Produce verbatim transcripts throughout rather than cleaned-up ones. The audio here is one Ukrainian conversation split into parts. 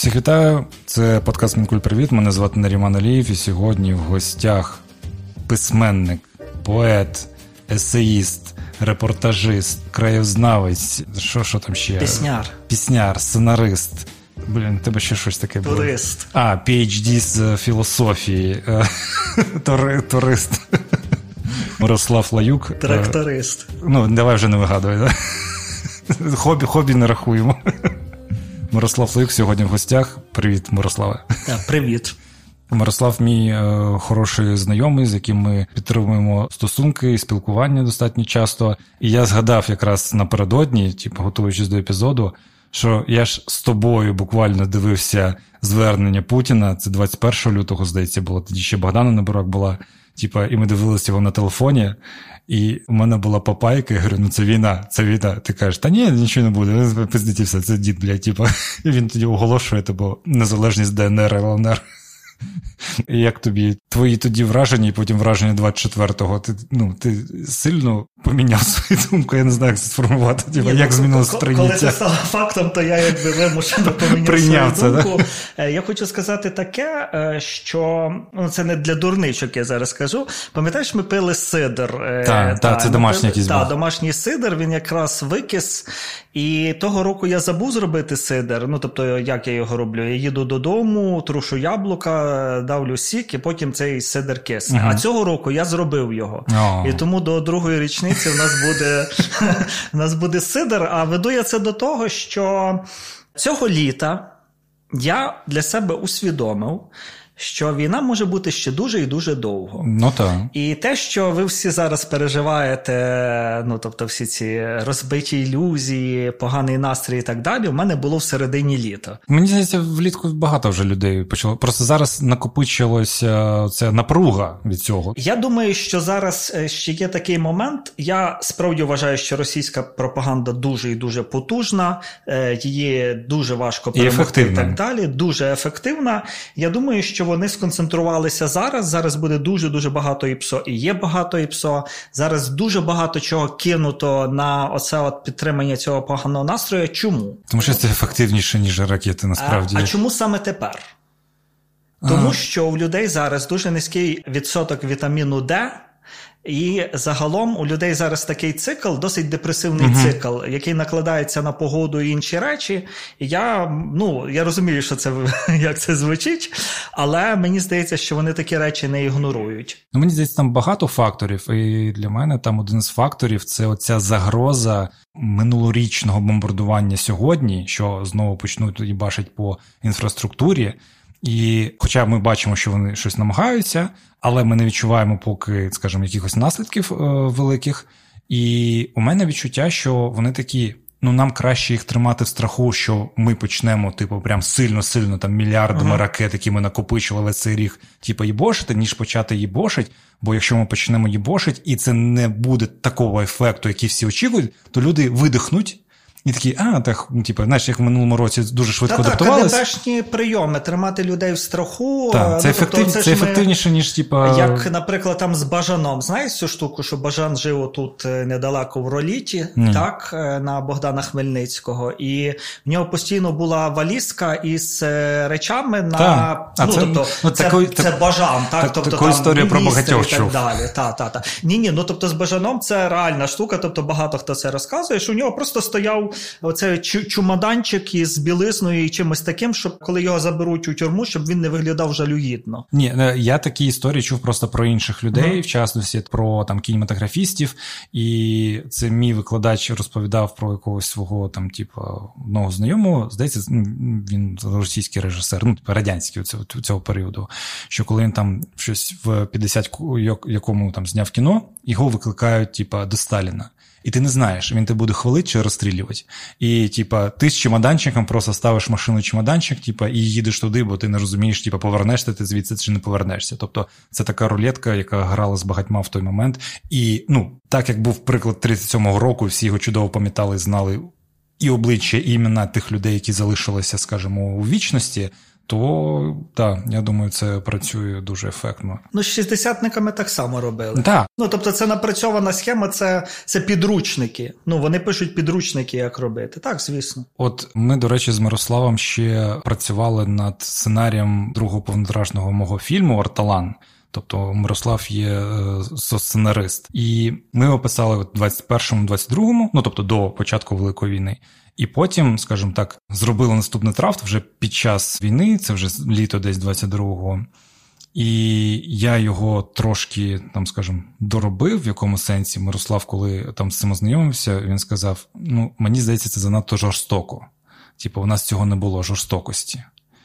Всіх вітаю, це подкаст «Мінкуль Привіт», мене звати Наріман Алієв, і сьогодні в гостях письменник, поет, есеїст, репортажист, краєзнавець, що, що там ще? Пісняр. Пісняр, сценарист. Блін, тебе ще щось таке було. Турист. А, пі ейч ді з філософії. Тури, турист. Мирослав Лаюк. Тракторист. Ну, давай вже не вигадуй, да? Хобі, хобі не рахуємо. Мирослав Лаюк сьогодні в гостях. Привіт, Мирославе. Так, привіт. Мирослав мій е, хороший знайомий, з яким ми підтримуємо стосунки і спілкування достатньо часто. І я згадав якраз напередодні, типу, готуючись до епізоду, що я ж з тобою буквально дивився звернення Путіна, це двадцять першого лютого, здається, було, тоді ще Богдана Неборак була, типу, і ми дивилися його на телефоні, і у мене була папайка, я говорю, ну це війна, це війна. Ти кажеш, та ні, нічого не буде, пиздіть все, це дід, блядь, типу. І він тоді оголошує, типу, незалежність Де Ен Ер і Ел Ен Ер. І як тобі твої тоді враження і потім враження двадцять четвертого? Ти, ну, ти сильно поміняв свою думку, я не знаю, як це сформувати, типу, як змінилося сприйняття. Коли це стало фактом, то я якби вимушено поміняв Прийняв свою це, думку. Да? Я хочу сказати таке, що, ну це не для дурничок, я зараз кажу. Пам'ятаєш, ми пили сидр? Так, та, та, це домашній якийсь був. Так, домашній сидр, він якраз викис. І того року я забув зробити сидр, ну тобто, як я його роблю? Я їду додому, трушу яблука, давлю сік, і потім цей сидр кисне. Uh-huh. А цього року я зробив його. Oh. І тому до другої річниці в нас буде, в нас буде сидр. А веду я це до того, що цього літа я для себе усвідомив, що війна може бути ще дуже і дуже довго. Ну так. І те, що ви всі зараз переживаєте, ну, тобто всі ці розбиті ілюзії, поганий настрій і так далі, у мене було в середині літа. Мені здається, влітку багато вже людей почало. Просто зараз накопичилася ця напруга від цього. Я думаю, що зараз ще є такий момент. Я справді вважаю, що російська пропаганда дуже і дуже потужна, її дуже важко перемогти і, і так далі. Дуже ефективна. Я думаю, що вони сконцентрувалися зараз. Зараз буде дуже-дуже багато ІПСО. І є багато ІПСО. Зараз дуже багато чого кинуто на оце от підтримання цього поганого настрою. Чому? Тому що це ефективніше, ніж ракети, насправді. А, а чому саме тепер? Тому а. що у людей зараз дуже низький відсоток вітаміну Д, і загалом у людей зараз такий цикл, досить депресивний uh-huh. цикл, який накладається на погоду і інші речі. І я, ну, я розумію, що це, як це звучить, але мені здається, що вони такі речі не ігнорують. Ну, мені здається, там багато факторів, і для мене там один з факторів – це оця загроза минулорічного бомбардування сьогодні, що знову почнуть тоді бачити по інфраструктурі. І хоча ми бачимо, що вони щось намагаються, але ми не відчуваємо поки, скажімо, якихось наслідків е, великих. І у мене відчуття, що вони такі, ну нам краще їх тримати в страху, що ми почнемо, типу, прям сильно-сильно там мільярдами ага. ракет, які ми накопичували цей рік, типу, їбошити, ніж почати їбошить. Бо якщо ми почнемо їбошить, і це не буде такого ефекту, який всі очікують, то люди видихнуть. І такі, а, так, ну, типу, знаєш, як в минулому році дуже швидко адаптувалися. Так, КДБшні прийоми, тримати людей в страху. Так, це, ну, ефектив... тобто, це, це ефективніше, ми... ніж, типа... Як, наприклад, там з Бажаном. Знаєш цю штуку, що Бажан жив тут недалеко в Роліті, Ні. так, на Богдана Хмельницького, і в нього постійно була валізка із речами на... Так. Ну, це, тобто, ну, це, такої, це так, Бажан, так, так, тобто, таку там, історію про багатьох і так чув. далі. Та, та, та. Ні-ні, ну, тобто, з Бажаном це реальна штука, тобто, багато хто це розказує, що у нього просто стояв оце чумаданчик із білизною і чимось таким, щоб коли його заберуть у тюрму, щоб він не виглядав жалюгідно. Ні, я такі історії чув просто про інших людей, mm-hmm. в частності про там кінематографістів, і це мій викладач розповідав про якогось свого там, типу, одного знайомого, здається, він російський режисер, ну, типу, радянський у цього, цього періоду, що коли він там щось в п'ятдесят якому там зняв кіно, його викликають, типу, до Сталіна. І ти не знаєш, він тебе буде хвалити чи розстрілювати. І, типа, ти з чемоданчиком просто ставиш машину чемоданчик, типа, і їдеш туди, бо ти не розумієш, типа, повернешся ти звідси чи не повернешся. Тобто, це така рулетка, яка грала з багатьма в той момент. І, ну, так як був приклад тридцять сьомого року, всі його чудово пам'ятали, знали і обличчя, і імена тих людей, які залишилися, скажімо, у вічності, то, так, я думаю, це працює дуже ефектно. Ну, з шістдесятниками так само робили. Так. Ну, тобто це напрацьована схема, це, це підручники. Ну, вони пишуть підручники, як робити. Так, звісно. От ми, до речі, з Мирославом ще працювали над сценарієм другого повнометражного мого фільму «Орталан». Тобто Мирослав є сценарист. І ми його писали в двадцять першому - двадцять другому, ну, тобто до початку Великої війни. І потім, скажімо так, зробили наступний драфт вже під час війни, це вже літо десь двадцять другого. І я його трошки, там, скажімо, доробив, в якому сенсі. Мирослав, коли там з цим ознайомився, він сказав, ну, мені здається, це занадто жорстоко. Типу, у нас цього не було, жорстокості.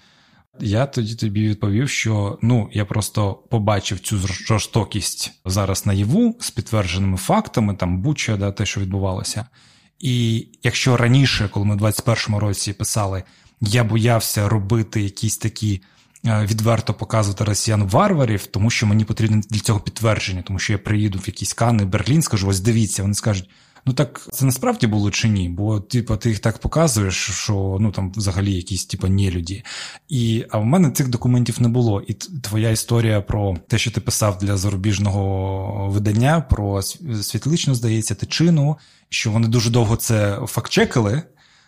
Я тоді тобі відповів, що, ну, я просто побачив цю жорстокість зараз наяву з підтвердженими фактами, там, Буча, да, те, що відбувалося. І якщо раніше, коли ми в двадцять першому році писали, я боявся робити якісь такі, відверто показувати росіян-варварів, тому що мені потрібно для цього підтвердження, тому що я приїду в якісь Канни, Берлін, скажу, ось дивіться, вони скажуть, ну так це насправді було чи ні? Бо типу, ти їх так показуєш, що ну там взагалі якісь типу нелюді. І, а в мене цих документів не було. І твоя історія про те, що ти писав для зарубіжного видання, про Світличну, здається, Тичину, що вони дуже довго це фактчекали,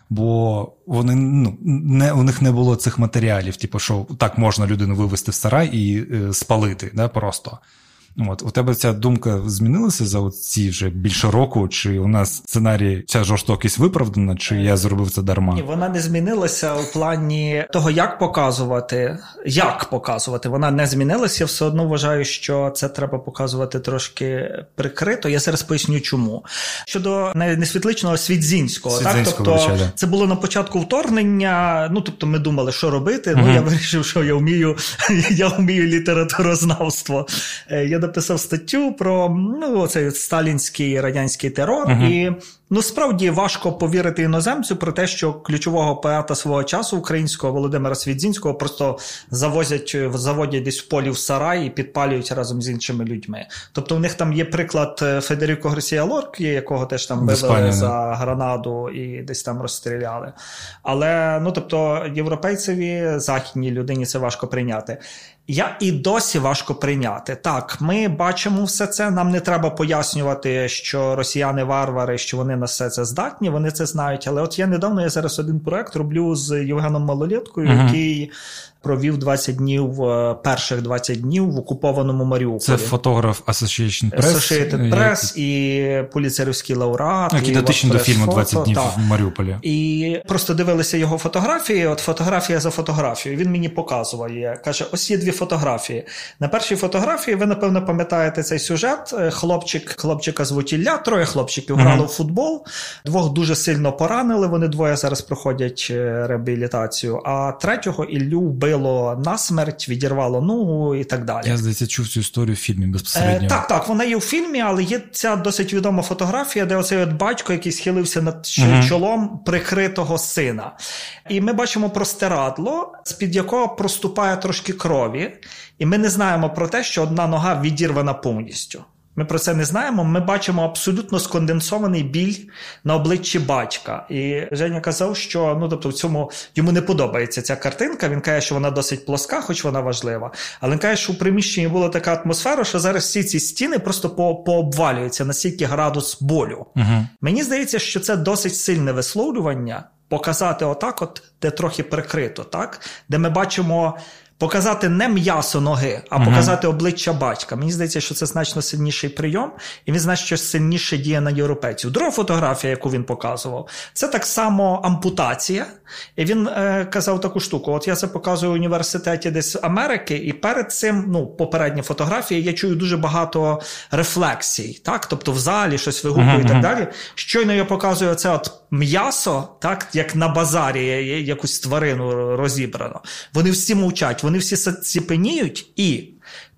бо вони, ну, не, у них не було цих матеріалів, типу, що так можна людину вивезти в сарай і е, спалити, да, просто. От, у тебе ця думка змінилася за ці вже більше року? Чи у нас в сценарії ця жорстокість виправдана, чи я зробив це дарма? Ні, вона не змінилася у плані того, як показувати, як показувати. Вона не змінилася, я все одно вважаю, що це треба показувати трошки прикрито. Я зараз поясню, чому. Щодо не Світличного, а Свідзінського. Свідзінського, так? Тобто, вибачаю, да. Це було на початку вторгнення, ну, тобто ми думали, що робити. Uh-huh. Ну, я вирішив, що я вмію, я вмію літературознавство. Я написав статтю про, ну, цей сталінський радянський терор, uh-huh. і, ну, справді важко повірити іноземцю про те, що ключового поета свого часу українського Володимира Свідзінського просто завозять, заводять десь в полі в сарай і підпалюють разом з іншими людьми. Тобто в них там є приклад Федеріко Гарсія Лорки, якого теж там вивели за гранаду і десь там розстріляли. Але, ну, тобто європейцеві, західній людині це важко прийняти. Я і досі важко прийняти. Так, ми бачимо все це, нам не треба пояснювати, що росіяни-варвари, що вони на все це здатні, вони це знають. Але от я недавно, я зараз один проект роблю з Євгеном Малолєткою, uh-huh. який провів двадцять днів, перших двадцять днів в окупованому Маріуполі. Це фотограф Associated Press. Associated Press і пуліцерівський лауреат. Який дотичний до фільму «двадцять днів так. в Маріуполі. І просто дивилися його фотографії, от фотографія за фотографією. Він мені показуває, каже, ось є дві фотографії. На першій фотографії, ви, напевно, пам'ятаєте цей сюжет, хлопчик, хлопчика звуть Ілля, троє хлопчиків mm-hmm. грали в футбол, двох дуже сильно поранили, вони двоє зараз проходять реабілітацію, а третього Іллю вбили насмерть, відірвало ногу і так далі. Я, здається, чув цю історію в фільмі безпосередньо. Е, так, так, вона є в фільмі, але є ця досить відома фотографія, де оцей от батько, який схилився над uh-huh. чолом прикритого сина. І ми бачимо простирадло, з-під якого проступає трошки крові, і ми не знаємо про те, що одна нога відірвана повністю. Ми про це не знаємо, ми бачимо абсолютно сконденсований біль на обличчі батька. І Женя казав, що, ну, тобто в цьому йому не подобається ця картинка, він каже, що вона досить плоска, хоч вона важлива. Але він каже, що у приміщенні була така атмосфера, що зараз всі ці стіни просто по- пообвалюються, настільки градус болю. Угу. Мені здається, що це досить сильне висловлювання, показати отак от, де трохи прикрито, так? Де ми бачимо... Показати не м'ясо ноги, а показати uh-huh. обличчя батька. Мені здається, що це значно сильніший прийом, і він значно сильніше діє на європейців. Друга фотографія, яку він показував, це так само ампутація. І він е, казав таку штуку, от я це показую в університеті десь Америки, і перед цим, ну, попередні фотографії, я чую дуже багато рефлексій, так? Тобто в залі щось вигукує uh-huh. і так далі. Щойно я показую це от м'ясо, так, як на базарі якусь тварину розібрано. Вони всі мовчать, вони всі ціпеніють, і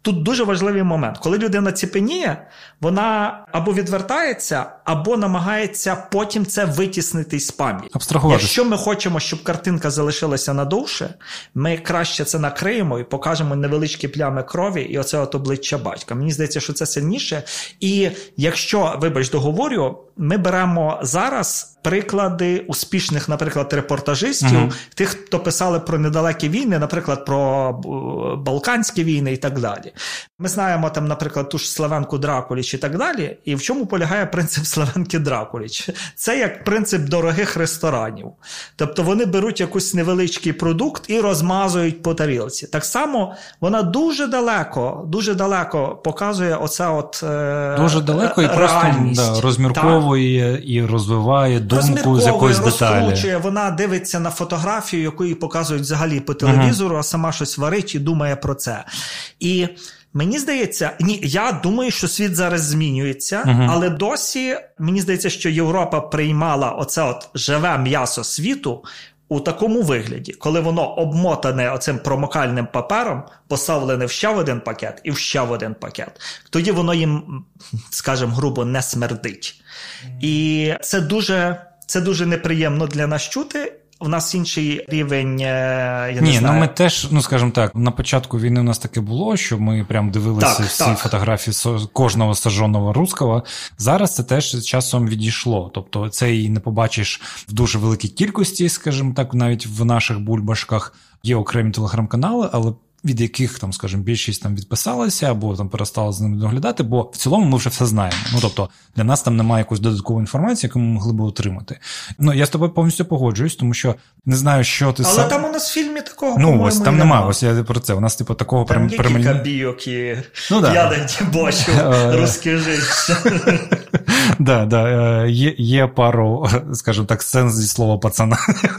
тут дуже важливий момент. Коли людина ціпеніє, вона або відвертається, або намагається потім це витіснити з пам'яті. Абстрагуватися. Якщо ми хочемо, щоб картинка залишилася надовше, ми краще це накриємо і покажемо невеличкі плями крові і оце от обличчя батька. Мені здається, що це сильніше. І якщо, вибач, договорю, ми беремо зараз приклади успішних, наприклад, репортажистів, угу. тих, хто писали про недалекі війни, наприклад, про Балканські війни і так далі. Ми знаємо, там, наприклад, ту ж Славенку Дракуліч і так далі. І в чому полягає принцип Славенки Дракуліч? Це як принцип дорогих ресторанів. Тобто вони беруть якийсь невеличкий продукт і розмазують по тарілці. Так само вона дуже далеко, дуже далеко показує оце от е, дуже далеко і просто да, розмірковує так. і розвиває думку з якоїсь деталі. Розкручує, вона дивиться на фотографію, яку їй показують взагалі по телевізору, uh-huh. а сама щось варить і думає про це. І мені здається, ні, я думаю, що світ зараз змінюється, uh-huh. але досі, мені здається, що Європа приймала оце от живе м'ясо світу у такому вигляді, коли воно обмотане оцим промокальним папером, поставлене в ще в один пакет і в ще в один пакет. Тоді воно їм, скажімо грубо, не смердить. І це дуже, це дуже неприємно для нас чути. У нас інший рівень, я не Ні, знаю. ну ми теж, ну скажімо так, на початку війни у нас таке було, що ми прям дивилися так, всі так. фотографії кожного сожженого русского. Зараз це теж часом відійшло. Тобто це і не побачиш в дуже великій кількості, скажімо так, навіть в наших бульбашках є окремі телеграм-канали, але від яких, там, скажімо, більшість там відписалася або там перестали з ними доглядати, бо в цілому ми вже все знаємо. Ну, тобто, для нас там немає якоїсь додаткової інформації, яку ми могли б отримати. Ну, я з тобою повністю погоджуюсь, тому що не знаю, що ти Але сам... там у нас в фільмі такого, ну, по-моєму, ось там немає, ось я про це. У нас, типу, такого... Там є примені... кілька бійок і ну, да. я не бачу русських жінок. Да, да, є, є пару, скажімо так, сцен зі слова пацана.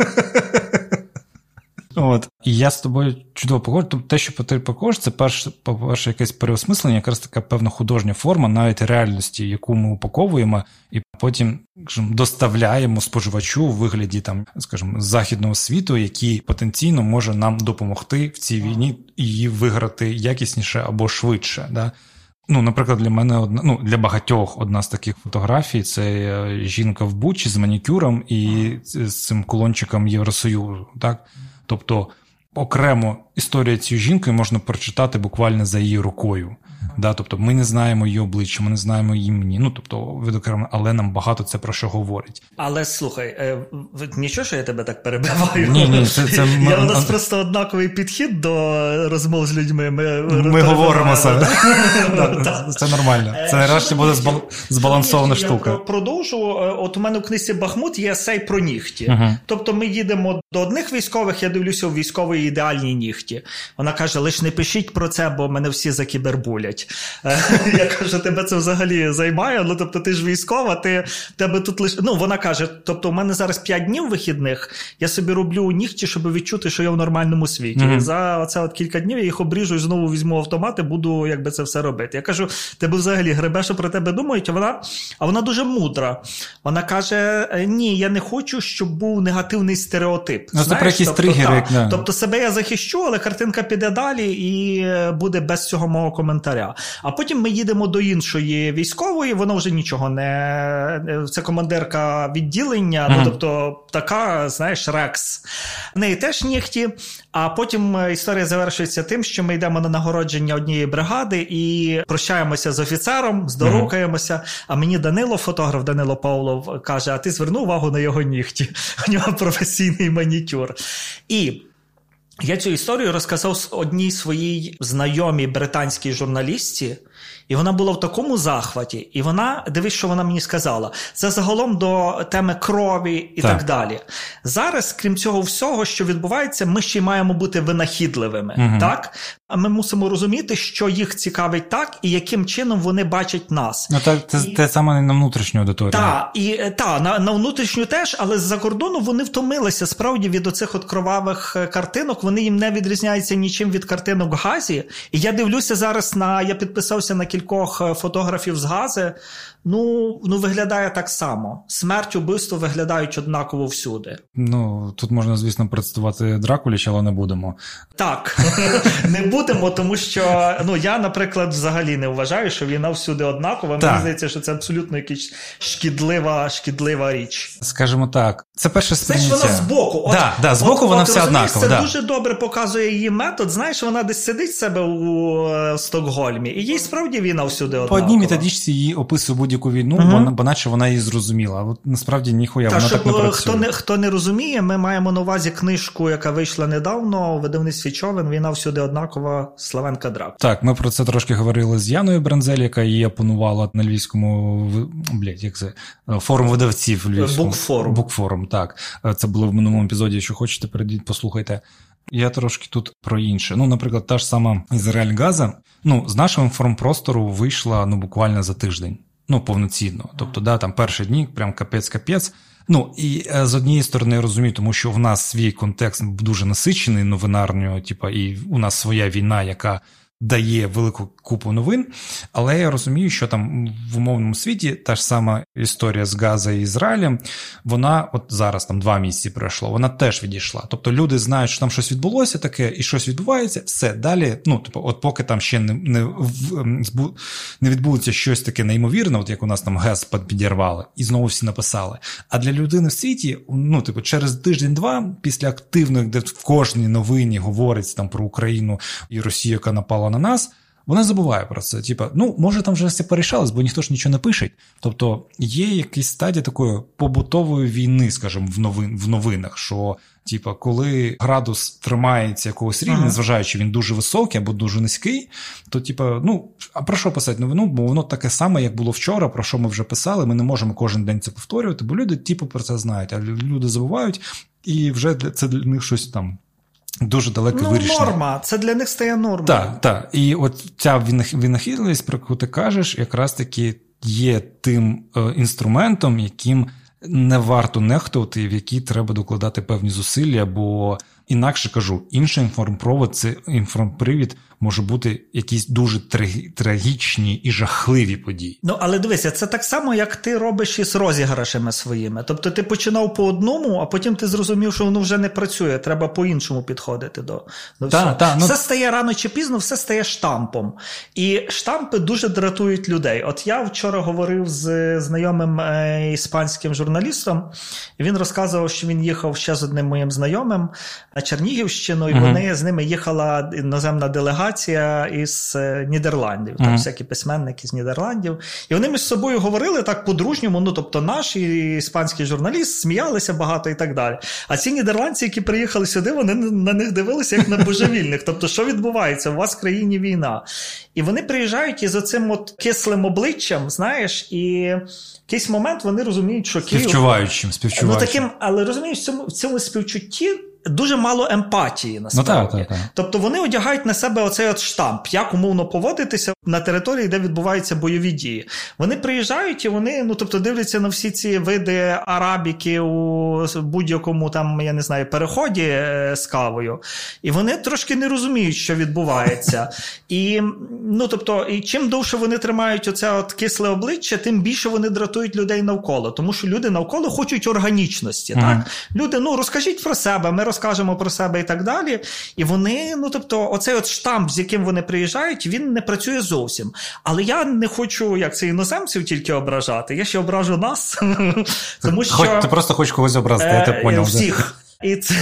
От. І я з тобою чудово погоджу. Тобто те, що ти покажеш, це перше, по-перше, якесь переосмислення, якраз така певна художня форма навіть реальності, яку ми упаковуємо, і потім, скажімо, доставляємо споживачу в вигляді, там, скажімо, західного світу, який потенційно може нам допомогти в цій війні і її виграти якісніше або швидше. Да? Ну, наприклад, для мене одна, ну, для багатьох одна з таких фотографій – це жінка в Бучі з манікюром і з цим кулончиком Євросоюзу, так? Тобто окремо історію цієї жінки можна прочитати буквально за її рукою. Да? Тобто ми не знаємо її обличчя, ми не знаємо її імені, ну, тобто, відокремо, але нам багато це про що говорить. Але, слухай, е, нічого, що я тебе так перебиваю? Ні, ні, це... це я, у нас а... просто однаковий підхід до розмов з людьми. Ми, ми говоримо це. Це нормально. Це нарешті буде збалансована штука. Я продовжу. От у мене в книзі «Бахмут» є есей про нігті. Тобто ми їдемо до одних військових, я дивлюся у військової ідеальні нігті. Вона каже, лиш не пишіть про це, бо мене всі закібербулять. Я кажу, тебе це взагалі займає? Ну, тобто ти ж військова, ти тебе тут лише... Ну, вона каже, тобто у мене зараз п'ять днів вихідних, я собі роблю нігті, щоб відчути, що я в нормальному світі. Mm-hmm. За оце от кілька днів я їх обріжу і знову візьму автомат і буду, якби, це все робити. Я кажу, тебе взагалі гребе, що про тебе думають? А вона, а вона дуже мудра. Вона каже, ні, я не хочу, щоб був негативний стереотип. Ну, це про якісь тобто, тригери. Та, да. Тобто себе я захищу, але картинка піде далі і буде без цього мого коментаря. А потім ми їдемо до іншої військової, вона вже нічого не... Це командирка відділення, mm-hmm. ну, тобто така, знаєш, Рекс. В неї теж нігті, а потім історія завершується тим, що ми йдемо на нагородження однієї бригади і прощаємося з офіцером, здоровкаємося, mm-hmm. а мені Данило, фотограф Данило Павлов, каже, а ти звернув увагу на його нігті? У нього професійний манікюр. І я цю історію розказав одній своїй знайомій британській журналістці, і вона була в такому захваті, і вона, дивись, що вона мені сказала, це загалом до теми крові і так, так далі. Зараз, крім цього всього, що відбувається, ми ще й маємо бути винахідливими, угу. так? А ми мусимо розуміти, що їх цікавить так, і яким чином вони бачать нас. Ну, так, це, і... це саме на внутрішню аудиторію. Так, і, та, на, на внутрішню теж, але з-за кордону вони втомилися, справді, від оцих от кровавих картинок, вони їм не відрізняються нічим від картинок в Газі. І я дивлюся зараз на, я підписався на кількох фотографів з Гази, ну, ну виглядає так само. Смерть, убивство виглядають однаково всюди. Ну, тут можна, звісно, процитувати Дракуліч, але не будемо. Так, не будемо, тому що ну, я, наприклад, взагалі не вважаю, що війна всюди однакова. Мені здається, що це абсолютно якась шкідлива, шкідлива річ. Скажімо так, це перше сприйняття. Знаєш, вона збоку. От, да, да, збоку от, вона от, вся однакова. Це да. дуже добре показує її метод. Знаєш, вона десь сидить в себе у е, Стокгольмі, і їй справді війна всюди однакова. По одній методичці її описує будь-яку війну, угу. бо, бо наче вона її зрозуміла. А от насправді ніхуя, Та, вона щоб, так не працює. Хто не, хто не розуміє, ми маємо на увазі книжку, яка вийшла недавно у видавництві Човен, «Війна всюди однакова», Славенка Драк. Так, ми про це трошки говорили з Яною Бранзель, яка її опанувала на львівському, блядь, як це, форум видавців львівському. Букфорум. Букфорум, так. Це було в минулому епізоді, якщо хочете, перейдіть, послухайте. Я трошки тут про інше. Ну, наприклад, та ж сама Ізраїль Газа, ну, з нашого інформпростору вийшла, ну, буквально за тиждень. Ну, повноцінно. Тобто, да, там перші дні, прям капець-капець. Ну, і з однієї сторони я розумію, тому що в нас свій контекст дуже насичений новинарньою, типу, і у нас своя війна, яка дає велику купу новин, але я розумію, що там в умовному світі та ж сама історія з Газа і Ізраїлем, вона от зараз там два місяці пройшло, вона теж відійшла. Тобто люди знають, що там щось відбулося таке, і щось відбувається, все, далі, ну, типу, от поки там ще не, не, не відбудеться щось таке неймовірне, от як у нас там ГЕС підірвали, і знову всі написали. А для людини в світі, ну, типу, через тиждень-два, після активної, де в кожній новині говориться там про Україну і Росію, яка напала на нас, вона забуває про це. Типа, ну, може там вже все порішалось, бо ніхто ж нічого не пише. Тобто є якась стадія такої побутової війни, скажімо, в, новин, в новинах, що, типа, коли градус тримається якогось рівня, ага. незважаючи він дуже високий або дуже низький, то, типа, ну, а про що писати новину? Бо воно таке саме, як було вчора, про що ми вже писали, ми не можемо кожен день це повторювати, бо люди, типу, про це знають, а люди забувають, і вже це для них щось там дуже далеко ну, вирішено. Ну, норма. Це для них стає нормою. Так, так. І от ця винахідливість, про яку ти кажеш, якраз таки є тим е, інструментом, яким не варто нехтувати, в який треба докладати певні зусилля, бо інакше кажу, інший інформпровід, це інформпривід може бути якісь дуже трагічні і жахливі події. Ну, але дивися, це так само, як ти робиш із розіграшами своїми. Тобто ти починав по одному, а потім ти зрозумів, що воно вже не працює, треба по-іншому підходити до, до та, всього. Та, ну... Все стає рано чи пізно, все стає штампом. І штампи дуже дратують людей. От я вчора говорив з знайомим е, іспанським журналістом, і він розказував, що він їхав ще з одним моїм знайомим на Чернігівщину, і mm-hmm. вони з ними їхала іноземна делегація із Нідерландів, там mm-hmm. всякі письменники з Нідерландів. І вони між собою говорили так по-дружньому, ну, тобто наш і іспанський журналіст, сміялися багато і так далі. А ці нідерландці, які приїхали сюди, вони на них дивилися як на божевільних. Тобто, що відбувається? У вас в країні війна. І вони приїжджають із оцим от кислим обличчям, знаєш, і в якийсь момент вони розуміють, що Київ... Співчуваючим, співчуваючим. Ну, таким, але розумієш, в цьому, в цьому співчутті дуже мало емпатії, насправді. Ну, так, так, так. Тобто вони одягають на себе оцей от штамп, як умовно поводитися на території, де відбуваються бойові дії. Вони приїжджають і вони, ну, тобто дивляться на всі ці види арабіки у будь-якому там, я не знаю, переході з кавою, і вони трошки не розуміють, що відбувається. І, ну, тобто, і чим довше вони тримають оце от кисле обличчя, тим більше вони дратують людей навколо, тому що люди навколо хочуть органічності, mm-hmm. так? Люди, ну, розкажіть про себе, ми розкажемо про себе і так далі. І вони, ну, тобто, оцей от штамп, з яким вони приїжджають, він не працює зовсім. Але я не хочу, як це, іноземців тільки ображати, я ще ображу нас. Тому що... Ти просто хочеш когось образити, я тебе поняв. Всіх. І це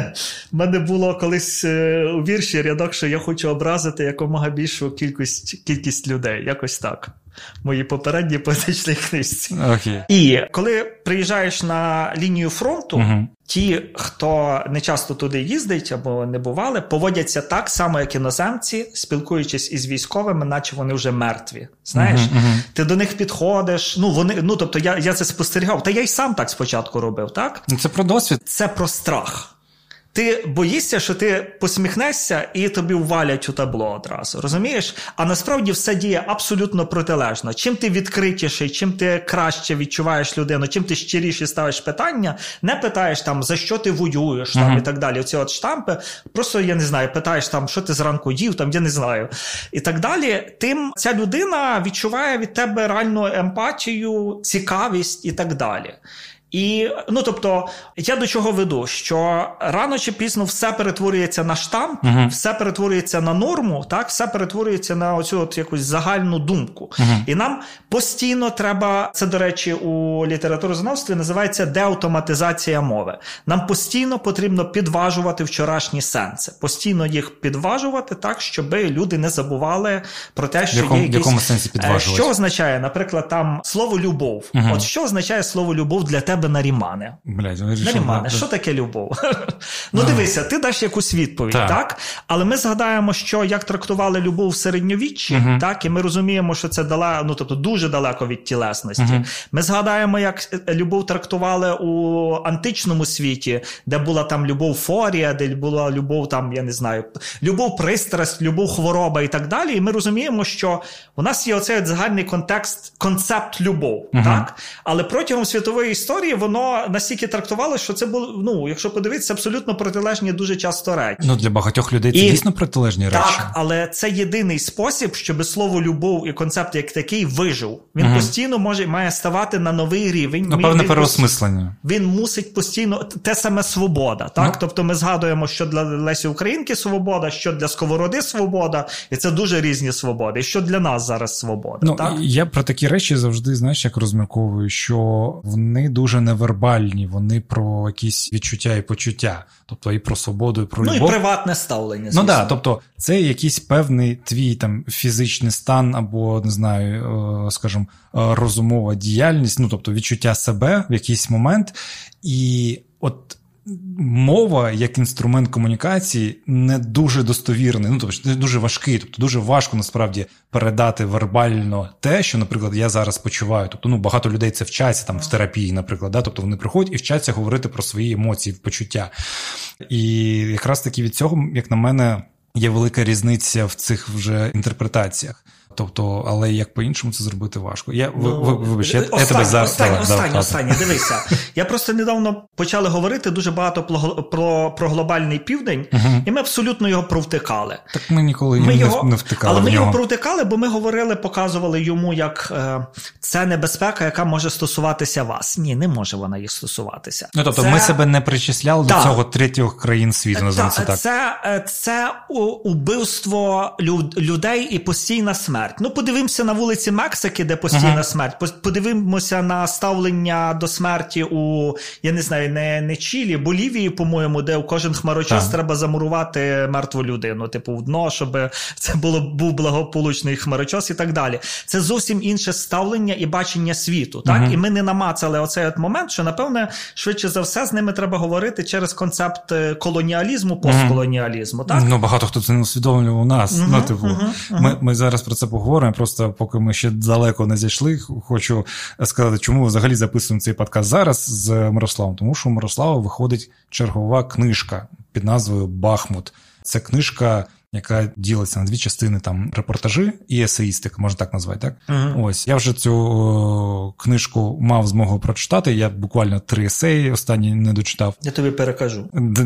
в мене було колись у вірші рядок, що я хочу образити якомога більшу кількість, кількість людей. Якось так. В моїй попередній поетичній книжці. Okay. І коли приїжджаєш на лінію фронту, uh-huh. ті, хто не часто туди їздить або не бували, поводяться так само, як іноземці, спілкуючись із військовими, наче вони вже мертві. Знаєш? Uh-huh, uh-huh. Ти до них підходиш, ну, вони, ну тобто я, я це спостерігав, та я й сам так спочатку робив, так? Це про досвід. Це про страх. Ти боїшся, що ти посміхнешся і тобі ввалять у табло одразу, розумієш? А насправді все діє абсолютно протилежно. Чим ти відкритіший, чим ти краще відчуваєш людину, чим ти щиріше ставиш питання, не питаєш там, за що ти воюєш, там, mm-hmm. і так далі, оці от штампи, просто, я не знаю, питаєш там, що ти зранку їв, там, я не знаю, і так далі, тим ця людина відчуває від тебе реальну емпатію, цікавість і так далі. І, ну, тобто, я до чого веду, що рано чи пізно все перетворюється на штамп, uh-huh. все перетворюється на норму, так, все перетворюється на оцю от якусь загальну думку. Uh-huh. І нам постійно треба, це, до речі, у літературознавстві називається деавтоматизація мови. Нам постійно потрібно підважувати вчорашні сенси, постійно їх підважувати так, щоб люди не забували про те, що якому, є якісь... В якому сенсі підважувати? Що означає, наприклад, там слово «любов». Uh-huh. От що означає слово «любов» для тебе Нарімане? Блядь, Нарімане, що таке любов? Ну, дивися, ти даш якусь відповідь, так. так? Але ми згадаємо, що як трактували любов в середньовіччі, uh-huh. так? І ми розуміємо, що це дала, ну, тобто, дуже далеко від тілесності. Uh-huh. Ми згадаємо, як любов трактували у античному світі, де була там любов форія, де була любов там, я не знаю, любов пристрасть, любов хвороба і так далі. І ми розуміємо, що у нас є оцей загальний контекст, концепт любов, uh-huh. так? Але протягом світової історії воно настільки трактувало, що це було, ну, якщо подивитися, абсолютно протилежні дуже часто речі. Ну, для багатьох людей це і, дійсно протилежні так, речі. Так, але це єдиний спосіб, щоб слово любов і концепт як такий вижив. Він угу. постійно може, має ставати на новий рівень. Ну, певне переосмислення. Він мусить постійно, те саме свобода, так? Ну. Тобто ми згадуємо, що для Лесі Українки свобода, що для Сковороди свобода, і це дуже різні свободи. І що для нас зараз свобода, ну, так? Я про такі речі завжди, знаєш, як розмірковую, що вони дуже невербальні, вони про якісь відчуття і почуття, тобто і про свободу, і про любов. Ну і приватне ставлення, звісно. Ну так, да, тобто це якийсь певний твій там фізичний стан або, не знаю, скажімо, розумова діяльність, ну тобто відчуття себе в якийсь момент, і от мова як інструмент комунікації не дуже достовірний, ну тобто не дуже важкий, тобто дуже важко насправді передати вербально те, що, наприклад, я зараз почуваю. Тобто, ну, багато людей це вчаться там в терапії, наприклад, да? Тобто вони приходять і вчаться говорити про свої емоції, почуття. І якраз таки від цього, як на мене, є велика різниця в цих вже інтерпретаціях. Тобто, але як по-іншому це зробити важко. Я, ну, ви, вибач, я, останнє, я тебе зараз... Останнє, останнє, останнє, дивися. Я просто недавно почали говорити дуже багато про, про, про глобальний південь, uh-huh. і ми абсолютно його провтикали. Так ми ніколи ми не, його, не втикали Але в ми нього. його провтикали, бо ми говорили, показували йому, як е, це небезпека, яка може стосуватися вас. Ні, не може вона їх стосуватися. Ну, тобто це... ми себе не причисляли до цього третього країн світу, називаємо це так. Це, це убивство людей і постійна смерть. Ну, подивимося на вулиці Мексики, де постійна uh-huh. смерть. Подивимося на ставлення до смерті у, я не знаю, не, не Чилі, Болівії, по-моєму, де у кожен хмарочос uh-huh. треба замурувати мертву людину, типу, в дно, щоб це було, був благополучний хмарочос і так далі. Це зовсім інше ставлення і бачення світу, так? Uh-huh. І ми не намацали оцей от момент, що, напевне, швидше за все, з ними треба говорити через концепт колоніалізму, постколоніалізму, так? Ну, багато хто це не усвідомлював у нас. Uh-huh. Ну, типу, uh-huh. Uh-huh. Ми, ми зараз про це поговоримо, просто поки ми ще далеко не зайшли, хочу сказати, чому взагалі записуємо цей подкаст зараз з Мирославом. Тому що у Мирослава виходить чергова книжка під назвою «Бахмут». Це книжка, яка ділиться на дві частини, там репортажі і есеїстика, можна так назвати, так? Uh-huh. Ось, я вже цю о, книжку мав змогу прочитати, я буквально три есеї останні не дочитав. Я тобі перекажу.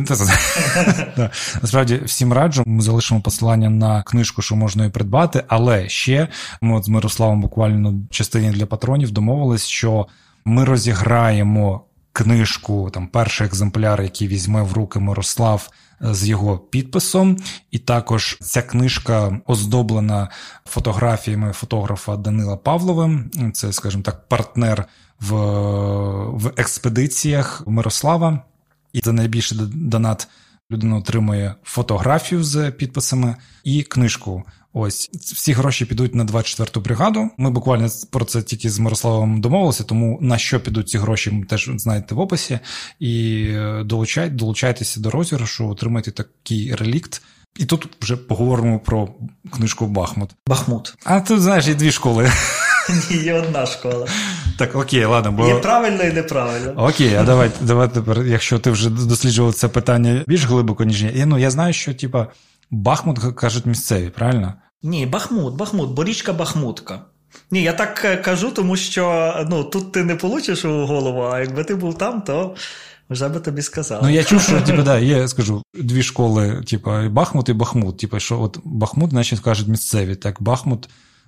Насправді, всім раджу, ми залишимо посилання на книжку, що можна її придбати, але ще ми от з Мирославом буквально в частині для патронів домовились, що ми розіграємо книжку, там перший екземпляр, який візьме в руки Мирослав, з його підписом, і також ця книжка оздоблена фотографіями фотографа Данила Павловим, це, скажімо так, партнер в, в експедиціях Мирослава, і за найбільший донат людина отримує фотографію з підписами і книжку. Ось, всі гроші підуть на двадцять четверту бригаду. Ми буквально про це тільки з Мирославом домовилися, тому на що підуть ці гроші, ви теж знаєте в описі. І долучай, долучайтеся до розіграшу, отримайте такий релікт. І тут вже поговоримо про книжку «Бахмут». Бахмут. А тут, знаєш, є дві школи. Ні, є одна школа. Так, окей, ладно. Бо... Є правильно і неправильно. Окей, а давай, давай тепер, якщо ти вже досліджував це питання більш глибоко, ніж я. Ну, я знаю, що, типа, Бахмут, кажуть, місцеві, правильно? Ні, Бахмут, Бахмут, бо річка Бахмутка. Ні, я так кажу, тому що, ну, тут ти не получиш у голову, а якби ти був там, то вже би тобі сказали. Ну, я чув, що, типу, да, є, скажу, дві школи, типу, Бахмут і Бахмут. Типу, що от Бахмут, значить, кажуть місцеві, так, Бахмут,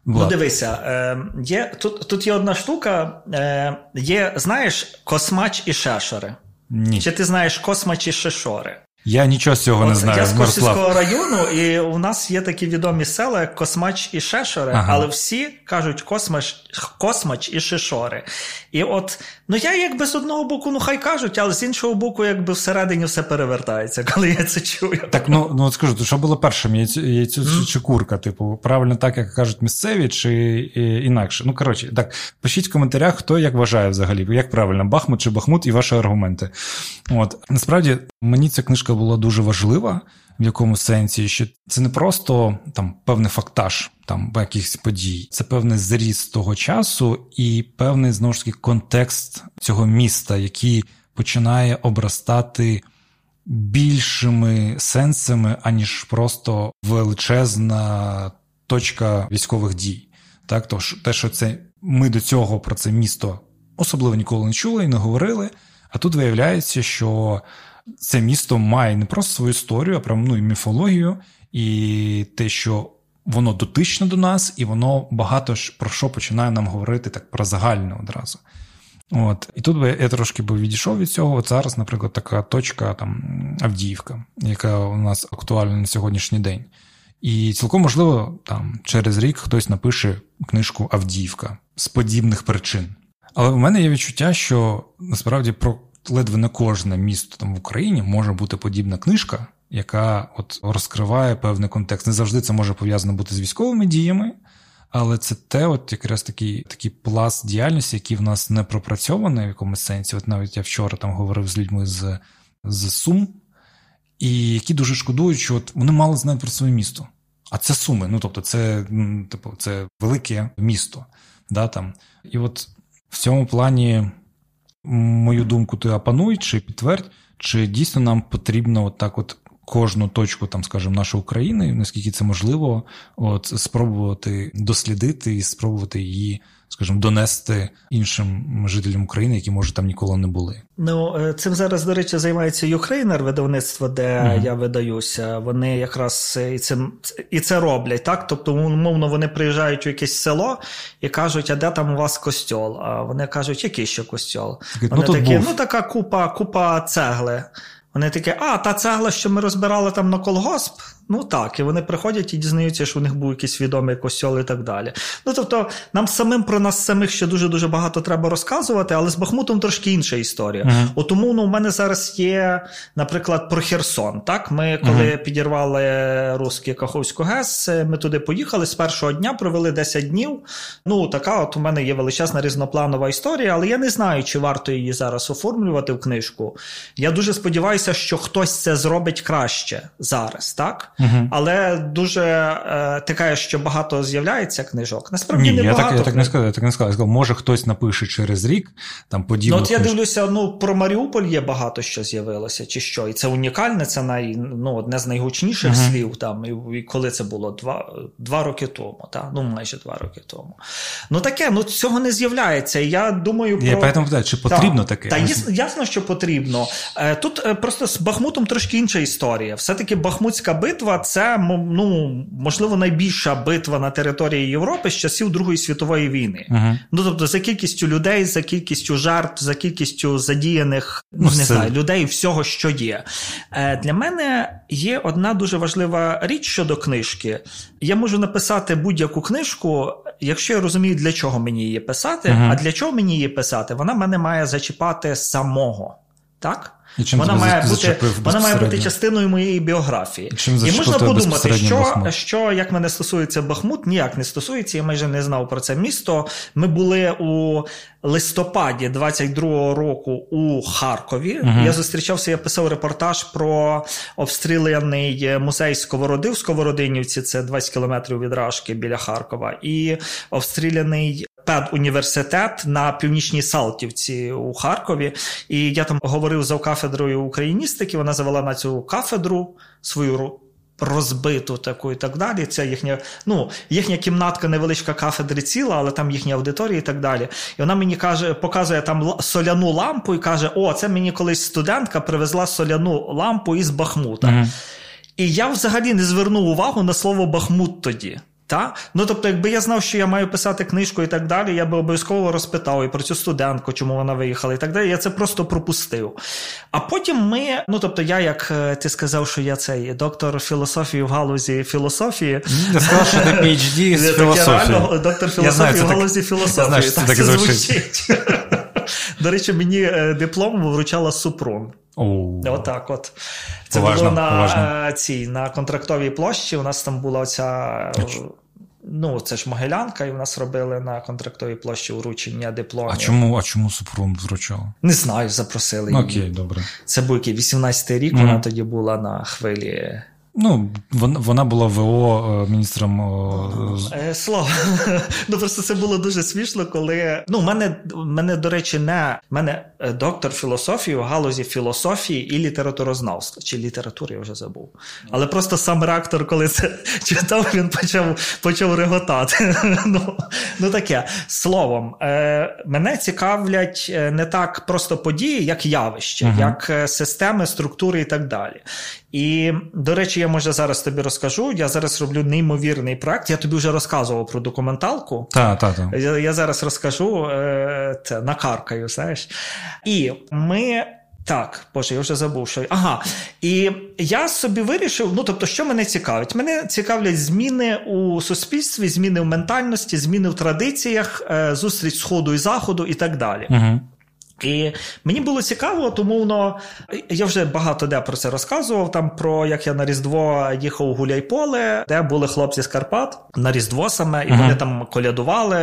Ну, дивися, е, є, тут, тут є одна штука, е, є, знаєш, Космач і Шешори. Ні. Чи ти знаєш Космач і Шешори? Я нічого з цього От, не знаю. Я з Косівського району, і у нас є такі відомі села, як Космач і Шешори, ага. але всі кажуть Космач, Космач і Шешори. І от, ну я якби з одного боку, ну хай кажуть, але з іншого боку, якби всередині все перевертається, коли я це чую. Так, ну, ну от скажу, то що було першим, яйцю, яйцю mm. чи курка, типу, правильно так, як кажуть місцеві, чи інакше? Ну, коротше, так, пишіть в коментарях, хто як вважає взагалі, як правильно, Бахмут чи Бахмут, і ваші аргументи. От, насправді, мені ця книжка була дуже важлива, в якому сенсі, що це не просто там певний фактаж там якихось подій, це певний зріз того часу і певний, знову ж таки, контекст цього міста, який починає обростати більшими сенсами, аніж просто величезна точка військових дій. Так, то те, що це ми до цього про це місто особливо ніколи не чули і не говорили, а тут виявляється, що це місто має не просто свою історію, а прям, ну, і міфологію, і те, що воно дотичне до нас, і воно багато про що починає нам говорити так про загальне одразу. От. І тут би я трошки би відійшов від цього. От зараз, наприклад, така точка там Авдіївка, яка у нас актуальна на сьогоднішній день. І цілком можливо, там через рік хтось напише книжку «Авдіївка» з подібних причин. Але у мене є відчуття, що насправді про ледве не кожне місто там в Україні може бути подібна книжка, яка от розкриває певний контекст. Не завжди це може пов'язано бути з військовими діями, але це те, от якраз такий, такий пласт діяльності, який в нас не пропрацьований в якомусь сенсі. От навіть я вчора там говорив з людьми з, з Сум, і які дуже шкодують, що от вони мало знають про своє місто. А це Суми, ну тобто це, типу, це велике місто. Да, там. І от в цьому плані мою думку ти опануй, чи підтвердь, чи дійсно нам потрібно от так от кожну точку, там, скажімо, нашої України, наскільки це можливо, от спробувати дослідити і спробувати її, скажімо, донести іншим жителям України, які, може, там ніколи не були. Ну, цим зараз, до речі, займається Ukrainer, видавництво, де mm-hmm. я видаюся. Вони якраз і це, і це роблять, так? Тобто, умовно, вони приїжджають у якесь село і кажуть, а де там у вас костьол? А вони кажуть, який ще костьол? Так, вони ну, такі, був. ну, така купа, купа цегли. Вони такі, а, та цегла, що ми розбирали там на колгосп? Ну так, і вони приходять і дізнаються, що у них був якийсь відомий костьол і так далі. Ну, тобто, нам самим про нас самих ще дуже-дуже багато треба розказувати, але з Бахмутом трошки інша історія. Uh-huh. От тому, ну, у мене зараз є, наприклад, про Херсон, так? Ми, коли uh-huh. підірвали русський Каховську ГЕС, ми туди поїхали, з першого дня провели десять днів. Ну, така от у мене є величезна різнопланова історія, але я не знаю, чи варто її зараз оформлювати в книжку. Я дуже сподіваюся, що хтось це зробить краще зараз, так? Uh-huh. Але дуже е, таке, що багато з'являється книжок. Насправді Ні, не я багато. Так, я так не сказав, я так не сказав. Я сказав, може хтось напише через рік там подібну Ну, от я книжку. дивлюся, ну, про Маріуполь є багато що з'явилося, чи що. І це унікальне, це най, ну, одне з найгучніших uh-huh. слів. Там, і, і коли це було? Два, два роки тому. Та? Ну, майже два роки тому. Ну, таке, ну, цього не з'являється. І я думаю про... Я поэтому питаю, чи потрібно та, таке? Та, ясно, ясно, що потрібно. Тут просто з Бахмутом трошки інша історія. Все-таки Бахмутська битва – це, ну, можливо, найбільша битва на території Європи з часів Другої світової війни. Uh-huh. Ну, тобто, за кількістю людей, за кількістю жертв, за кількістю задіяних, ну, не знаю, людей, всього, що є. Для мене є одна дуже важлива річ щодо книжки. Я можу написати будь-яку книжку, якщо я розумію, для чого мені її писати, uh-huh. а для чого мені її писати, вона мене має зачіпати самого. Так? Вона має, бути, вона має бути частиною моєї біографії. І можна подумати, що, що, як мене стосується Бахмут, ніяк не стосується, я майже не знав про це місто. Ми були у листопаді двадцять другого року у Харкові. Угу. Я зустрічався, я писав репортаж про обстріляний музей Сковороди в Сковородинівці, це двадцять кілометрів від Рашки біля Харкова, і обстріляний педуніверситет на Північній Салтівці у Харкові. І я там говорив з кафедрою україністики, вона завела на цю кафедру свою розбиту таку і так далі. Це їхня, ну, їхня кімнатка невеличка кафедри ціла, але там їхні аудиторії і так далі. І вона мені каже, показує там соляну лампу і каже, о, це мені колись студентка привезла соляну лампу із Бахмута. Mm-hmm. І я взагалі не звернув увагу на слово Бахмут тоді. Та? Ну, тобто, якби я знав, що я маю писати книжку і так далі, я би обов'язково розпитав і про цю студентку, чому вона виїхала і так далі. Я це просто пропустив. А потім ми, ну, тобто, я, як ти сказав, що я цей доктор філософії в галузі філософії. Я сказав, що ти пі ейч ді з філософії. Реально, доктор філософії в галузі філософії. Я знаю, що це так звучить. До речі, мені диплом вручала Супрун. Oh. Отак от. Це поважно, було на поважно. цій, на Контрактовій площі. У нас там була оця, ну, це ж Могилянка, і в нас робили на Контрактовій площі вручення дипломів. А чому, а чому Супрун вручала? Не знаю, запросили її. Окей, добре. Це був який вісімнадцятий рік, mm. вона тоді була на хвилі. Ну, вона була ВО міністром... Е, Слово. Ну, просто це було дуже смішно, коли... Ну, в мене, мене, до речі, не... В мене доктор філософії в галузі філософії і літературознавства. Чи літератури, я вже забув. Але просто сам ректор, коли це читав, він почав, почав реготати. ну, ну, таке. Словом, е, мене цікавлять не так просто події, як явище, uh-huh. як системи, структури і так далі. І, до речі, я, може, зараз тобі розкажу. Я зараз роблю неймовірний проект. Я тобі вже розказував про документалку. Так, так, так. Я, я зараз розкажу, е, це, накаркаю, знаєш. І ми... Так, боже, я вже забув, що... Ага, і я собі вирішив, ну, тобто, що мене цікавить? Мене цікавлять зміни у суспільстві, зміни в ментальності, зміни в традиціях, е, зустріч Сходу і Заходу і так далі. Угу. І мені було цікаво, тому воно, я вже багато де про це розказував, там про як я на Різдво їхав у Гуляйполе, де були хлопці з Карпат, на Різдво саме, і uh-huh. вони там колядували,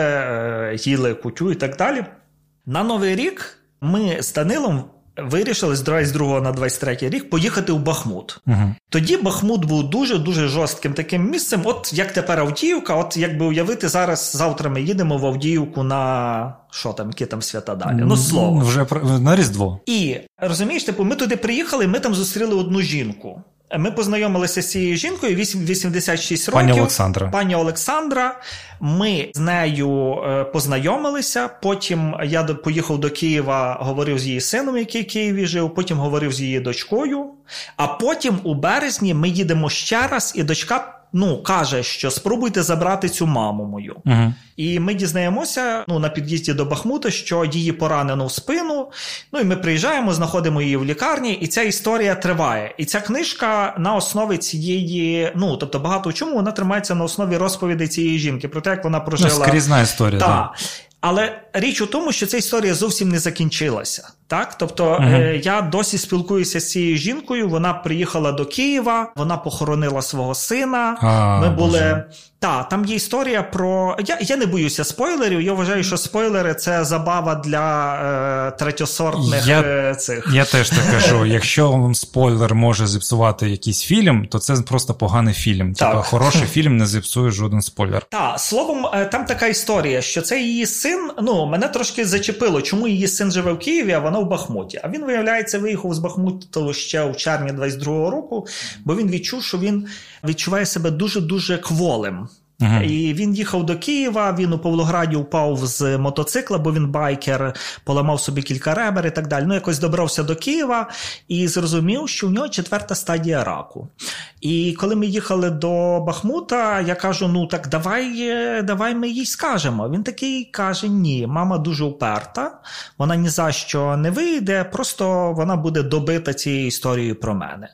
їли кутю і так далі. На Новий рік ми з Данилом вирішили з двадцять другого на двадцять третій рік поїхати у Бахмут. Uh-huh. Тоді Бахмут був дуже-дуже жорстким таким місцем, от як тепер Авдіївка, от якби уявити зараз, завтра ми їдемо в Авдіївку на, що там, які там свята далі, ну слово. Вже на Різдво. І, розумієш, типу, ми туди приїхали, ми там зустріли одну жінку. Ми познайомилися з цією жінкою, вісімдесят шість років. Пані Олександра. Пані Олександра. Ми з нею познайомилися, потім я поїхав до Києва, говорив з її сином, який в Києві жив, потім говорив з її дочкою, а потім у березні ми їдемо ще раз, і дочка ну, каже, що спробуйте забрати цю маму мою. Угу. І ми дізнаємося, ну, на під'їзді до Бахмута, що її поранено в спину, ну, і ми приїжджаємо, знаходимо її в лікарні, і ця історія триває. І ця книжка на основі цієї, ну, тобто багато в чому вона тримається на основі розповідей цієї жінки, про те, як вона прожила. Ну, скрізна історія, так. Так. Але річ у тому, що ця історія зовсім не закінчилася. Так? Тобто uh-huh. е, я досі спілкуюся з цією жінкою, вона приїхала до Києва, вона похоронила свого сина. А, Ми були... Боже. Та, там є історія про... Я, я не боюся спойлерів, я вважаю, що спойлери – це забава для е, третьосортних я, е, цих. Я теж так кажу, якщо вам спойлер може зіпсувати якийсь фільм, то це просто поганий фільм. Типа хороший фільм не зіпсує жоден спойлер. Так, словом, там така історія, що це її син, ну, мене трошки зачепило, чому її син живе в Києві, а вона в Бахмуті. А він, виявляється, виїхав з Бахмуту ще в червні двадцять другого року, бо він відчув, що він відчуває себе дуже-дуже кволим. Uh-huh. І він їхав до Києва, він у Павлограді упав з мотоцикла, бо він байкер, поламав собі кілька ребер і так далі. Ну, якось добрався до Києва і зрозумів, що у нього четверта стадія раку. І коли ми їхали до Бахмута, я кажу, ну так давай, давай ми їй скажемо. Він такий каже, ні, мама дуже уперта, вона ні за що не вийде, просто вона буде добита цією історією про мене.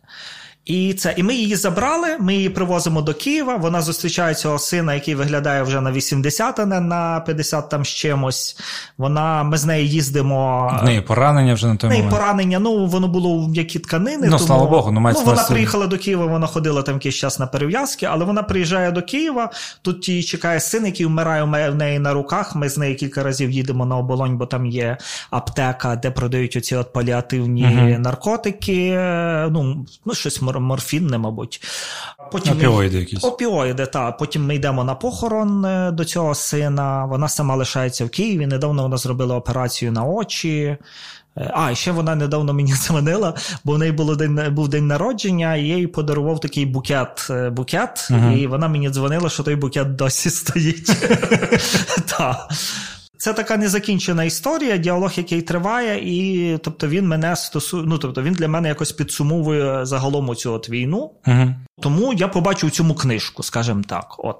І це, і ми її забрали, ми її привозимо до Києва, вона зустрічає цього сина, який виглядає вже на вісімдесят, а не на п'ятдесят там з чимось. Вона, ми з нею їздимо... В неї поранення вже на той момент. В неї поранення, ну, воно було в м'які тканини. Ну, тому, слава Богу, ну, мається ну, вона сили. приїхала до Києва, вона ходила там якийсь час на перев'язки, але вона приїжджає до Києва, тут її чекає син, який вмирає в неї на руках, ми з нею кілька разів їдемо на Оболонь, бо там є аптека, де продають оці от паліативні угу. наркотики, ну, ну, щось морфінне, мабуть. Потім опіоїди ми... якісь. Опіоїди, так. Потім ми йдемо на похорон до цього сина. Вона сама лишається в Києві. Недавно вона зробила операцію на очі. А, і ще вона недавно мені дзвонила, бо в неї було день, був день народження, і я їй подарував такий букет, букет uh-huh. і вона мені дзвонила, що той букет досі стоїть. Так. Це така незакінчена історія, діалог, який триває, і тобто він мене стосує, ну тобто він для мене якось підсумовує загалом оцю от війну. Uh-huh. Тому я побачив цьому книжку, скажімо так. От.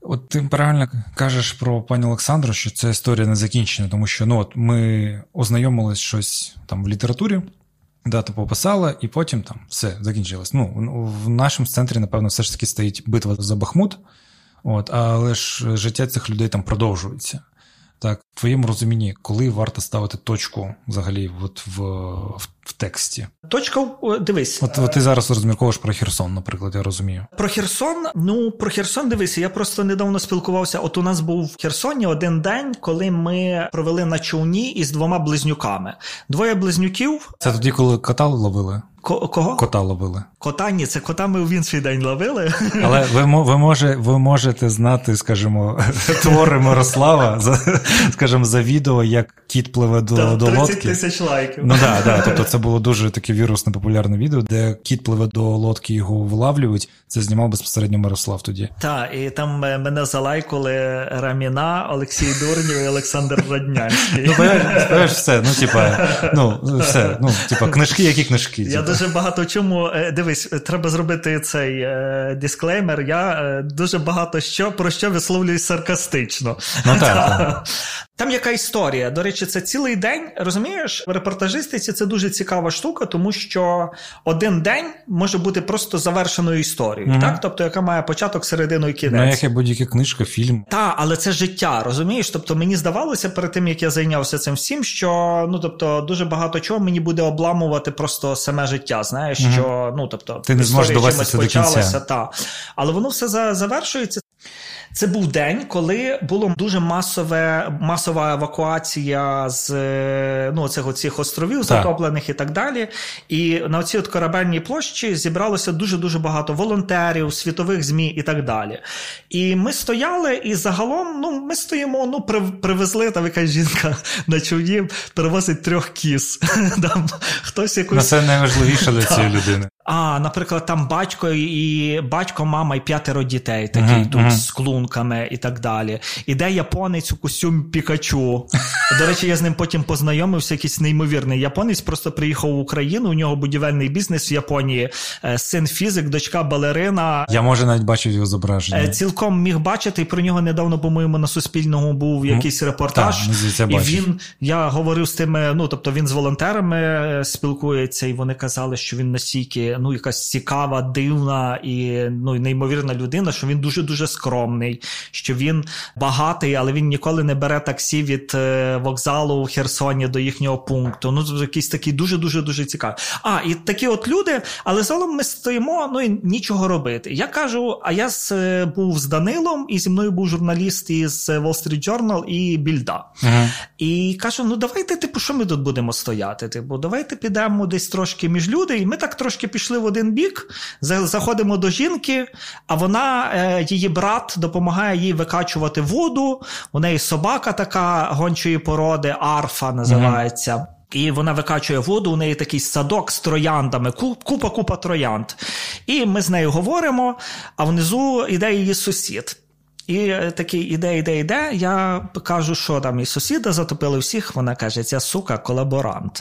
От ти правильно кажеш про пані Олександру, що це історія не закінчена, тому що ну, от ми ознайомились щось там в літературі, дату пописали, і потім там все, закінчилось. Ну, в нашому центрі, напевно, все ж таки стоїть битва за Бахмут, от, але ж життя цих людей там продовжується. Так, в твоєму розумінні, коли варто ставити точку взагалі от в, в, в тексті? Точка, дивись. От, от ти зараз розмірковуєш про Херсон, наприклад, я розумію. Про Херсон? Ну, про Херсон, дивись, я просто недавно спілкувався. От у нас був в Херсоні один день, коли ми провели на човні із двома близнюками. Двоє близнюків. Це тоді, коли кота ловили? Кого? Кота ловили. Кота? Ні, це кота ми в інший день ловили. Але ви, ви, може, ви можете знати, скажімо, твори Мирослава, за, скажімо, за відео, як кіт пливе до, Там до лодки. тридцять тисяч лайків. Ну так, да, да, тобто це було дуже таке вірусне популярне відео, де кіт пливе до лодки, його вилавлюють. Це знімав безпосередньо Мирослав тоді. Так, і там мене залайкали Раміна, Олексій Дурнів і Олександр Роднянський. Ну, знаєш, все, ну, типа, ну, все, ну, типа, книжки, які книжки. Я дуже багато чому, дивись, треба зробити цей е, дисклеймер, я е, дуже багато що, про що висловлююсь саркастично. Ну так, так. Там яка історія, до речі, це цілий день, розумієш, в репортажистиці це дуже цікава штука, тому що один день може бути просто завершеною історією, mm-hmm. так? Тобто, яка має початок, середину і кінець. Ну, як і будь-яка книжка, фільм. Так, але це життя, розумієш? Тобто, мені здавалося перед тим, як я зайнявся цим всім, що, ну, тобто, дуже багато чого мені буде обламувати просто саме життя, знаєш, mm-hmm. що, ну, тобто, ти не зможеш довести це до кінця. Та. Але воно все завершується. Це був день, коли було дуже масове, масова евакуація з ну, цих, цих островів затоплених і так далі. І на оцій от корабельній площі зібралося дуже-дуже багато волонтерів, світових ЗМІ і так далі. І ми стояли, і загалом, ну, ми стоїмо, ну, привезли, там якась жінка на човні, перевозить трьох кіз. Там хтось якусь... Ну, це найважливіше для цієї людини. А, наприклад, там батько і батько, мама і п'ятеро дітей, такі uh-huh, тут uh-huh. з клунками і так далі. Іде японець у костюмі Пікачу. До речі, я з ним потім познайомився, якийсь неймовірний японець, просто приїхав в Україну, у нього будівельний бізнес в Японії, син фізик, дочка балерина. Я, може, навіть бачив його зображення. Цілком міг бачити, і про нього недавно, по-моєму, на Суспільному був якийсь репортаж. Так, і він, я говорив з тими, ну, тобто він з волонтерами спілкується, і вони казали, що він настільки ну, якась цікава, дивна і ну, неймовірна людина, що він дуже-дуже скромний, що він багатий, але він ніколи не бере таксі від е, вокзалу в Херсоні до їхнього пункту. Ну, якийсь такий дуже-дуже-дуже цікавий. А, і такі от люди, але загалом ми стоїмо, ну, і нічого робити. Я кажу, а я з, був з Данилом, і зі мною був журналіст із Wall Street Journal і Більда. Uh-huh. І кажу, ну, давайте, типу, що ми тут будемо стояти? Типу, давайте підемо десь трошки між люди, і ми так трошки пішли в один бік, заходимо до жінки, а вона, її брат допомагає їй викачувати воду, у неї собака така гончої породи, Арфа називається. Mm-hmm. І вона викачує воду, у неї такий садок з трояндами, купа-купа троянд. І ми з нею говоримо, а внизу йде її сусід. І такий іде, іде, іде, я кажу, що там і сусіда затопили всіх, вона каже, ця сука колаборант.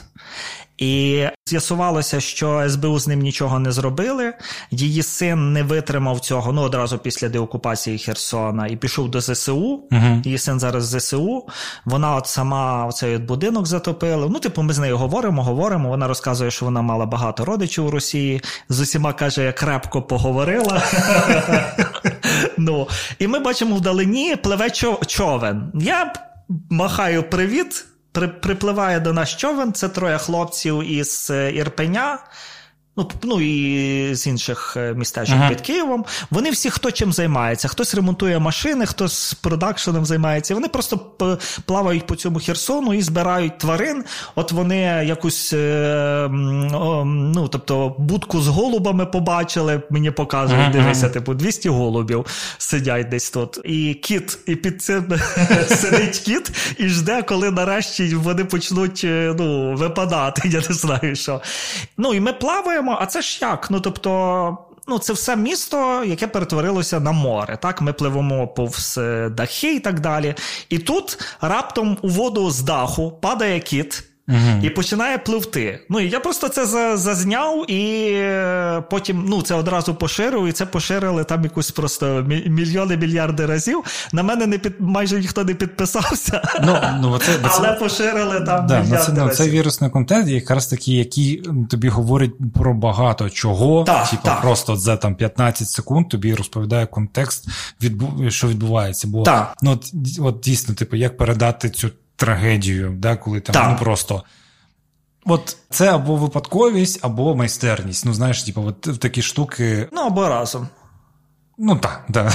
І з'ясувалося, що ес бе у з ним нічого не зробили, її син не витримав цього, ну, одразу після деокупації Херсона, і пішов до зе се у, угу. Її син зараз в зе се у, вона от сама оцей от будинок затопила, ну, типу, ми з нею говоримо, говоримо, вона розказує, що вона мала багато родичів у Росії, з усіма, каже, я крепко поговорила. Ну, і ми бачимо вдалині пливе човен. Я махаю привіт, При, припливає до нас човен, це троє хлопців із Ірпеня, ну, ну і з інших містечок ага. під Києвом. Вони всі хто чим займається. Хтось ремонтує машини, хтось продакшеном займається. Вони просто плавають по цьому Херсону і збирають тварин. От вони якусь, ну, тобто, будку з голубами побачили, мені показують, ага. дивися, типу, двісті голубів сидять десь тут. І кіт, і під цим сидить кіт і жде, коли нарешті вони почнуть, ну, випадати, я не знаю що. Ну, і ми плаваємо. А це ж як? Ну, тобто, ну, це все місто, яке перетворилося на море. Так, ми пливемо повз дахи і так далі. І тут раптом у воду з даху падає кіт, Угу. І починає пливти. Ну, і я просто це зазняв, і потім, ну, це одразу поширив, і це поширили там якусь просто мільйони, мільярди разів. На мене не під... майже ніхто не підписався, ну, ну, це, але це... поширили там да, мільярди це, ну, разів. Це вірусний контент, якраз такий, який тобі говорить про багато чого, так, типу, так. просто за там п'ятнадцять секунд тобі розповідає контекст, відбу... що відбувається. Бо так. ну, от, от дійсно, типу, як передати цю трагедію, да, коли там ну, просто... От це або випадковість, або майстерність. Ну, знаєш, типу, от такі штуки... Ну, або разом. Ну, так, так.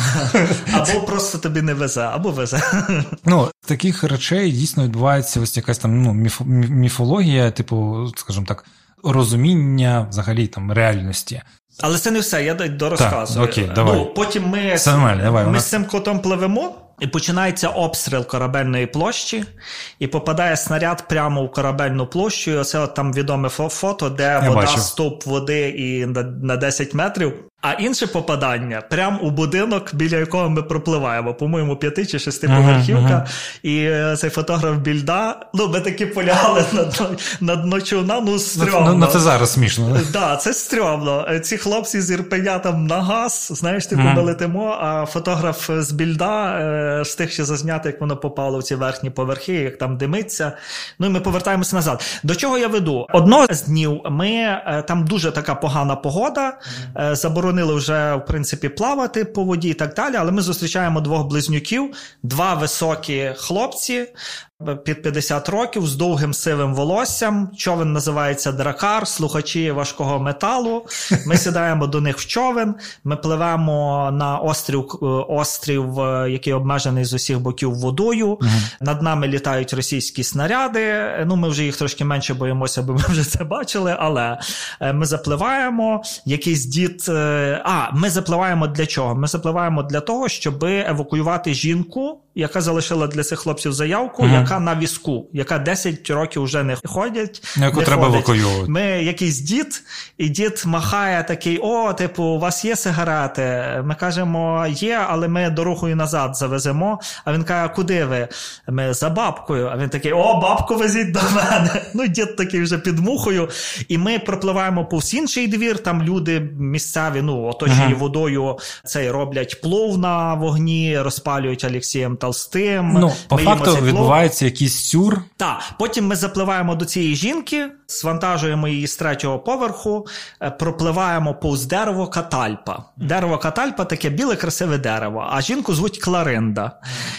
Або просто тобі не везе, або везе. Ну, з таких речей дійсно відбувається ось якась там, ну, міф... міфологія, типу, скажімо так, розуміння взагалі там реальності. Але це не все, я дорозказую. Так, окей, давай. Ну, потім ми, Самель, давай, ми нас... з цим котом пливемо, і починається обстріл корабельної площі, і попадає снаряд прямо в корабельну площу, і оце от там відоме фото, де я вода, бачу. Стовп води і на, на десять метрів. А інше попадання прямо у будинок, біля якого ми пропливаємо, по-моєму, п'яти чи шести поверхівка, ага, ага. І цей фотограф Більда, ну, ми таки полягали на дно, на дно човна, ну, стрьомно. Ну, ну, це зараз смішно. Так, да, це стрьомно. Ці хлопці з Ірпеня там на газ, знаєш, типу, ага. ми летимо, а фотограф з Більда встиг ще зазняти, як воно попало в ці верхні поверхи, як там димиться. Ну, і ми повертаємося назад. До чого я веду? Одного з днів ми, там дуже така погана погода, ага. заборонили вже, в принципі, плавати по воді і так далі, але ми зустрічаємо двох близнюків, два високі хлопці, під п'ятдесят років, з довгим сивим волоссям. Човен називається «Дракар», слухачі важкого металу. Ми сідаємо до них в човен, ми пливемо на острів, острів, який обмежений з усіх боків водою. Угу. Над нами літають російські снаряди. Ну, ми вже їх трошки менше боїмося, бо ми вже це бачили, але ми запливаємо. Якийсь дід... А, ми запливаємо для чого? Ми запливаємо для того, щоб евакуювати жінку, яка залишила для цих хлопців заявку, угу. яка на візку, яка десять років вже не ходять. Яку не треба ходить. евакуювати. Ми якийсь дід, і дід махає такий, о, типу, у вас є сигарети? Ми кажемо, є, але ми дорогою назад завеземо. А він каже, а куди ви? Ми за бабкою. А він такий, о, бабку везіть до мене. Ну, дід такий вже під мухою. І ми пропливаємо повз інший двір, там люди місцеві, ну, оточені ага. водою, цей роблять плов на вогні, розпалюють Олексієм Толстим. Ну, по факту відбувається якийсь сюр. Так, потім ми запливаємо до цієї жінки, свантажуємо її з третього поверху, пропливаємо повз дерево катальпа. Дерево катальпа – таке біле красиве дерево, а жінку звуть Кларинда.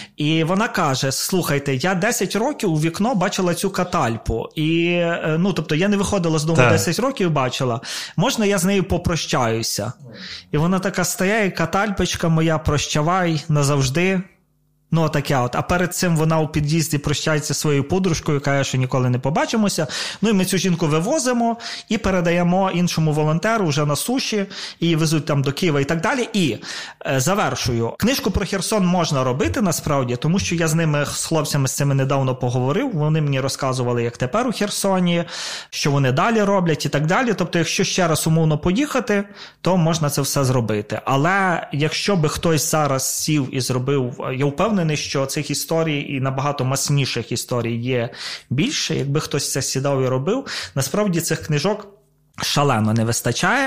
І вона каже, слухайте, я десять років у вікно бачила цю катальпу. І, ну, тобто, я не виходила з дому так. десять років бачила. Можна я з нею попрощаюся? І вона така стає, і катальпочка моя, прощавай назавжди. Ну, таке от. А перед цим вона у під'їзді прощається зі своєю подружкою, каже, що ніколи не побачимося. Ну, і ми цю жінку вивозимо і передаємо іншому волонтеру вже на суші, і її везуть там до Києва і так далі. І е, завершую. Книжку про Херсон можна робити, насправді, тому що я з ними, з хлопцями з цими недавно поговорив. Вони мені розказували, як тепер у Херсоні, що вони далі роблять і так далі. Тобто, якщо ще раз умовно поїхати, то можна це все зробити. Але якщо би хтось зараз сів і зробив, я впевнений, що цих історій і набагато масніших історій є більше, якби хтось це сідав і робив. Насправді цих книжок шалено не вистачає.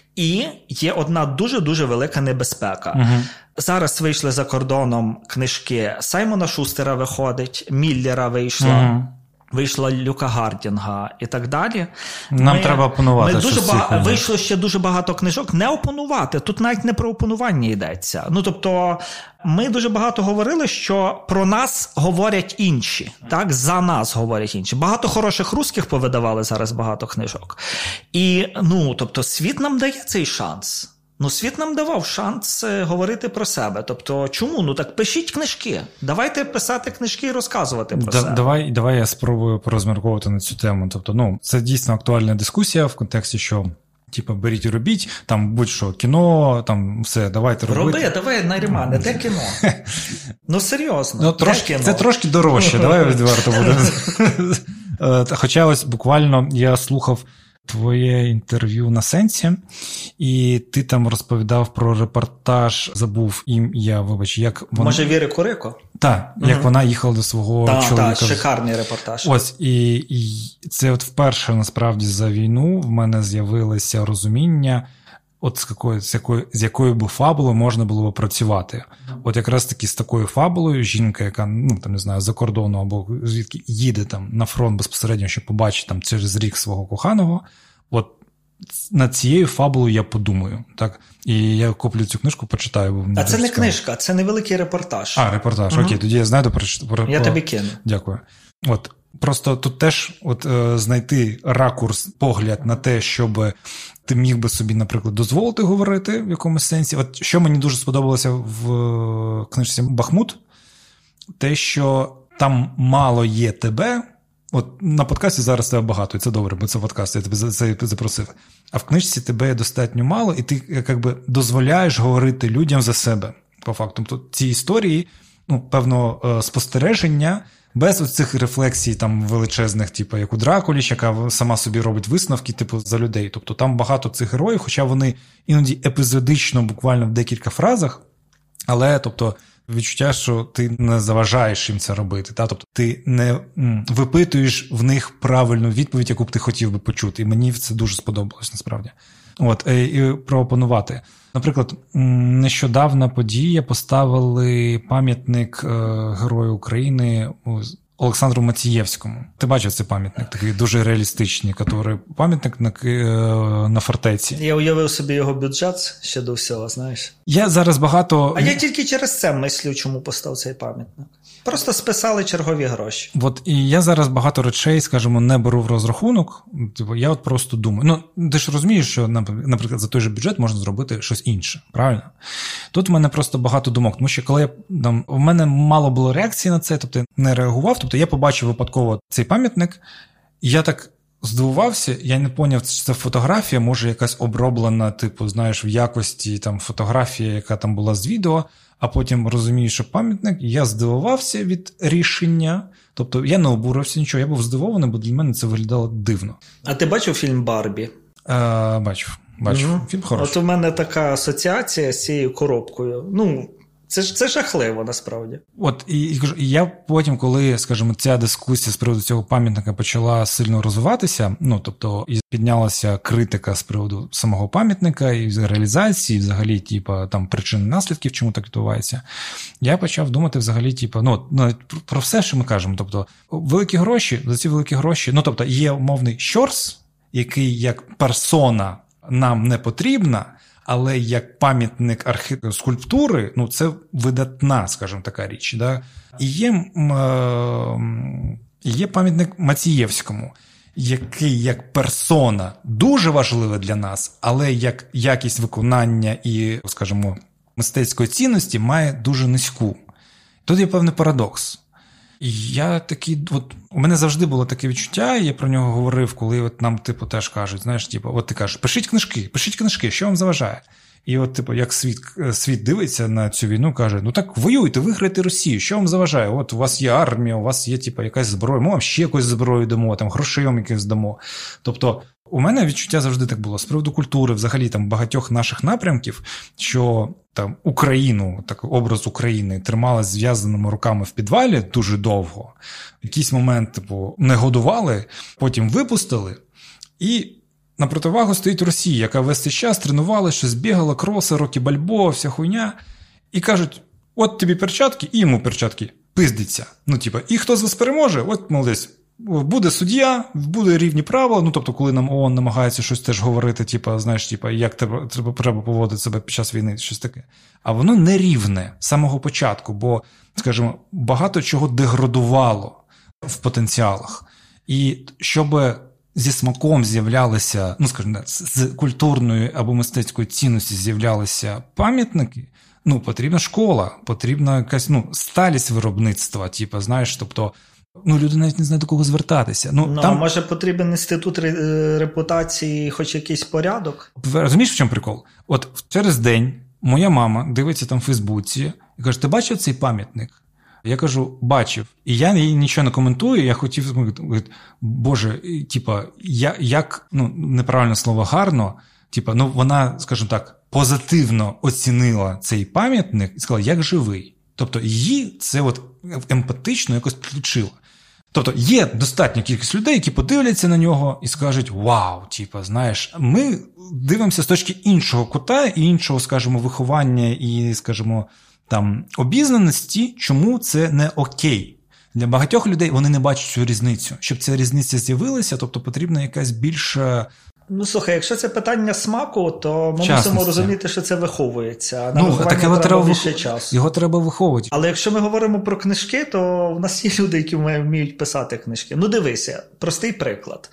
І є одна дуже-дуже велика небезпека. Угу. Зараз вийшли за кордоном книжки Саймона Шустера виходить, Міллера вийшла. Угу. Вийшла Люка Гардінга і так далі. Нам ми, треба опанувати. Ми дуже ба... Вийшло ще дуже багато книжок. Не опанувати. Тут навіть не про опанування йдеться. Ну, тобто, ми дуже багато говорили, що про нас говорять інші. Так? За нас говорять інші. Багато хороших русських повидавали зараз багато книжок. І, ну, тобто, світ нам дає цей шанс. Ну, світ нам давав шанс говорити про себе. Тобто, чому? Ну, так пишіть книжки. Давайте писати книжки і розказувати про да, себе. Давай, давай я спробую порозмірковувати на цю тему. Тобто, ну, це дійсно актуальна дискусія в контексті, що, типу, беріть і робіть, там будь-що, кіно, там все, давайте робити. Роби, давай, Нарімане, де кіно? Ну, серйозно, ну, де трошки, кіно? Це трошки дорожче, давай відверто буде. Хоча ось буквально я слухав твоє інтерв'ю на Сенсі, і ти там розповідав про репортаж, забув ім'я, вибач, як вона... Може, Віри Курико? Так, угу. Як вона їхала до свого та, чоловіка. Так, шикарний репортаж. Ось, і, і це от вперше, насправді, за війну в мене з'явилося розуміння, от з якою, з якою, з якою би фабулою можна було б працювати. От якраз таки з такою фабулою жінка, яка, ну, там, не знаю, за кордону або звідки їде там на фронт безпосередньо, щоб побачити там через рік свого коханого, от над цією фабулою я подумаю, так? І я куплю цю книжку, почитаю. Бо а це не цікаво. Книжка, це невеликий репортаж. А, репортаж, угу. Окей, тоді я знайду про... про я тобі кину. Дякую. От, просто тут теж от, е, знайти ракурс, погляд на те, щоб ти міг би собі, наприклад, дозволити говорити в якомусь сенсі. От що мені дуже сподобалося в книжці «Бахмут», те, що там мало є тебе. От на подкасті зараз тебе багато, і це добре, бо це подкаст, я тебе за це запросив. А в книжці тебе достатньо мало, і ти якби дозволяєш говорити людям за себе, по факту. Тобто ці історії, ну, певно, спостереження, без оцих рефлексій там величезних, типу, як у Дракулі, яка сама собі робить висновки, типу, за людей. Тобто там багато цих героїв, хоча вони іноді епізодично, буквально в декілька фразах, але, тобто, відчуття, що ти не заважаєш їм це робити. Та? Тобто ти не випитуєш в них правильну відповідь, яку б ти хотів би почути. І мені це дуже сподобалось, насправді. От, і проопонувати. Наприклад, нещодавна подія поставили пам'ятник Герою України Олександру Мацієвському. Ти бачив цей пам'ятник, такий дуже реалістичний, який пам'ятник на, на фортеці. Я уявив собі його бюджет ще до всього, знаєш. Я зараз багато... А я тільки через це мислю, чому постав цей пам'ятник. Просто списали чергові гроші. От і я зараз багато речей, скажімо, не беру в розрахунок. Типу, я от просто думаю. Ну, ти ж розумієш, що, наприклад, за той же бюджет можна зробити щось інше, правильно? Тут в мене просто багато думок, тому що коли я, там, в мене мало було реакції на це, тобто я не реагував, тобто я побачив випадково цей пам'ятник, і я так здивувався, я не поняв, чи це фотографія, може якась оброблена, типу, знаєш, в якості там фотографія, яка там була з відео, а потім розумію, що пам'ятник, і я здивувався від рішення, тобто я не обурився нічого, я був здивований, бо для мене це виглядало дивно. А ти бачив фільм «Барбі»? Е, бачив, бачив. Угу. Фільм хороший. От у мене така асоціація з цією коробкою. Ну, Це ж це жахливо, насправді. От, і, і, і я потім, коли, скажімо, ця дискусія з приводу цього пам'ятника почала сильно розвиватися, ну, тобто, і піднялася критика з приводу самого пам'ятника, і реалізації, і взагалі, типу, там, причин і наслідків, чому так відбувається, я почав думати, взагалі, типу, ну, ну, про все, що ми кажемо, тобто, великі гроші, за ці великі гроші, ну, тобто, є умовний Щорс, який, як персона, нам не потрібна, але як пам'ятник архі... скульптури, ну, це видатна, скажімо, така річ. Да? І є, е... є пам'ятник Мацієвському, який як персона дуже важливий для нас, але як якість виконання і, скажімо, мистецької цінності має дуже низьку. Тут є певний парадокс. І я такий, от, у мене завжди було таке відчуття, я про нього говорив, коли от нам, типу, теж кажуть, знаєш, типу, от ти кажеш, пишіть книжки, пишіть книжки, що вам заважає? І от, типу, як світ, світ дивиться на цю війну, каже, ну так воюйте, виграйте Росію, що вам заважає? От у вас є армія, у вас є, типу, якась зброя, ми вам ще якусь зброю дамо, там, грошей вам якось дамо. Тобто, у мене відчуття завжди так було. З приводу культури, взагалі, там, багатьох наших напрямків, що там Україну, так, образ України тримали зв'язаними руками в підвалі дуже довго. В якийсь момент, типу, не годували, потім випустили, і на противагу стоїть Росія, яка весь цей час тренувала, щось бігала, кроси, Рокі Бальбоа, вся хуйня, і кажуть, от тобі перчатки, і йому перчатки, пиздиться. Ну, типу, і хто з вас переможе, от, молодець, буде суддя, буде рівні правила, ну, тобто, коли нам ООН намагається щось теж говорити, типу, знаєш, типу, як треба, треба, треба поводити себе під час війни, щось таке. А воно не рівне з самого початку, бо, скажімо, багато чого деградувало в потенціалах. І щоб зі смаком з'являлися, ну, скажімо, з культурної або мистецької цінності з'являлися пам'ятники, ну, потрібна школа, потрібна якась, ну, сталість виробництва, типу, знаєш, тобто, ну, люди навіть не знають, до кого звертатися. Ну, ну там... може потрібен інститут репутації, хоч якийсь порядок? Розумієш, в чому прикол? От через день моя мама дивиться там в Фейсбуці і каже, ти бачив цей пам'ятник? Я кажу, бачив. І я їй нічого не коментую, я хотів сказати, боже, типа, я, як, ну, неправильне слово, гарно, типа, ну, вона, скажімо так, позитивно оцінила цей пам'ятник і сказала, як живий. Тобто її це от емпатично якось підключило. Тобто є достатньо кількість людей, які подивляться на нього і скажуть, вау, типа, знаєш, ми дивимося з точки іншого кута і іншого, скажімо, виховання і, скажімо, там, обізнаності, чому це не окей. Для багатьох людей вони не бачать цю різницю. Щоб ця різниця з'явилася, тобто потрібна якась більша... Ну, слухай, якщо це питання смаку, то ми Частності. мусимо розуміти, що це виховується. На ну, виховання так його треба треба більше вих... часу. Його треба виховувати. Але якщо ми говоримо про книжки, то в нас є люди, які вміють писати книжки. Ну, дивися, простий приклад.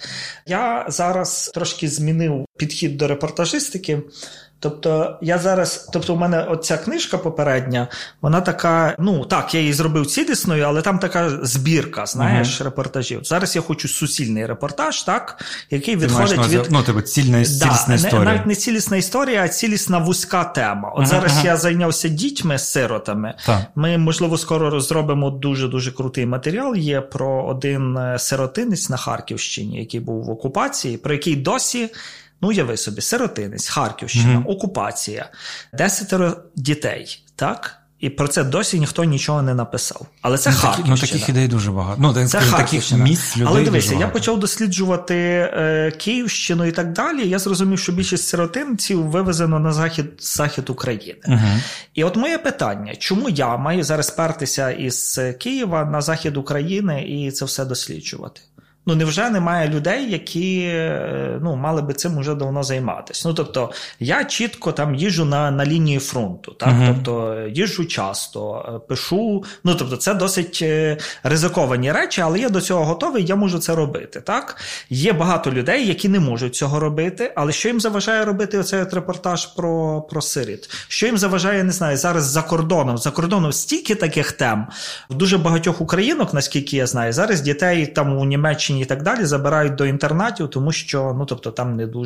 Я зараз трошки змінив підхід до репортажистики. Тобто, я зараз, тобто у мене оця книжка попередня, вона така, ну так, я її зробив цілісною, але там така збірка, знаєш, uh-huh. репортажів. Зараз я хочу суцільний репортаж, так, який Ти відходить маєш, від... Ну, тебе цільна, цілісна да, історія. Навіть не цілісна історія, а цілісна вузька тема. От uh-huh, зараз uh-huh. я зайнявся дітьми, сиротами. Так. Ми, можливо, скоро розробимо дуже-дуже крутий матеріал. Є про один сиротинець на Харківщині, який був в окупації, про який досі... Ну, уяви собі, сиротинець, Харківщина, mm-hmm. окупація, десятеро дітей, так? І про це досі ніхто нічого не написав. Але це ну, Харківщина. Ну, таких ідей дуже багато. Ну, так, це скажу, таких місць людей Але дивися, дуже я почав досліджувати е, Київщину і так далі, я зрозумів, що більшість сиротинців вивезено на захід, захід України. Uh-huh. І от моє питання, чому я маю зараз пертися із Києва на захід України і це все досліджувати? Ну, невже немає людей, які, ну, мали би цим уже давно займатися? Ну, тобто, я чітко там їжджу на, на лінії фронту, так? Uh-huh. Тобто, їжджу часто, пишу, ну, тобто, це досить ризиковані речі, але я до цього готовий, я можу це робити, так? Є багато людей, які не можуть цього робити, але що їм заважає робити оцей репортаж про, про сиріт? Що їм заважає, не знаю, зараз за кордоном, за кордоном стільки таких тем, в дуже багатьох українок, наскільки я знаю, зараз дітей там у Німеччині і так далі забирають до інтернатів, тому що, ну, тобто, там не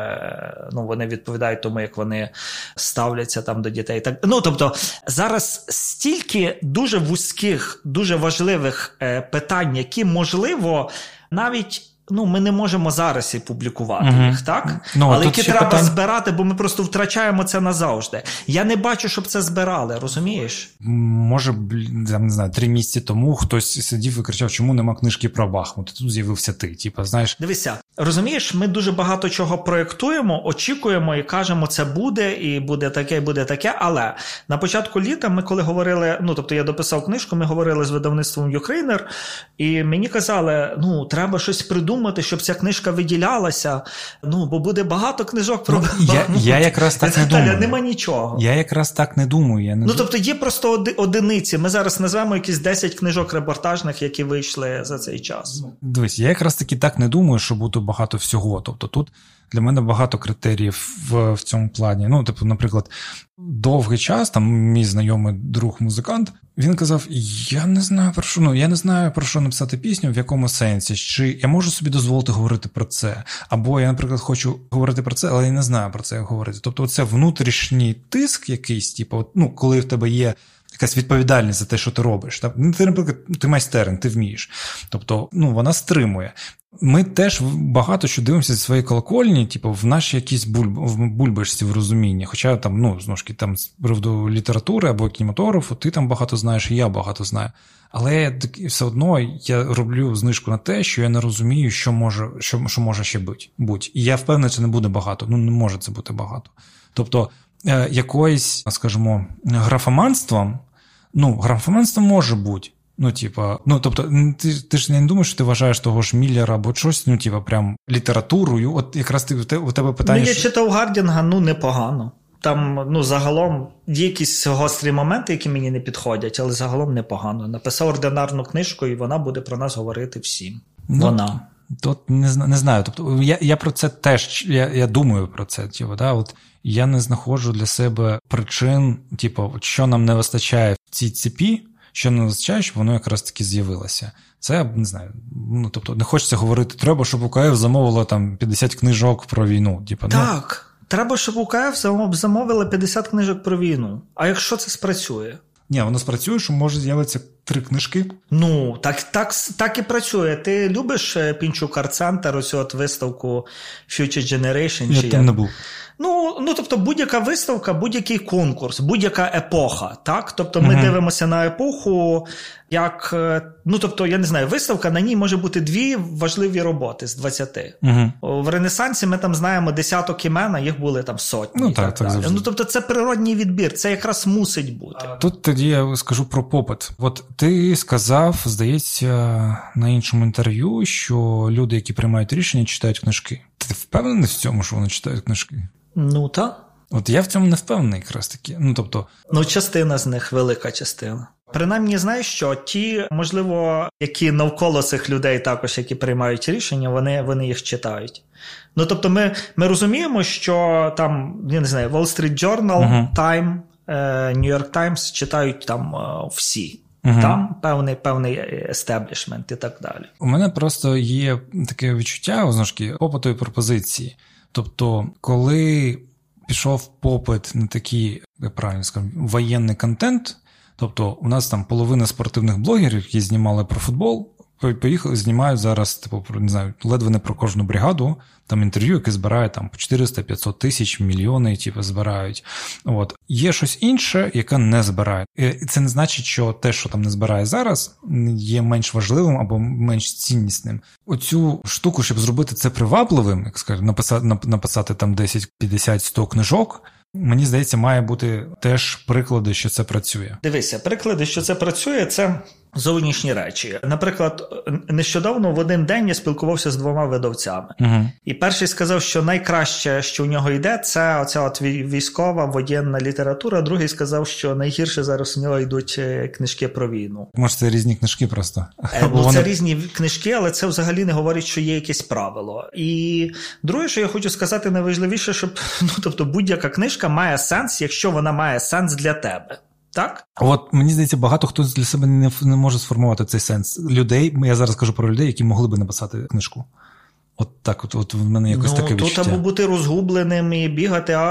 дуже, ну, вони відповідають тому, як вони ставляться там до дітей. Так, ну, тобто, зараз стільки дуже вузьких, дуже важливих е, питань, які, можливо, навіть ну, ми не можемо зараз і публікувати uh-huh. їх, так? Ну, але які треба питань... збирати, бо ми просто втрачаємо це назавжди. Я не бачу, щоб це збирали, розумієш? Може, я не знаю, три місяці тому хтось сидів і кричав, чому нема книжки про Бахмут, тут з'явився ти, типа, знаєш. Дивися, розумієш, ми дуже багато чого проєктуємо, очікуємо і кажемо, це буде, і буде таке, і буде таке, але на початку літа ми коли говорили, ну, тобто я дописав книжку, ми говорили з видавництвом Юкрейнер, і мені казали, ну, треба щось придумати, щоб ця книжка виділялася, ну, бо буде багато книжок про ну, я, я якраз так не думаю. Нема нічого. Я якраз так не думаю. Я не ну, тобто є просто оди, одиниці. Ми зараз назвемо якісь десять книжок репортажних, які вийшли за цей час. Дивись, я якраз таки так не думаю, що буде багато всього. Тобто тут для мене багато критеріїв в, в цьому плані. Ну, типу, наприклад, довгий час, там, мій знайомий друг-музикант, він казав, я не знаю про що, ну, я не знаю про що написати пісню, в якому сенсі, чи я можу собі дозволити говорити про це, або я, наприклад, хочу говорити про це, але я не знаю про це, як говорити. Тобто це внутрішній тиск якийсь, типу, ну, коли в тебе є якась відповідальність за те, що ти робиш. Так? Ти, наприклад, ти майстерин, ти вмієш. Тобто, ну, вона стримує. Ми теж багато що дивимося зі своєї колокольні, типу, в нашій якійсь бульб... в бульбашці в розумінні. Хоча там, ну, знову ж таки, там з приводу літератури або кінематографу, ти там багато знаєш, і я багато знаю. Але все одно я роблю знижку на те, що я не розумію, що може, що, що може ще бути. І я впевнений, що не буде багато. Ну, не може це бути багато. Тобто, е, якоюсь, скажімо, графоманством, ну, графоманство може бути. Ну, типа, ну, тобто, ти, ти ж не думаєш, що ти вважаєш того ж Міллера або щось, ну, типа, прям літературою, от якраз ти, у тебе питання... Ну, я що... читав Гардінга, ну, непогано. Там, ну, загалом, є якісь гострі моменти, які мені не підходять, але загалом непогано. Написав ординарну книжку, і вона буде про нас говорити всім. Ну, вона. Тут не, не знаю, тобто, я, я про це теж, я, я думаю про це, типу, да, от я не знаходжу для себе причин, типу, що нам не вистачає в цій цепі, що не вистачає, щоб воно якраз таки з'явилося. Це, не знаю, ну, тобто, не хочеться говорити, треба, щоб УКФ замовило там п'ятдесят книжок про війну. Типу, так, ну... треба, щоб УКФ замовило п'ятдесят книжок про війну. А якщо це спрацює? Ні, воно спрацює, що може з'явитися три книжки. Ну, так, так, так і працює. Ти любиш Пінчук Арт Центр, ось от виставку Future Generation? Я чи там як? не був. Ну, ну, тобто будь-яка виставка, будь-який конкурс, будь-яка епоха, так? Тобто ми uh-huh. дивимося на епоху, як, ну, тобто, я не знаю, виставка, на ній може бути дві важливі роботи з двадцяти. Uh-huh. В Ренесансі ми там знаємо десяток імен, а їх були там сотні. Ну, і так, так, так далі. Ну, тобто це природній відбір, це якраз мусить бути. Тут тоді я скажу про попит. От ти сказав, здається, на іншому інтерв'ю, що люди, які приймають рішення, читають книжки. Ти впевнений в цьому, що вони читають книжки? Ну, так. От я в цьому не впевнений якраз таки. Ну, тобто... Ну, частина з них, велика частина. Принаймні, знаєш що, ті, можливо, які навколо цих людей також, які приймають рішення, вони, вони їх читають. Ну, тобто ми, ми розуміємо, що там, я не знаю, Wall Street Journal, uh-huh. Time, New York Times читають там всі. Uh-huh. Там певний, певний естеблішмент і так далі. У мене просто є таке відчуття, знову ж таки, попиту і пропозиції. Тобто, коли пішов попит на такий, як правильно скажу, воєнний контент, тобто у нас там половина спортивних блогерів, які знімали про футбол, поїхали, знімають зараз, типу, не знаю, ледве не про кожну бригаду, там інтерв'ю, яке збирає там по чотириста-п'ятсот тисяч, мільйони, типу, збирають. От. Є щось інше, яке не збирає. І це не значить, що те, що там не збирає зараз, є менш важливим або менш ціннісним. Оцю штуку, щоб зробити це привабливим, як скажу, написати, написати там десять, п'ятдесят, сто книжок, мені здається, має бути теж приклади, що це працює. Дивися, приклади, що це працює, це зовнішні речі. Наприклад, нещодавно в один день я спілкувався з двома видавцями. Угу. І перший сказав, що найкраще, що у нього йде, це оця от військова, воєнна література. Другий сказав, що найгірше зараз у нього йдуть книжки про війну. Може, це різні книжки просто? Е, ну, це різні книжки, але це взагалі не говорить, що є якесь правило. І друге, що я хочу сказати, найважливіше, щоб, ну, тобто, будь-яка книжка має сенс, якщо вона має сенс для тебе. Так? От, мені здається, багато хто для себе не, не може сформувати цей сенс. Людей, я зараз кажу про людей, які могли би написати книжку. От так, от, от в мене якось ну, таке відчуття. Тут або бути розгубленим і бігати, а,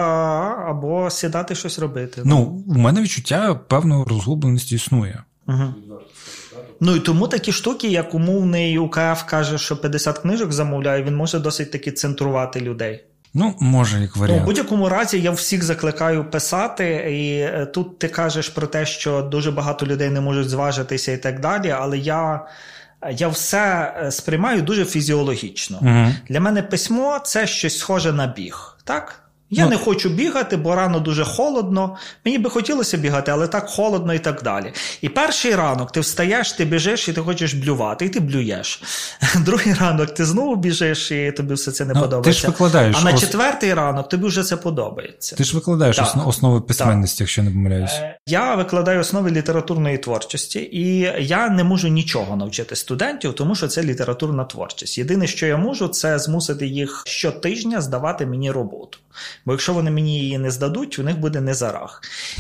або сідати щось робити. Ну, у мене відчуття певної розгубленості існує. Угу. Ну і тому такі штуки, як умовний УКФ каже, що п'ятдесят книжок замовляє, він може досить таки центрувати людей. Ну, може, як варіант. Ну, в будь-якому разі я всіх закликаю писати, і тут ти кажеш про те, що дуже багато людей не можуть зважитися і так далі, але я, я все сприймаю дуже фізіологічно. Угу. Для мене письмо – це щось схоже на біг, так? Я ну, не хочу бігати, бо рано дуже холодно. Мені би хотілося бігати, але так холодно і так далі. І перший ранок ти встаєш, ти біжиш і ти хочеш блювати, і ти блюєш. Другий ранок ти знову біжиш і тобі все це не ну, подобається. Ти ж викладаєш. А на ос... четвертий ранок тобі вже це подобається. Ти ж викладаєш так. основи письменності, так. якщо не помиляюсь. Я викладаю основи літературної творчості, і я не можу нічого навчити студентів, тому що це літературна творчість. Єдине, що я можу, це змусити їх щотижня здавати мені роботу. Бо якщо вони мені її не здадуть, у них буде незарах.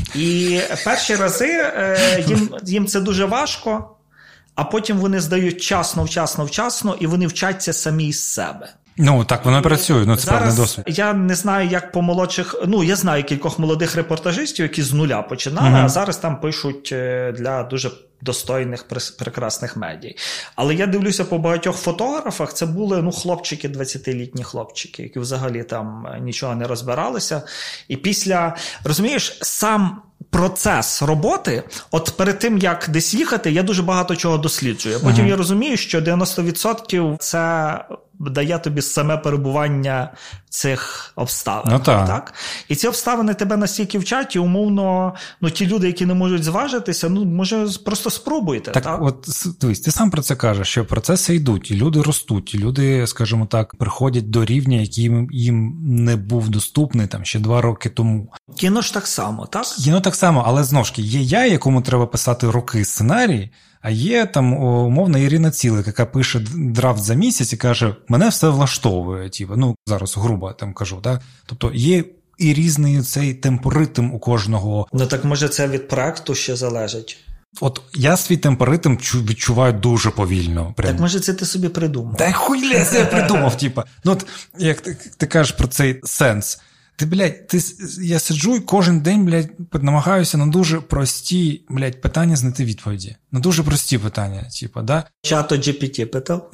І перші рази е, їм, їм це дуже важко, а потім вони здають вчасно, вчасно, вчасно, і вони вчаться самі з себе. Ну, так воно працює, ну це певний досвід. Я не знаю, як по молодших, ну, я знаю кількох молодих репортажистів, які з нуля починали, uh-huh. а зараз там пишуть для дуже достойних, прекрасних медій. Але я дивлюся по багатьох фотографах, це були, ну, хлопчики, двадцятилітні хлопчики, які взагалі там нічого не розбиралися. І після, розумієш, сам процес роботи, от перед тим, як десь їхати, я дуже багато чого досліджую. Потім uh-huh. я розумію, що дев'яносто відсотків це дає тобі саме перебування цих обставин. Ну, так. так? І ці обставини тебе настільки вчать, і умовно, ну, ті люди, які не можуть зважитися, ну, може, просто спробуйте. Так, так? От, дивись, ти сам про це кажеш, що процеси йдуть, і люди ростуть, і люди, скажімо так, приходять до рівня, який їм не був доступний там ще два роки тому. Кіно ж так само, так? Кіно так само, але, знову ж таки, є я, якому треба писати роки сценарій, а є там умовна Ірина Цілик, яка пише драфт за місяць і каже, мене все влаштовує. Типу, ну, зараз грубо там кажу. Так? Тобто є і різний цей темпоритм у кожного. Ну так може це від проекту ще залежить? От я свій темпоритм відчуваю дуже повільно. Прям. Так може це ти собі придумав? Та хуй я себе придумав. Типу. Ну, от, як ти, ти кажеш про цей сенс. Ти, блядь, ти, я сиджу і кожен день, блядь, намагаюся на дуже прості, блядь, питання знайти відповіді. На дуже прості питання, типу, да? Чато джі пі ті питав?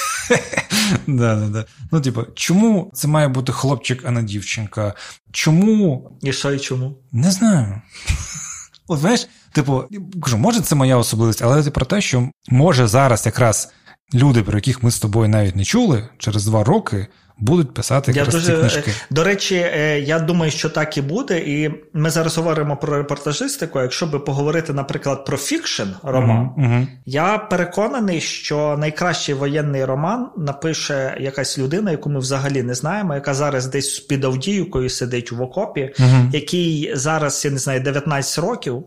Да, да, да. Ну, типу, чому це має бути хлопчик, а не дівчинка? Чому? І що, і чому? Не знаю. От, знаєш, типу, кажу, може це моя особливість, але це про те, що може зараз якраз люди, про яких ми з тобою навіть не чули, через два роки будуть писати якраз ці книжки. До речі, я думаю, що так і буде, і ми зараз говоримо про репортажистику, якщо би поговорити, наприклад, про фікшн роман, uh-huh, uh-huh. я переконаний, що найкращий воєнний роман напише якась людина, яку ми взагалі не знаємо, яка зараз десь під Авдіївкою сидить в окопі, uh-huh. який зараз, я не знаю, дев'ятнадцять років,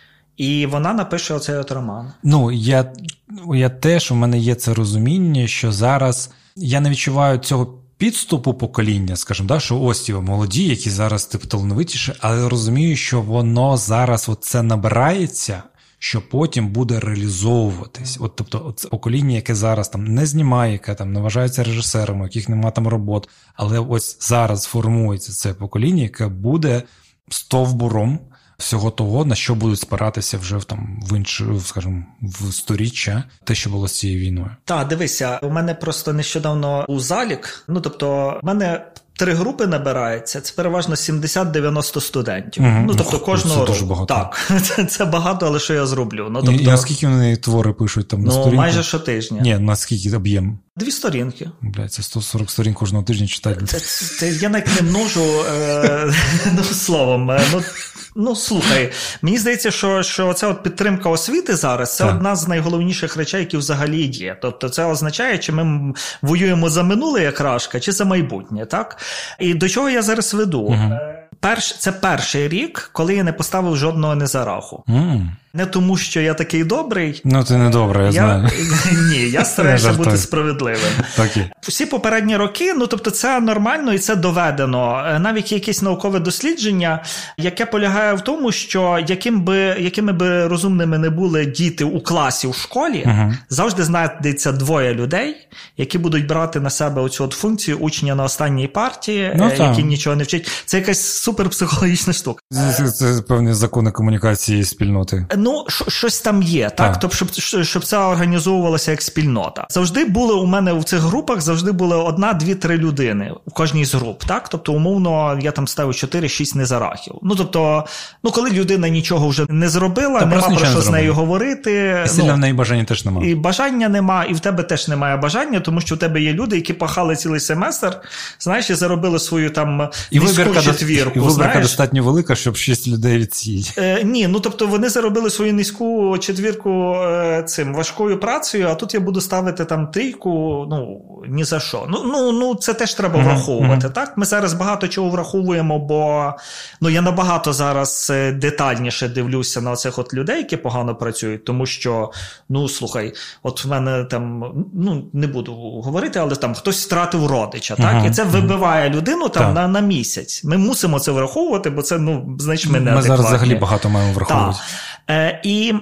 і вона напише оцей от роман. Ну, я, я теж, у мене є це розуміння, що зараз я не відчуваю цього підступу покоління, скажімо, да, що ось ті молоді, які зараз типу талановитіші, але розумію, що воно зараз от це набирається, що потім буде реалізовуватись. От, тобто, от покоління, яке зараз там не знімає, яке там не вважається режисером, у яких немає там робот, але ось зараз формується це покоління, яке буде стовбуром всього того, на що будуть спиратися вже в, там, в інше, скажімо, в сторіччя, те, що було з цією війною. Так, дивися, у мене просто нещодавно у залік, ну, тобто, в мене три групи набирається, це переважно сімдесят-дев'яносто студентів. Угу. Ну, тобто, Ох, кожного це дуже багато. Так, це, це багато, але що я зроблю? Ну, тобто... І, і наскільки вони твори пишуть там на ну, сторінку? Ну, майже щотижня. Ні, наскільки об'єм? Дві сторінки. Бля, це сто сорок сторін кожного тижня читати. Це, це, це, я навіть не множу е, ну, словом. Е, ну, ну, слухай, мені здається, що, що ця от підтримка освіти зараз, це так. одна з найголовніших речей, які взагалі є. Тобто це означає, чи ми воюємо за минуле, як Рашка, чи за майбутнє, так? І до чого я зараз веду? Угу. Перш, це перший рік, коли я не поставив жодного незараху. Mm. Не тому, що я такий добрий. Ну, ти не добрий, я, я знаю. Ні, я стараюся бути справедливим. Okay. Всі попередні роки, ну, тобто це нормально і це доведено. Навіть якесь наукове дослідження, яке полягає в тому, що яким би, якими би розумними не були діти у класі, у школі, uh-huh. завжди знайдеться двоє людей, які будуть брати на себе оцю от функцію учня на останній парті, ну, які нічого не вчать. Це якась суперпсихологічна штука. Це, це, це певні закони комунікації спільноти. Ну, щось там є, так? Тобто, щоб, щоб це організовувалося як спільнота. Завжди були у мене в цих групах, завжди були одна, дві, три людини в кожній з груп, так? Тобто, умовно, я там ставив чотири-шість незарахів. Ну, тобто, ну, коли людина нічого вже не зробила, та нема про що з нею говорити. І сильно ну, в неї бажання теж немає. І бажання нема, і в тебе теж немає бажання, тому що в тебе є люди, які пахали цілий семестр, знаєш, і заробили свою там низьку четвірку. І вибірка достатньо велика, щоб шість людей відсіяти. Е, ні, ну, тобто, вони заробили свою низьку четвірку е, цим важкою працею, а тут я буду ставити там трійку, ну, ні за що. Ну, ну, ну це теж треба uh-huh, враховувати, uh-huh. так? Ми зараз багато чого враховуємо, бо ну, я набагато зараз детальніше дивлюся на оцих от людей, які погано працюють, тому що, ну, слухай, от в мене там, ну, не буду говорити, але там хтось втратив родича, так? Uh-huh, і це вибиває людину там uh-huh. на, на місяць. Ми мусимо це враховувати, бо це, ну, значить, ми не Ми зараз взагалі багато маємо враховувати. Так. Е, і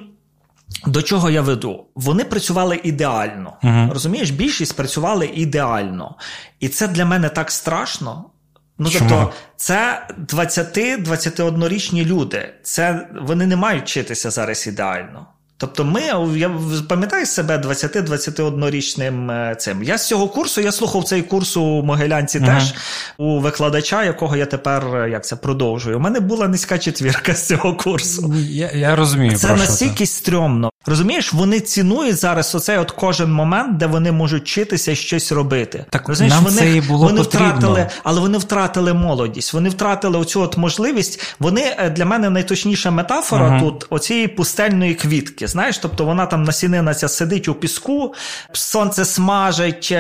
до чого я веду? Вони працювали ідеально. Uh-huh. Розумієш? Більшість працювали ідеально. І це для мене так страшно. Ну, Чому? тобто, це двадцяти-двадцятиоднорічні люди. Це, вони не мають вчитися зараз ідеально. Тобто ми, я пам'ятаю себе двадцяти-двадцятиоднорічним цим. Я з цього курсу, я слухав цей курс у Могилянці uh-huh. теж, у викладача, якого я тепер, як це, продовжую. У мене була низька четвірка з цього курсу. Я, я розумію, це про настільки стрьомно. Розумієш, вони цінують зараз оцей от кожен момент, де вони можуть вчитися щось робити. Так, розумієш, нам вони, це і було вони потрібно. Втратили, але вони втратили молодість, вони втратили оцю от можливість. Вони, для мене найточніша метафора uh-huh. тут оцієї пустельної квітки. Знаєш, тобто вона там насінина ця сидить у піску, сонце смажить,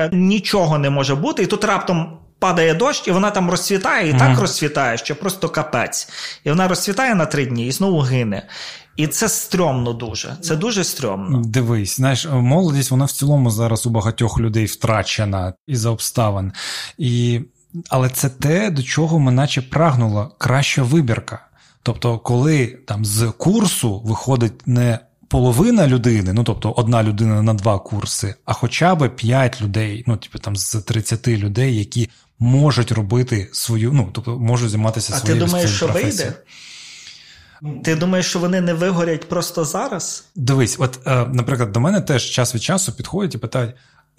нічого не може бути, і тут раптом падає дощ, і вона там розцвітає, і mm. так розцвітає, що просто капець. І вона розцвітає на три дні, і знову гине. І це стрьомно дуже. Це дуже стрьомно. Дивись, знаєш, молодість, вона в цілому зараз у багатьох людей втрачена із-за обставин. І... Але це те, до чого ми наче прагнула краща вибірка. Тобто, коли там з курсу виходить не половина людини, ну, тобто одна людина на два курси, а хоча б п'ять людей, ну, типу там з тридцяти людей, які можуть робити свою, ну, тобто можуть займатися а своєю професією. А ти думаєш, що вийде? Ти думаєш, що вони не вигорять просто зараз? Дивись, от, е, наприклад, до мене теж час від часу підходять і питають,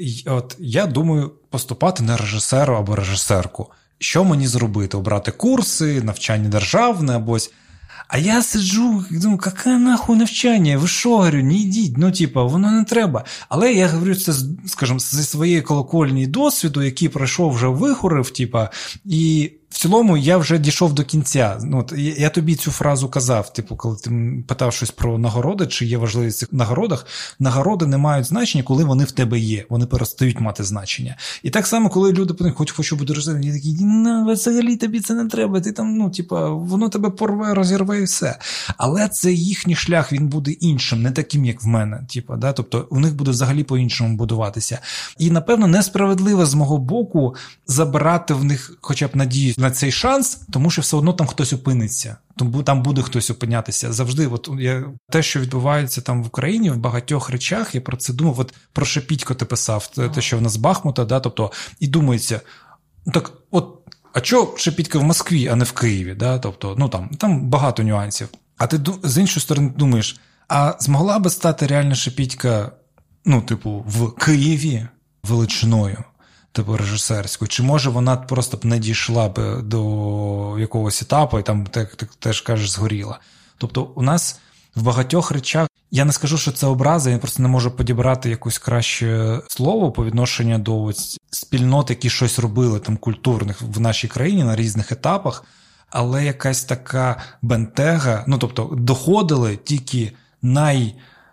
от я думаю поступати на режисера або режисерку. Що мені зробити? Обрати курси, навчання державне або ось. А я сиджу і думаю, яке нахуй навчання? Ви що, говорю, не йдіть, ну, типа, воно не треба. Але я говорю це, скажімо, зі своєї колокольні досвіду, який пройшов, вже вихорив, типа, і в цілому я вже дійшов до кінця. Ну, от, я, я тобі цю фразу казав, типу, коли ти питав щось про нагороди, чи є важливість в цих нагородах. Нагороди не мають значення, коли вони в тебе є. Вони перестають мати значення. І так само, коли люди питають, хоч хочу бути режисером, я такий, ну, взагалі тобі це не треба, ти там, ну, типа, воно тебе порве, розірве і все. Але це їхній шлях, він буде іншим, не таким, як в мене. Типа, да? Тобто, у них буде взагалі по-іншому будуватися. І, напевно, несправедливо з мого боку забирати в них хоча б надію на цей шанс, тому що все одно там хтось опиниться. Тому там буде хтось опинятися. Завжди, от я, те, що відбувається там в Україні, в багатьох речах, я про це думав, от про Шепітько ти писав, те, те, що в нас Бахмута, да, тобто, і думається, так, от, а чого Шепітько в Москві, а не в Києві, да, тобто, ну там, там багато нюансів. А ти з іншої сторони думаєш, а змогла би стати реально Шепітька, ну, типу, в Києві величиною? Типу режисерську, чи може вона просто б не дійшла б до якогось етапу і там, як ти теж кажеш, згоріла. Тобто у нас в багатьох речах, я не скажу, що це образи, я просто не можу підібрати якусь краще слово по відношенню до ось спільнот, які щось робили там культурних в нашій країні на різних етапах, але якась така бентега, ну тобто доходили тільки най...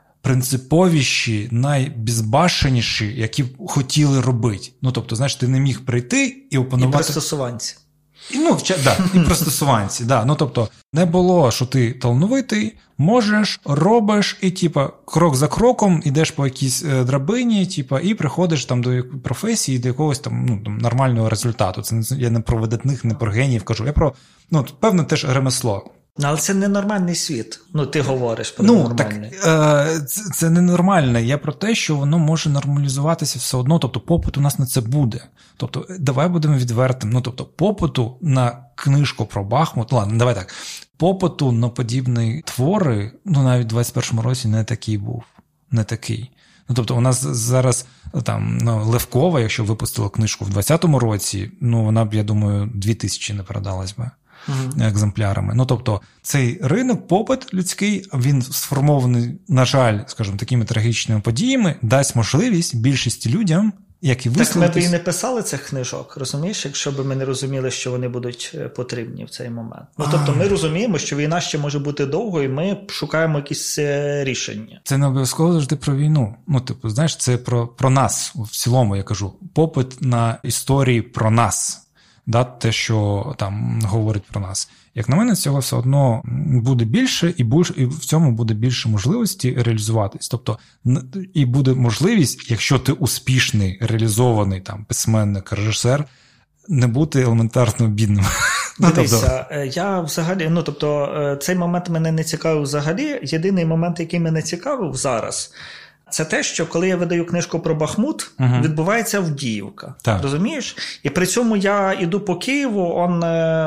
принциповіші, найбезбашеніші, які хотіли робити. Ну, тобто, знаєш, ти не міг прийти і опанувати... І пристосуванці. І, ну, да, і пристосуванці, да. Ну, тобто, не було, що ти талановитий, можеш, робиш, і, типа, крок за кроком ідеш по якійсь драбині, типа, і приходиш там до професії, до якогось там, ну, там, нормального результату. Це я не про видатних, не про геніїв кажу, я про, ну, певне теж ремесло. Але це ненормальний світ. Ну, ти говориш про ну, нормальний. Так, е, це, це ненормальне. Я про те, що воно може нормалізуватися все одно. Тобто попит у нас на це буде. Тобто давай будемо відвертим. Ну, тобто попиту на книжку про Бахмут, ладно, давай так. Попиту на подібні твори, ну, навіть в двадцять першому році не такий був. Не такий. Ну, тобто у нас зараз там, ну, Левкова, якщо випустила книжку в двадцятому році, ну, вона б, я думаю, дві тисячі не продалась би. Uh-huh. Екземплярами. Ну, тобто, цей ринок, попит людський, він сформований, на жаль, скажімо, такими трагічними подіями, дасть можливість більшості людям, як і висловитись... Так ми б і не писали цих книжок, розумієш, якщо б ми не розуміли, що вони будуть потрібні в цей момент. Ну, тобто, ми розуміємо, що війна ще може бути довго, і ми шукаємо якісь рішення. Це не обов'язково завжди про війну. Ну, типу, знаєш, це про, про нас, в цілому, я кажу. Попит на історії про нас. Да, те, що там говорить про нас. Як на мене, цього все одно буде більше, і, більше, і в цьому буде більше можливості реалізуватись. Тобто, і буде можливість, якщо ти успішний, реалізований там письменник, режисер, не бути елементарно бідним. Дивися, я взагалі, ну, тобто, цей момент мене не цікавив взагалі. Єдиний момент, який мене цікавив зараз, це те, що коли я видаю книжку про Бахмут, uh-huh. відбувається Авдіївка. Так. Розумієш? І при цьому я йду по Києву, он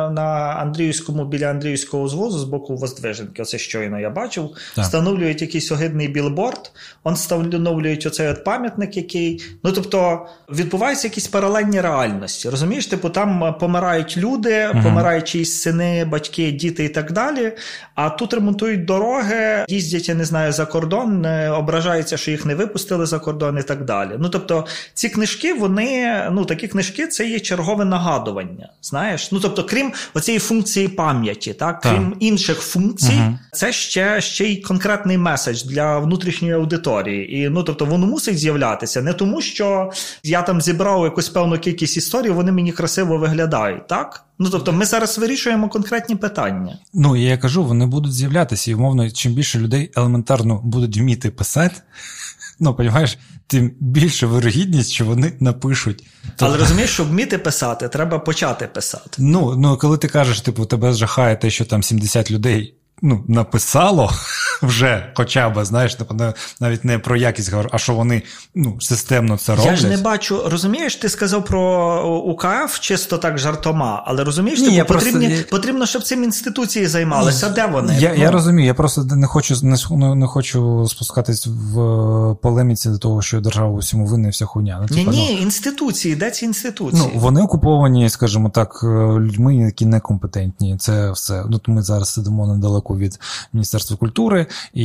на Андріївському, біля Андріївського узвозу, з боку Воздвиженки, оце щойно я бачив, так. встановлюють якийсь огидний білборд, он встановлюють оцей от пам'ятник, який... Ну, тобто, відбуваються якісь паралельні реальності. Розумієш? Типу, там помирають люди, uh-huh. помирають чиїсь сини, батьки, діти і так далі, а тут ремонтують дороги, їздять, я не знаю, за кордон, ображаються, що їх не випустили за кордон і так далі. Ну, тобто, ці книжки, вони, ну, такі книжки, це є чергове нагадування, знаєш? Ну, тобто, крім оцієї функції пам'яті, так? так. Крім інших функцій, угу. це ще, ще й конкретний меседж для внутрішньої аудиторії. І, ну, тобто, воно мусить з'являтися не тому, що я там зібрав якусь певну кількість історій, вони мені красиво виглядають, так? Ну, тобто, ми зараз вирішуємо конкретні питання. Ну, і я кажу, вони будуть з'являтися, і, умовно, чим більше людей елементарно будуть вміти писати, ну, розумієш, тим більше вирогідність, що вони напишуть. Але розумієш, щоб вміти писати, треба почати писати. Ну, ну коли ти кажеш, типу, тебе жахає те, що там сімдесят людей ну, написало вже, хоча б, знаєш, навіть не про якість говорю, а що вони, ну, системно це роблять. Я ж не бачу, розумієш, ти сказав про УКФ чисто так жартома, але розумієш, Ні, типу, потрібні, просто... потрібно, щоб цим інституції займалися, де вони? Я, ну. я розумію, я просто не хочу, не, не хочу спускатись в полеміці до того, що держава усьому винна і вся хуйня. Ну, ні, типу, ні, ну, інституції, де ці інституції? Ну, вони окуповані, скажімо так, людьми, які некомпетентні. Це все. Ну, ми зараз сидимо недалеко від Міністерства культури,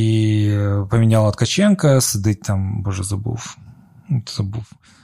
і поміняла Ткаченка, сидить там, боже, забув, забув,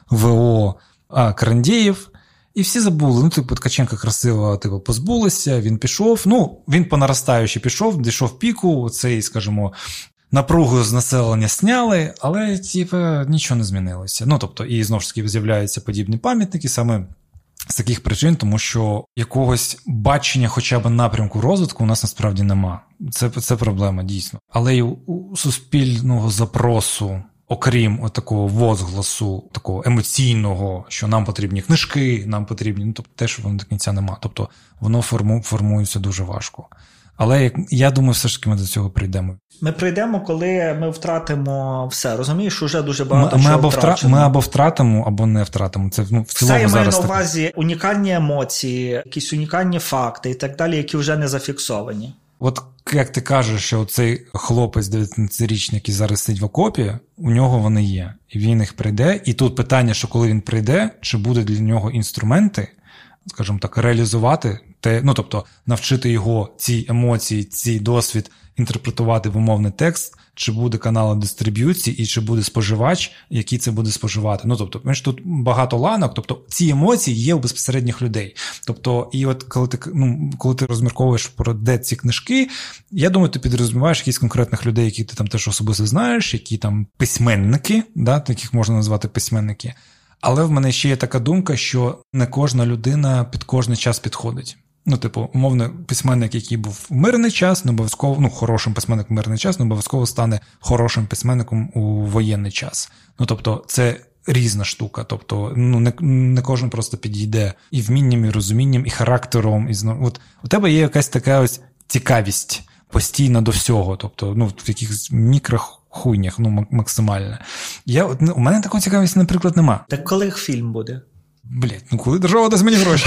ВО, а, Карандєєв, і всі забули. Ну, типу, Ткаченка красиво, типу, позбулися, він пішов, ну, він по наростаючій пішов, дійшов піку, цей, скажімо, напругу з населення сняли, але, типу, нічого не змінилося. Ну, тобто, і знову ж таки з'являються подібні пам'ятники саме з таких причин, тому що якогось бачення хоча б напрямку розвитку у нас насправді нема. Це, це проблема, дійсно. Але й у суспільного запросу, окрім такого возгласу, такого емоційного, що нам потрібні книжки, нам потрібні, ну, тобто теж воно до кінця нема. Тобто воно форму, формується дуже важко. Але я думаю, все ж таки ми до цього прийдемо. Ми прийдемо, коли ми втратимо все. Розумієш, уже дуже багато ми, чого ми або втрачено. Ми або втратимо, або не втратимо. Це, ну, в цілому все я маю зараз на так... увазі унікальні емоції, якісь унікальні факти і так далі, які вже не зафіксовані. От як ти кажеш, що цей хлопець дев'ятнадцятирічний, який зараз сидить в окопі, у нього вони є. І він їх прийде. І тут питання, що коли він прийде, чи будуть для нього інструменти, скажімо так, реалізувати те, ну, тобто навчити його ці емоції, цей досвід інтерпретувати в умовний текст, чи буде канал дистриб'юції і чи буде споживач, який це буде споживати. Ну, тобто, ми ж тут багато ланок, тобто ці емоції є у безпосередніх людей. Тобто, і от коли ти, ну, коли ти розмірковуєш про де ці книжки, я думаю, ти підрозуміваєш якісь конкретних людей, які ти там теж особисто знаєш, які там письменники, да, таких можна назвати письменники. Але в мене ще є така думка, що не кожна людина під кожний час підходить. Ну, типу, умовно, письменник, який був в мирний час, не обов'язково, ну, хорошим письменником в мирний час, не обов'язково стане хорошим письменником у воєнний час. Ну, тобто, це різна штука. Тобто, ну, не, не кожен просто підійде і вмінням, і розумінням, і характером. І, от у тебе є якась така ось цікавість постійна до всього. Тобто, ну, в якихось мікрохуйнях, ну, максимально. Я, у мене такої цікавості, наприклад, нема. Так коли фільм буде? Блять, ну коли держава дасть мені гроші?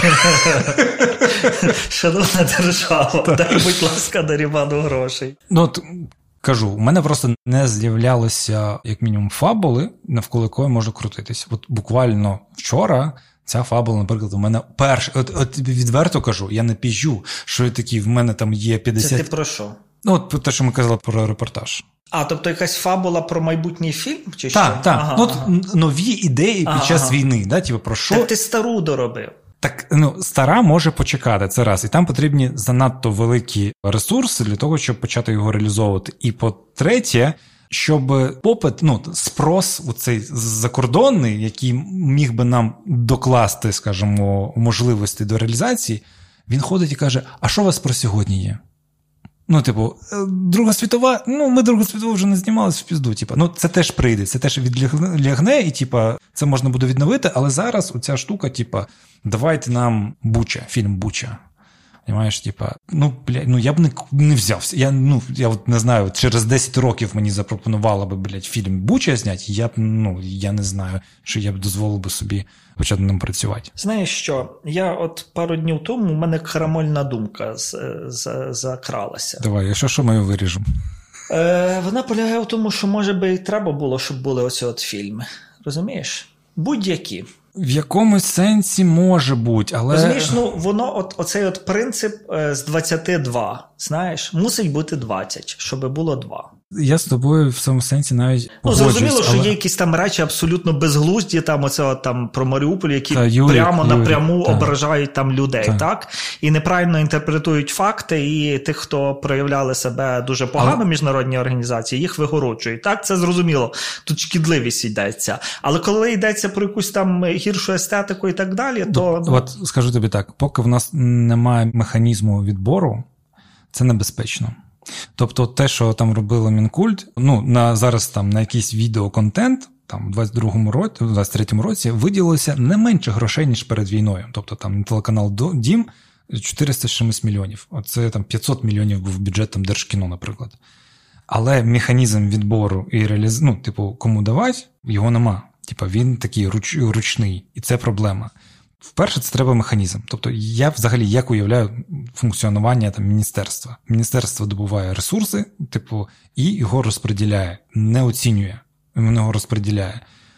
Шановна держава, дай, будь ласка, Наріману грошей. Ну, от, кажу, у мене просто не з'являлося, як мінімум, фабули, навколо якої можу крутитись. От буквально вчора ця фабула, наприклад, у мене перша, от, от відверто кажу, я не піжу, що я такий, в мене там є п'ятдесят... Це ти про що? Ну, от про те, що ми казали про репортаж. А, тобто якась фабула про майбутній фільм? Чи так, що? так. Ага, ну, ага. Нові ідеї ага, під час ага. війни, да, типу, про що... Так ти стару доробив. Так, ну, стара може почекати, це раз. І там потрібні занадто великі ресурси для того, щоб почати його реалізовувати. І по-третє, щоб попит, ну, спрос оцей закордонний, який міг би нам докласти, скажімо, можливості до реалізації, він ходить і каже, а що у вас про сьогодні є? Ну, типу, Друга світова, ну, ми Другу світову вже не знімалися в пізду, типу, ну, це теж прийде, це теж відлягне, і, типу, це можна буде відновити, але зараз оця штука, типу, давайте нам Буча, фільм Буча. Понимаєш, типа, ну, блядь, ну я б не, не взявся. Я, ну, я от не знаю, через десять років мені запропонували би, блядь, фільм Буча зняти, я б, ну, я не знаю, що я б дозволив би собі почати ним працювати. Знаєш що, я от пару днів тому, у мене карамольна думка з, з, закралася. Давай, якщо що, ми його виріжемо. Е, вона полягає в тому, що, може би, і треба було, щоб були оці от фільми. Розумієш? Будь-які. В якомусь сенсі може бути, але... Розумієш, ну, воно, от, оцей от принцип е, з двадцяти два, знаєш, мусить бути двадцять, щоб було два. Я з тобою в цьому сенсі навіть погоджуюсь. Ну, зрозуміло, але... що є якісь там речі абсолютно безглузді, там оце от, там про Маріуполь, які та, Юрій, прямо Юрій, напряму та. ображають там людей, та. так? І неправильно інтерпретують факти, і тих, хто проявляли себе дуже погано але... в міжнародній організації, їх вигороджують. Так, це зрозуміло. Тут шкідливість йдеться. Але коли йдеться про якусь там гіршу естетику і так далі, то... Ну... От скажу тобі так, поки в нас немає механізму відбору, це небезпечно. Тобто те, що там робило Мінкульт, ну, на, зараз там на якийсь відеоконтент, там, в двадцять другому році, в двадцять третьому році виділилося не менше грошей, ніж перед війною. Тобто там телеканал Дім чотириста чимось мільйонів. Оце там п'ятсот мільйонів був бюджет там Держкіно, наприклад. Але механізм відбору і реаліз... ну, типу, кому давати, його нема. Типу, він такий руч... ручний, і це проблема. Вперше, це треба механізм. Тобто, я взагалі як уявляю функціонування там, міністерства. Міністерство добуває ресурси, типу, і його розподіляє, не оцінює, він його розподіляє.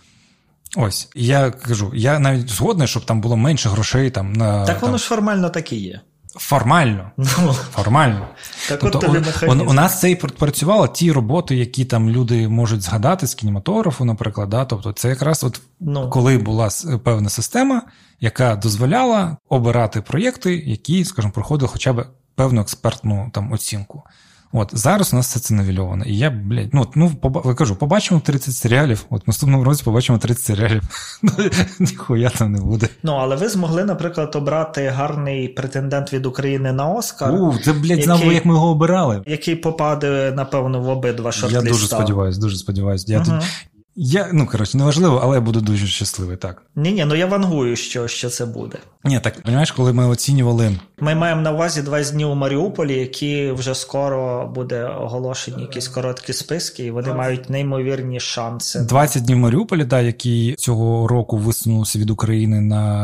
Ось, я кажу, я навіть згодний, щоб там було менше грошей. Там, на, так воно там... ж формально так і є. Формально. Формально. Так тобто, от тобі у, у нас це і працювало, ті роботи, які там люди можуть згадати з кінематографу, наприклад, да? Тобто це якраз от ну. коли була певна система, яка дозволяла обирати проєкти, які, скажімо, проходили хоча б певну експертну там оцінку. От, зараз у нас все це навільовано. І я, блядь, ну, ну поба- кажу, побачимо тридцять серіалів, от в наступному році побачимо тридцять серіалів. Ніхуя там не буде. Ну, але ви змогли, наприклад, обрати гарний претендент від України на Оскар. У, це, блядь, знав, як ми його обирали. Який попаде, напевно, в обидва шорт-ліста. Я дуже сподіваюся, дуже сподіваюся. Я угу. тут... Я, ну, коротше, неважливо, але я буду дуже щасливий, так. Ні-ні, ну я вангую, що, що це буде. Ні, так, розумієш, коли ми оцінювали... Ми маємо на увазі двадцять днів у Маріуполі, які вже скоро буде оголошені якісь короткі списки, і вони мають неймовірні шанси. двадцять днів в Маріуполі, да, які цього року висунулися від України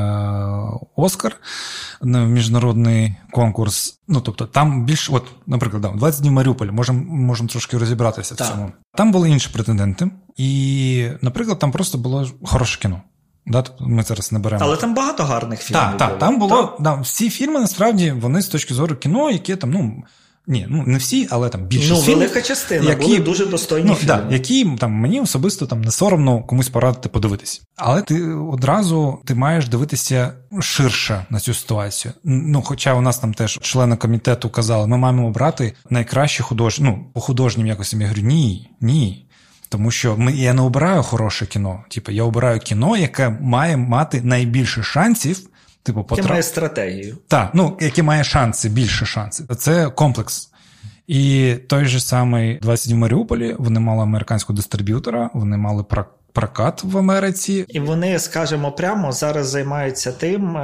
на Оскар, на міжнародний конкурс. Ну, тобто, там більш, от, наприклад, да, двадцять днів в Маріуполі, можемо можем трошки розібратися так. в цьому. Там були інші претенденти, і, наприклад, там просто було хороше кіно. Да, ми зараз не беремо. Але там багато гарних фільмів. Так, так, там було, да, всі фільми, насправді, вони з точки зору кіно, які там, ну, ні, ну не всі, але там більшість ну, фільмів. Ну, велика частина, які, були дуже достойні ну, фільми. Да, які там, мені особисто там не соромно комусь порадити подивитись. Але ти одразу ти маєш дивитися ширше на цю ситуацію. Ну, хоча у нас там теж члени комітету казали, ми маємо обрати найкращі художні, ну, по художнім якось. Я говорю, ні, ні. Тому що ми, я не обираю хороше кіно. Типу, я обираю кіно, яке має мати найбільше шансів. Типу, потра... Яке має стратегію. Так, ну, яке має шанси, більше шансів. Це комплекс. І той же самий двадцять днів в Маріуполі, вони мали американського дистриб'ютора, вони мали прокат в Америці. І вони, скажімо прямо, зараз займаються тим,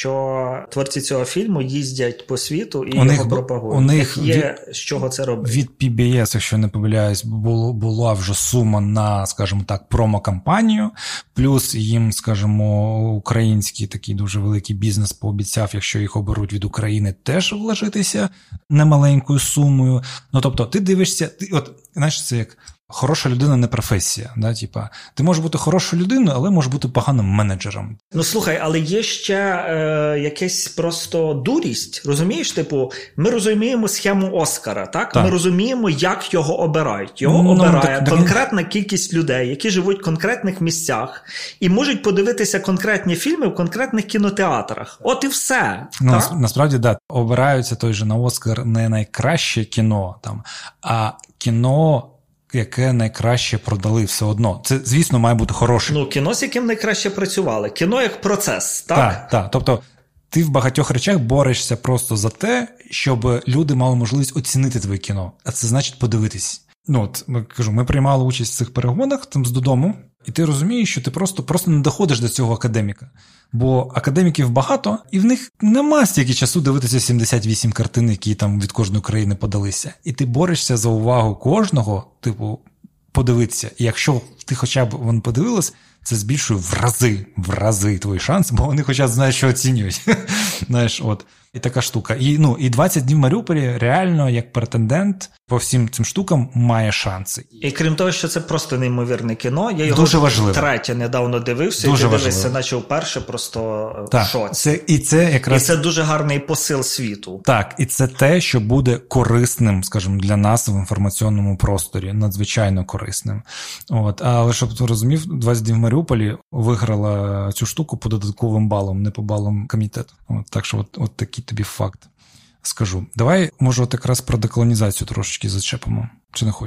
що творці цього фільму їздять по світу і у його них, пропагують. У них є від, з чого це робити. Від пі бі ес, якщо не помиляюсь, було, була вже сума на, скажімо так, промо-кампанію, плюс їм, скажімо, український такий дуже великий бізнес пообіцяв, якщо їх оберуть від України, теж вложитися немаленькою сумою. Ну, тобто, ти дивишся, ти, от, знаєш, це як... Хороша людина не професія, да, типа, ти можеш бути хорошою людиною, але можеш бути поганим менеджером. Ну, слухай, але є ще е, якась просто дурість, розумієш? Типу, ми розуміємо схему Оскара, так? так? Ми розуміємо, як його обирають. Його ну, обирає так, конкретна так... кількість людей, які живуть в конкретних місцях і можуть подивитися конкретні фільми в конкретних кінотеатрах. От і все. Ну, так? Насправді, да, обираються той же на Оскар не найкраще кіно, там, а кіно... яке найкраще продали все одно. Це, звісно, має бути хороше. Ну, кіно, з яким найкраще працювали. Кіно як процес, так? Так, так. Тобто, ти в багатьох речах борешся просто за те, щоб люди мали можливість оцінити твоє кіно. А це значить подивитись. Ну, от, ми, кажу, ми приймали участь в цих перегонах там з додому, і ти розумієш, що ти просто, просто не доходиш до цього академіка. Бо академіків багато, і в них нема стільки часу дивитися сімдесят вісім картин, які там від кожної країни подалися. І ти борешся за увагу кожного, типу, подивитися. І якщо ти хоча б вони подивились, це збільшує в рази, в рази твої шанси, бо вони хоча б знають, що оцінюють. Знаєш, от. І така штука. І, ну, і двадцять днів в Маріуполі реально, як претендент по всім цим штукам, має шанси. І крім того, що це просто неймовірне кіно, я його дуже важливо. Третє недавно дивився, дуже і ти дивишся, наче вперше, просто так, в шоці. Це, і, це якраз... і це дуже гарний посил світу. Так, і це те, що буде корисним, скажімо, для нас в інформаційному просторі, надзвичайно корисним. От. Але щоб ти розумів, двадцять днів в Маріуполі виграла цю штуку по додатковим балам, не по балам комітету. От, так що от, от такий тобі факт скажу. Давай, може, от якраз про деколонізацію трошечки зачепимо. Чи не хочеш?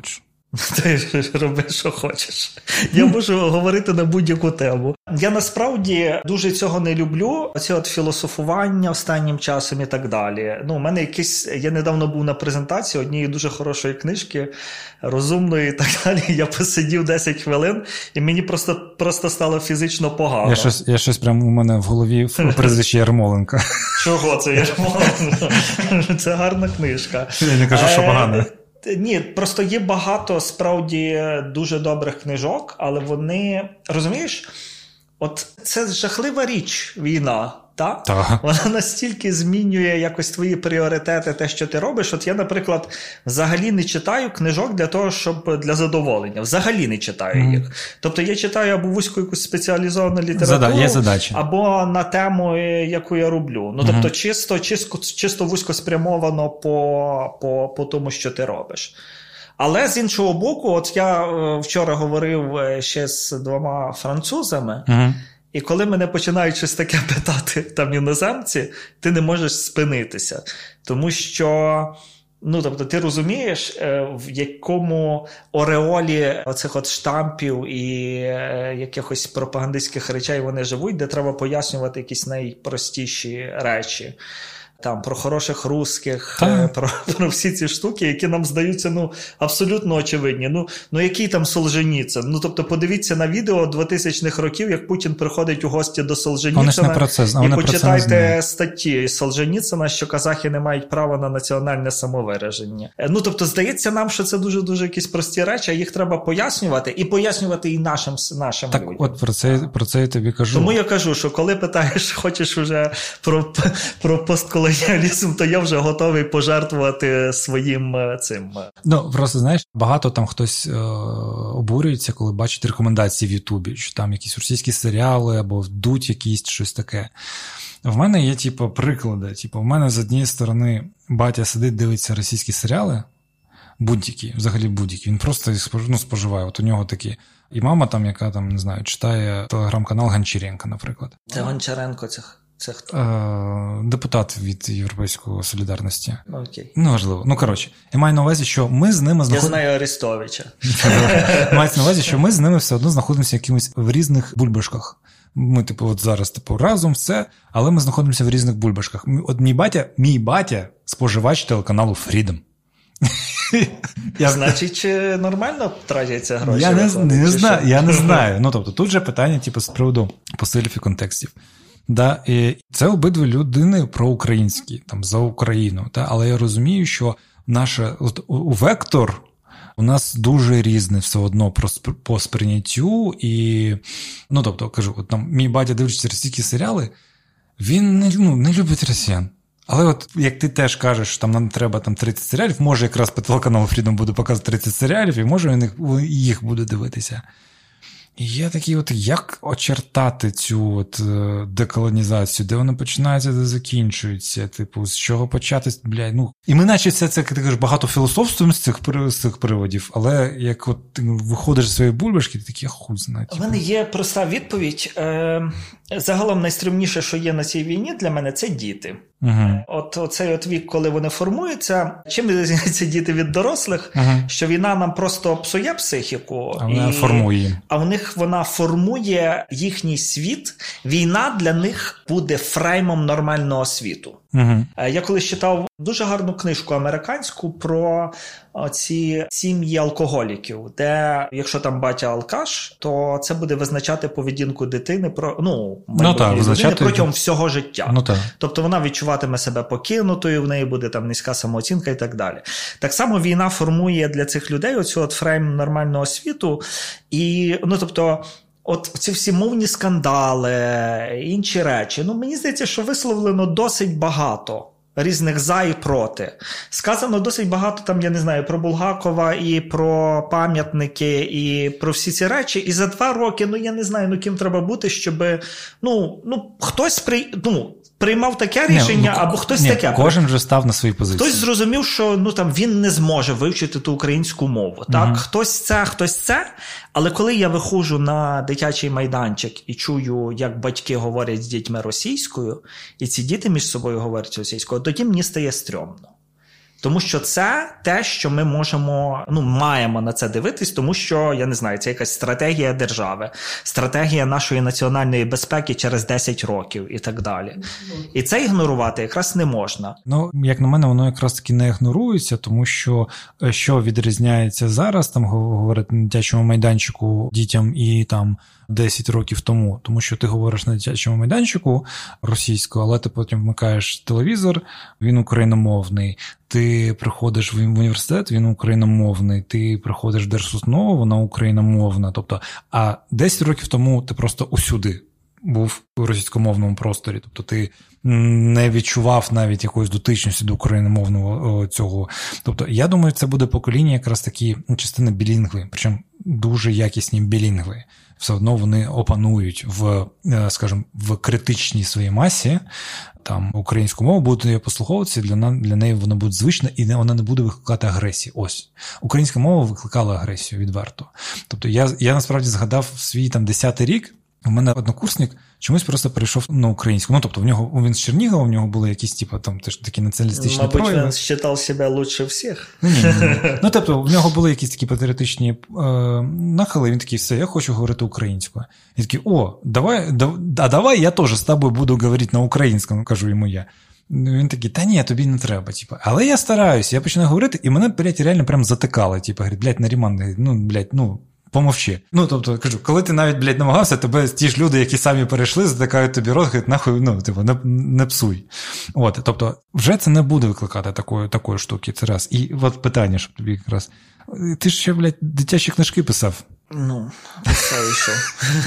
Ти роби, що хочеш. Я можу говорити на будь-яку тему. Я насправді дуже цього не люблю, оце от філософування останнім часом і так далі. Ну, у мене якийсь, я недавно був на презентації однієї дуже хорошої книжки, розумної і так далі. Я посидів десять хвилин, і мені просто, просто стало фізично погано. Я щось, я щось прямо у мене в голові прізвище Ярмоленко. Чого це Ярмоленко? Це гарна книжка. Я не кажу, що погано. Ні, просто є багато, справді, дуже добрих книжок, але вони, розумієш, от це жахлива річ, війна, так? Так. Вона настільки змінює якось твої пріоритети, те, що ти робиш. От я, наприклад, взагалі не читаю книжок для того, щоб для задоволення. Взагалі не читаю mm. їх. Тобто я читаю або вузьку якусь спеціалізовану літературу, Зада... або на тему, яку я роблю. Ну, тобто mm-hmm. чисто, чисто, чисто вузько спрямовано по, по, по тому, що ти робиш. Але з іншого боку, от я вчора говорив ще з двома французами, mm-hmm. і коли мене починають щось таке питати там іноземці, ти не можеш спинитися. Тому що, ну, тобто, ти розумієш, в якому ореолі оцих от штампів і якихось пропагандистських речей вони живуть, де треба пояснювати якісь найпростіші речі. Там, про хороших русських, про, про всі ці штуки, які нам здаються, ну, абсолютно очевидні. Ну, ну який там Солженіцин? Ну, тобто, подивіться на відео двотисячних років, як Путін приходить у гості до Солженіцина, і почитайте статті Солженіцина, що казахи не мають права на національне самовираження. Ну, тобто, здається нам, що це дуже-дуже якісь прості речі, а їх треба пояснювати, і пояснювати і нашим, нашим так, людям. Так, от про це, про це я тобі кажу. Тому я кажу, що коли питаєш, хочеш уже про, про постколоніальність, то я вже готовий пожертвувати своїм цим. Ну, просто, знаєш, багато там хтось е- обурюється, коли бачить рекомендації в Ютубі, що там якісь російські серіали або вдуть якісь щось таке. В мене є, типу, приклади. Типу, в мене з однієї сторони батя сидить, дивиться російські серіали, будь-які, взагалі будь-які. Він просто їх ну, споживає. От у нього такі. І мама там, яка там, не знаю, читає телеграм-канал Гончаренка, наприклад. Це Гончаренко цих. Це хто? Е, депутат від Європейської солідарності. Окей. Ну, важливо. Ну, коротше, я маю на увазі, що ми з ними знаходимося... Я знаю Арестовича. Мається на увазі, що ми з ними все одно знаходимося якимось в різних бульбашках. Ми, типу, от зараз, типу, разом все, але ми знаходимося в різних бульбашках. От мій батя, мій батя споживач телеканалу Freedom. Я... Значить, чи нормально тратяться гроші? Я не, не, не знаю, я не знаю. Ну, тобто, тут же питання, типу, з приводу посилів і контекстів. Да, і це обидві людини проукраїнські, там, за Україну. Да? Але я розумію, що наше от, у вектор у нас дуже різний все одно по сприйняттю. І, ну, тобто, кажу, от там мій батя дивиться російські серіали, він не, ну, не любить росіян. Але от, як ти теж кажеш, що там нам треба там тридцять серіалів, може якраз по телеканалу Freedom буду показувати тридцять серіалів, і може він їх буде дивитися. І я такий, от як очертати цю от деколонізацію, де вона починається, де закінчується, типу, з чого почати, блядь, ну. І ми наче це, це ти кажеш, багато філософствуємо з цих, з цих приводів, але як от ти виходиш з своєї бульбашки, ти такий, я хуй знаю. У мене є проста відповідь. Е, загалом найстрімніше, що є на цій війні для мене, це діти. Угу. От оцей от вік, коли вони формуються, чим відрізняються діти від дорослих, угу. що війна нам просто псує психіку. А вона і... формує. А в них вона формує їхній світ. Війна для них буде фреймом нормального світу. Угу. Я колись читав дуже гарну книжку американську про ці сім'ї алкоголіків, де якщо там батя алкаш, то це буде визначати поведінку дитини про ну, ну так, людини протягом всього життя. Ну, так. Тобто вона відчуватиме себе покинутою, в неї буде там низька самооцінка і так далі. Так само війна формує для цих людей оцю от фрейм нормального світу. І, ну, тобто, от ці всі мовні скандали, інші речі, ну, мені здається, що висловлено досить багато різних за і проти. Сказано досить багато, там, я не знаю, про Булгакова і про пам'ятники, і про всі ці речі. І за два роки, ну, я не знаю, ну, ким треба бути, щоб, ну, ну так при... ну, приймав таке рішення, ні, ну, або хтось ні, таке. Кожен вже став на свої позиції. Хтось зрозумів, що ну, там, він не зможе вивчити ту українську мову. Так? Угу. Хтось це, хтось це. Але коли я виходжу на дитячий майданчик і чую, як батьки говорять з дітьми російською, і ці діти між собою говорять російською, тоді мені стає стрьомно. Тому що це те, що ми можемо, ну, маємо на це дивитись, тому що, я не знаю, це якась стратегія держави, стратегія нашої національної безпеки через десять років і так далі. І це ігнорувати якраз не можна. Ну, як на мене, воно якраз таки не ігнорується, тому що що відрізняється зараз, там говорять на дитячому майданчику дітям і там десять років тому, тому що ти говориш на дитячому майданчику російською, але ти потім вмикаєш телевізор, він україномовний, ти приходиш в університет, він україномовний, ти приходиш в держустанову, вона україномовна, тобто, а десять років тому ти просто усюди був у російськомовному просторі, тобто ти не відчував навіть якоїсь дотичності до україномовного цього. Тобто, я думаю, це буде покоління якраз такі частини білінгви, причому дуже якісні білінгви. Все одно вони опанують в, скажімо, в критичній своїй масі там українську мову, будуть її послуховуватися, для, для неї вона буде звична і вона не буде викликати агресії. Ось. Українська мова викликала агресію відверто. Тобто я, я насправді згадав свій там десятий рік, у мене однокурсник чомусь просто перейшов на українську. Ну, тобто, в нього, він з Чернігова, в нього були якісь, типу, там, теж такі націоналістичні Мабуть, прояви. Мабуть, він вважав себе лучше всіх. Ні, ні, ні. Ну, тобто, в нього були якісь такі патріотичні е, нахили, він такий, все, я хочу говорити українською. І такий, о, давай, да, а давай я теж з тобою буду говорити на українському, кажу йому я. Він такий, та ні, тобі не треба, типу. Але я стараюся, я починаю говорити, і мене, блядь, реально прям затикало, типу, говорить, блядь, Наріман, ну, блядь, ну, помовчи. Ну, тобто, кажу, коли ти навіть, блядь, намагався, тебе ті ж люди, які самі перейшли, затикають тобі рот, говорять, нахуй, ну, типу, не, не псуй. От, тобто, вже це не буде викликати такої, такої штуки, це раз. І от питання, щоб тобі якраз, ти ж ще, блядь, дитячі книжки писав. Ну, писав і що.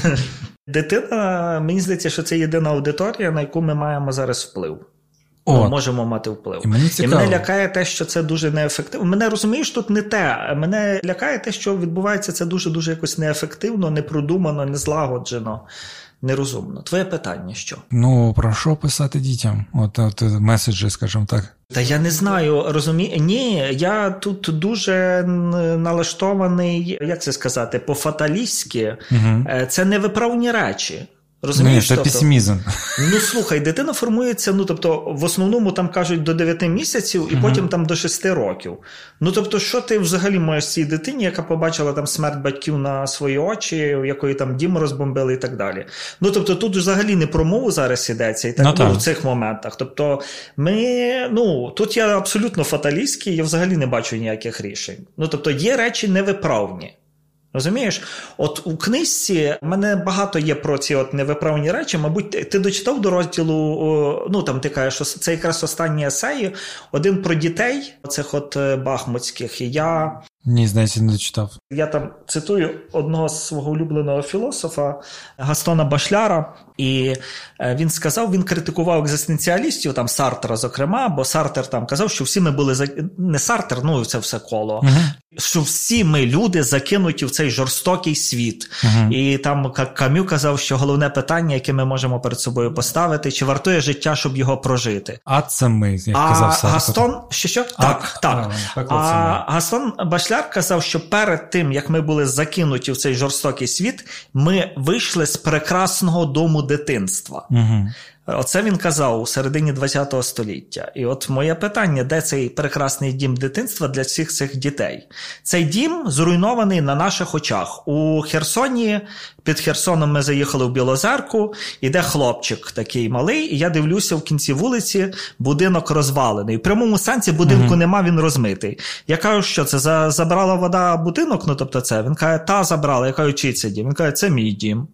Дитина, мені здається, що це єдина аудиторія, на яку ми маємо зараз вплив. Ми можемо мати вплив. І, мені і мене лякає те, що це дуже неефективно. Мене, розумієш, тут не те. Мене лякає те, що відбувається це дуже-дуже якось неефективно, непродумано, незлагоджено, нерозумно. Твоє питання що? Ну, про що писати дітям? От, от меседжі, скажімо так. Та я не знаю, розумію. Ні, я тут дуже налаштований, як це сказати, по-фаталістськи. Угу. Це невиправні речі. Розумієш, Ні, це тобто, песимізм. Ну, слухай, дитина формується, ну, тобто, в основному там кажуть до дев'яти місяців і uh-huh. потім там до шести років. Ну, тобто, що ти взагалі маєш цій дитині, яка побачила там смерть батьків на свої очі, в якої там дім розбомбили і так далі. Ну, тобто, тут взагалі не про мову зараз йдеться, і так, ну, ну, в цих моментах. Тобто, ми, ну, тут я абсолютно фаталістський, я взагалі не бачу ніяких рішень. Ну, тобто, є речі невиправні. Розумієш? От у книжці в мене багато є про ці от невиправні речі. Мабуть, ти дочитав до розділу, ну там ти кажеш, що це якраз останні есеї, один про дітей, оцих от бахмутських, і я... Ні, здається, не дочитав. Я там цитую одного свого улюбленого філософа Гастона Башляра, і він сказав, він критикував екзистенціалістів, там Сартера, зокрема, бо Сартер там казав, що всі ми були, не Сартер, ну це все коло, угу. що всі ми люди закинуті в цей жорстокий світ. Угу. І там Кам'ю казав, що головне питання, яке ми можемо перед собою поставити, чи вартує життя, щоб його прожити. А це ми, як а казав Сартер. Гастон, що що? Так, так. так. так а Гастон Башляр казав, що перед тим, як ми були закинуті в цей жорстокий світ, ми вийшли з прекрасного дому дитинства. Угу. Оце він казав у середині ХХ століття. І от моє питання, де цей прекрасний дім дитинства для всіх цих дітей? Цей дім зруйнований на наших очах. У Херсоні, під Херсоном ми заїхали в Білозерку, іде хлопчик такий малий, і я дивлюся в кінці вулиці, будинок розвалений. В прямому сенсі будинку mm-hmm. нема, він розмитий. Я кажу, що це, за, забрала вода будинок? Ну, тобто це. Він каже, та забрала. Я кажу, чий це дім? Він каже, це мій дім.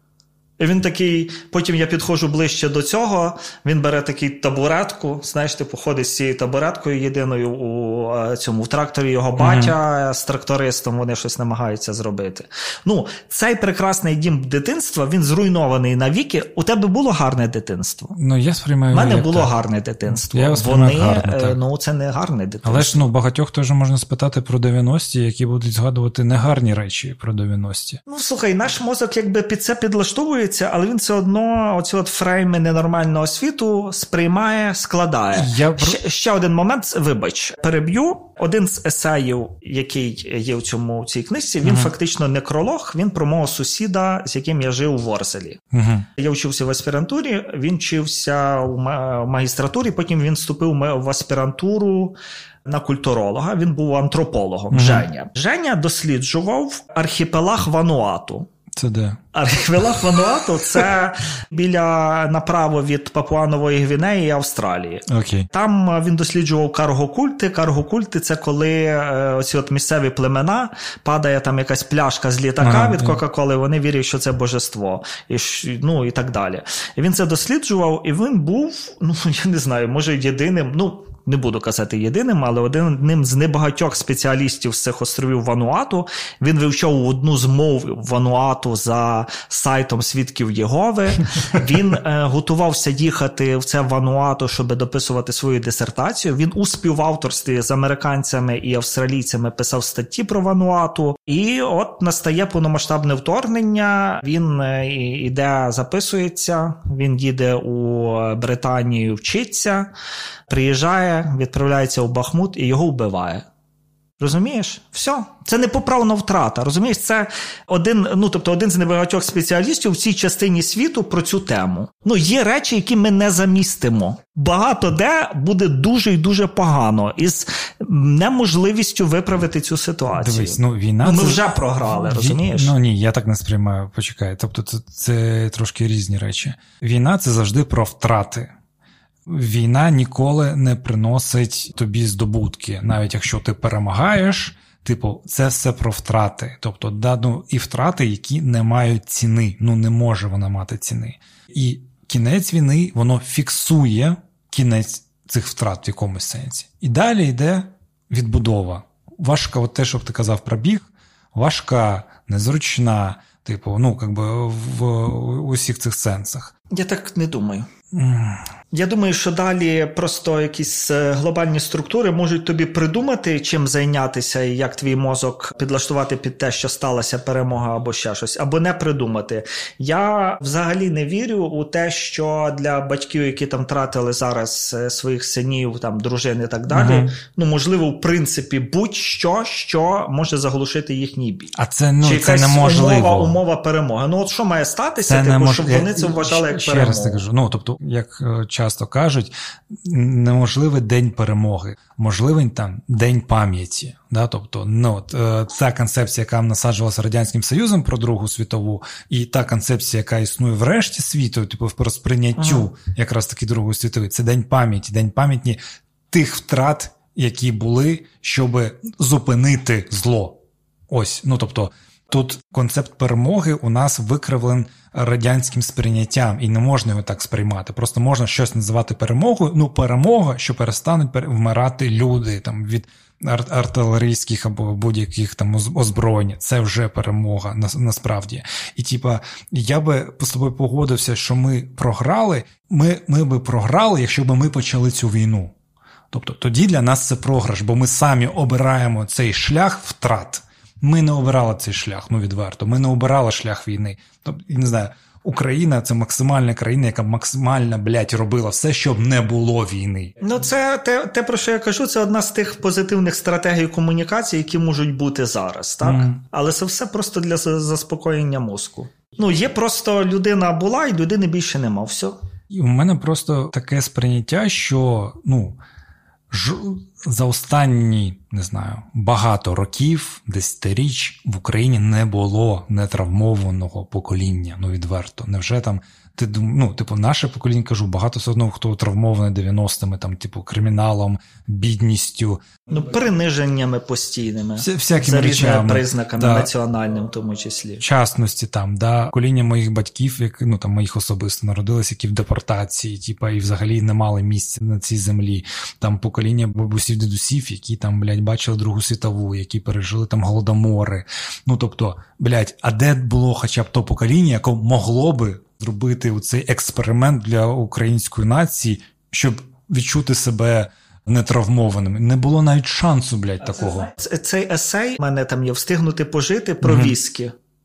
І він такий, потім я підходжу ближче до цього, він бере такий табуретку, знаєш, типу ходить з цією табуреткою єдиною у цьому, в тракторі його батя, mm-hmm. з трактористом вони щось намагаються зробити. Ну, цей прекрасний дім дитинства, він зруйнований навіки. У тебе було гарне дитинство? Ну, я сприймаю. У мене було так. гарне дитинство. Я вони, гарне, так. ну, це не гарне дитинство. Але ж, ну, багатьох теж можна спитати про дев'яності, які будуть згадувати негарні речі про дев'яності. Ну, слухай, наш мозок якби під це підлаштовує, ділиться, але він все одно оці от фрейми ненормального світу сприймає, складає. Я... Ще, ще один момент, вибач, переб'ю. Один з есеїв, який є в цьому в цій книжці, він uh-huh. фактично некролог, він про мого сусіда, з яким я жив у Ворзелі. Uh-huh. Я вчився в аспірантурі, він вчився в магістратурі, потім він вступив в аспірантуру на культуролога, він був антропологом, uh-huh. Женя. Женя досліджував архіпелаг Вануату. Це де? Архіпелаг Вануату – це біля направо від Папуа-Нової Гвінеї і Австралії. Okay. Там він досліджував каргокульти. Каргокульти – це коли е, оці от місцеві племена, падає там якась пляшка з літака ага, від Кока-Коли, вони вірять, що це божество. І, ну, і так далі. І він це досліджував, і він був, ну, я не знаю, може єдиним, ну, не буду казати єдиним, але одним з небагатьох спеціалістів з цих островів Вануату. Він вивчав одну з мов Вануату за сайтом Свідків Єгови. Він е, готувався їхати в це Вануату, щоб дописувати свою дисертацію. Він у співавторстві з американцями і австралійцями писав статті про Вануату. І от настає повномасштабне вторгнення. Він е, іде, записується, він їде у Британію, вчиться, приїжджає, відправляється у Бахмут і його вбиває. Розумієш? Все. Це непоправна втрата. Розумієш? Це один, ну, тобто один з небагатьох спеціалістів в цій частині світу про цю тему. Ну, є речі, які ми не замістимо. Багато де буде дуже і дуже погано із неможливістю виправити цю ситуацію. Дивись, ну, війна... Ну, ми це... вже програли, розумієш? Ну, ні, я так не сприймаю. Почекай. Тобто це, це трошки різні речі. Війна – це завжди про втрати. Війна ніколи не приносить тобі здобутки. Навіть якщо ти перемагаєш, типу, це все про втрати. Тобто, да, ну, і втрати, які не мають ціни. Ну, не може вона мати ціни. І кінець війни, воно фіксує кінець цих втрат в якомусь сенсі. І далі йде відбудова. Важка, от те, що ти казав про біг, важка, незручна, типу, ну, якби в усіх цих сенсах. Я так не думаю. Я думаю, що далі просто якісь глобальні структури можуть тобі придумати, чим зайнятися і як твій мозок підлаштувати під те, що сталася перемога або ще щось, або не придумати. Я взагалі не вірю у те, що для батьків, які там тратили зараз своїх синів, там, дружин і так далі, uh-huh. ну, можливо, в принципі, будь-що, що може заглушити їхній бій. А це, ну, чи це неможливо. Умова, умова перемоги. Ну, от що має статися, це типу, немож... щоб вони це вважали як ще перемогу? Ще раз кажу, ну, тобто, як часто кажуть, неможливий день перемоги, можливий там день пам'яті. Да? Тобто, ну, та концепція, яка насаджувалася Радянським Союзом про Другу світову, і та концепція, яка існує в решті світу, типу, по сприйняттю ага. якраз таки Другої світової, це день пам'яті, день пам'яті тих втрат, які були, щоб зупинити зло. Ось, ну, тобто, тут концепт перемоги у нас викривлен радянським сприйняттям, і не можна його так сприймати. Просто можна щось називати перемогою. Ну, перемога, що перестануть вмирати люди там, від ар- артилерійських або будь-яких там озброєнь. Це вже перемога, на- насправді. І, типа, я би з тобою погодився, що ми програли. Ми, ми би програли, якщо б ми почали цю війну. Тобто, тоді для нас це програш, бо ми самі обираємо цей шлях втрат. Ми не обирали цей шлях, ну відверто. Ми не обирали шлях війни. Тобто, я не знаю, Україна – це максимальна країна, яка максимально, блядь, робила все, щоб не було війни. Ну, це те, те, про що я кажу, це одна з тих позитивних стратегій комунікації, які можуть бути зараз, так? Mm. Але це все просто для заспокоєння мозку. Ну, є просто людина була, і людини більше нема, все. І у мене просто таке сприйняття, що, ну, ж... за останні, не знаю, багато років, десятиріч в Україні не було нетравмованого покоління, ну відверто. Невже там, ти, ну, типу, наше покоління, кажу, багато все одно, хто травмований дев'яностими, там, типу, криміналом, бідністю. Ну, приниженнями постійними. Вся, всякими за різними речами. признаками, да, національним в тому числі. В частності там, да, покоління моїх батьків, як, ну, там, моїх особисто народились, які в депортації, типу, і взагалі не мали місця на цій землі. Там покоління бабусів, дідусів, які там, блядь, бачили Другу світову, які пережили там голодомори. Ну, тобто, блядь, а де було хоча б то покоління, яке могло би зробити цей експеримент для української нації, щоб відчути себе нетравмованими. Не було навіть шансу, блядь, такого. Цей есей, в мене там є «Встигнути пожити» про mm-hmm. віскі.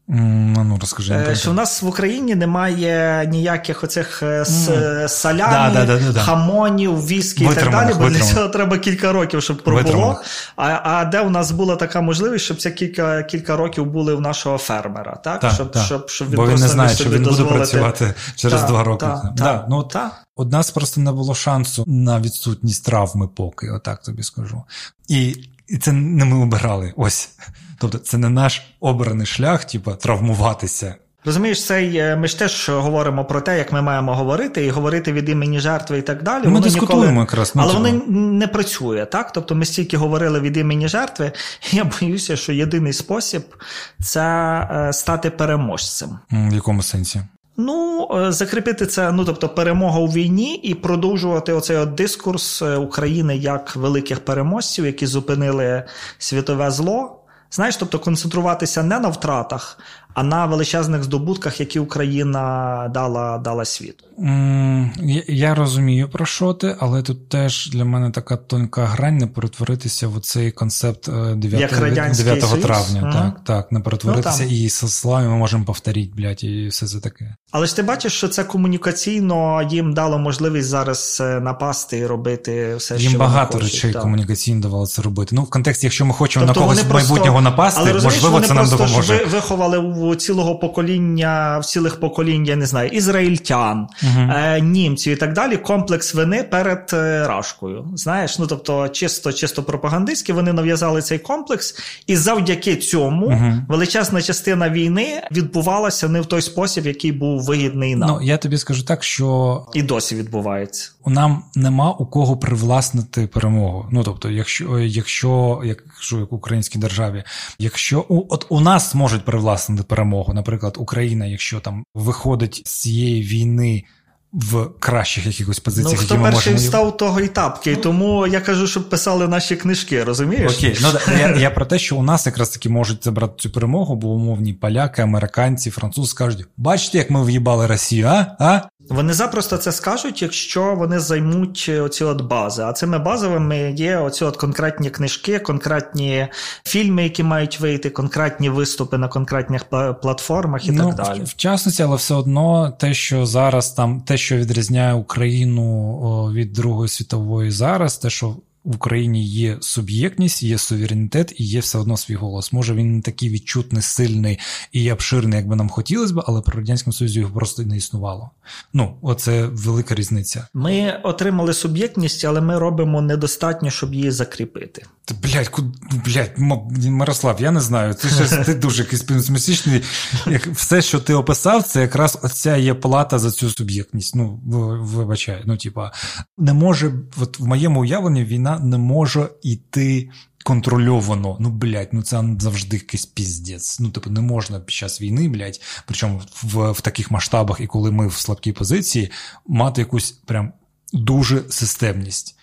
Mm, ну, розкажи. Е, що в нас в Україні немає ніяких оцих mm. салямі, да, да, да, да. хамонів, віскі і так далі, бо для цього треба кілька років, щоб пробуло. А, а де у нас була така можливість, щоб ці кілька, кілька років були в нашого фермера, так? Так, щоб, так. Щоб, щоб він бо він не знає, що він дозволити... буде працювати через та, два роки. Та, та, та, да, ну, та. У нас просто не було шансу на відсутність травми поки, отак тобі скажу. І, і це не ми обирали, ось. Тобто це не наш обраний шлях, типу, травмуватися. Розумієш, цей, ми ж теж говоримо про те, як ми маємо говорити, і говорити від імені жертви і так далі. Ми воно дискутуємо ніколи... якраз. Але типу... воно не працює, так? Тобто ми стільки говорили від імені жертви, і я боюся, що єдиний спосіб – це стати переможцем. В якому сенсі? Ну, закріпити це, ну, тобто перемога у війні і продовжувати оцей от дискурс України як великих переможців, які зупинили світове зло. Знаєш, тобто концентруватися не на втратах, а на величезних здобутках, які Україна дала, дала світу. Mm, я, я розумію, про що ти, але тут теж для мене така тонка грань не перетворитися в цей концепт дев'ятого травня. Mm. Так, так, не перетворитися, ну, і со словами ми можемо повторити, блядь, і все це таке. Але ж ти бачиш, що це комунікаційно їм дало можливість зараз напасти і робити все, їм що багато хочуть, речей так. комунікаційно давало це робити. Ну, в контексті, якщо ми хочемо тобто на когось майбутнього напасти, але, можливо, це нам допоможе. Але вони виховали у цілого покоління, в цілих поколінь, я не знаю, ізраїльтян, угу. е, німців і так далі, комплекс вини перед е, Рашкою. Знаєш, ну, тобто, чисто, чисто пропагандистськи вони нав'язали цей комплекс, і завдяки цьому угу. величезна частина війни відбувалася не в той спосіб, який був вигідний нам. Ну, я тобі скажу так, що... І досі відбувається. Нам нема у кого привласнити перемогу. Ну, тобто, якщо, якщо якщо як в українській державі, якщо у, от у нас можуть привласнити перемогу, наприклад, Україна, якщо там виходить з цієї війни в кращих якихось позиціях, ну, які ми можемо... Ну, хто перший встав, того і тапки, ну, тому я кажу, щоб писали наші книжки, розумієш? Окей, ну, я, я про те, що у нас якраз таки можуть забрати цю перемогу, бо умовні поляки, американці, французи скажуть, бачите, як ми в'їбали Росію, а? а? Вони запросто це скажуть, якщо вони займуть оці от бази. А цими базовими є оці от конкретні книжки, конкретні фільми, які мають вийти, конкретні виступи на конкретних платформах і ну, так далі. В, в частності, але все одно те, що зараз там, те, що відрізняє Україну о, від Другої світової зараз, те, що в Україні є суб'єктність, є суверенітет і є все одно свій голос. Може він не такий відчутний, сильний і обширний, як би нам хотілося б, але при Радянському Союзі його просто не існувало. Ну, оце велика різниця. Ми отримали суб'єктність, але ми робимо недостатньо, щоб її закріпити. Та, блядь, куд... блядь, Мирослав, я не знаю, ти щось, ти дуже якийсь песимістичний. Все, що ти описав, це якраз оця є плата за цю суб'єктність. Ну, вибачай, ну, типа, не може, от в моєму уявленні війна не може йти контрольовано. Ну, блядь, ну це завжди якийсь піздець. Ну, типу, не можна під час війни, блядь, причому в, в таких масштабах, і коли ми в слабкій позиції, мати якусь прям дуже системність.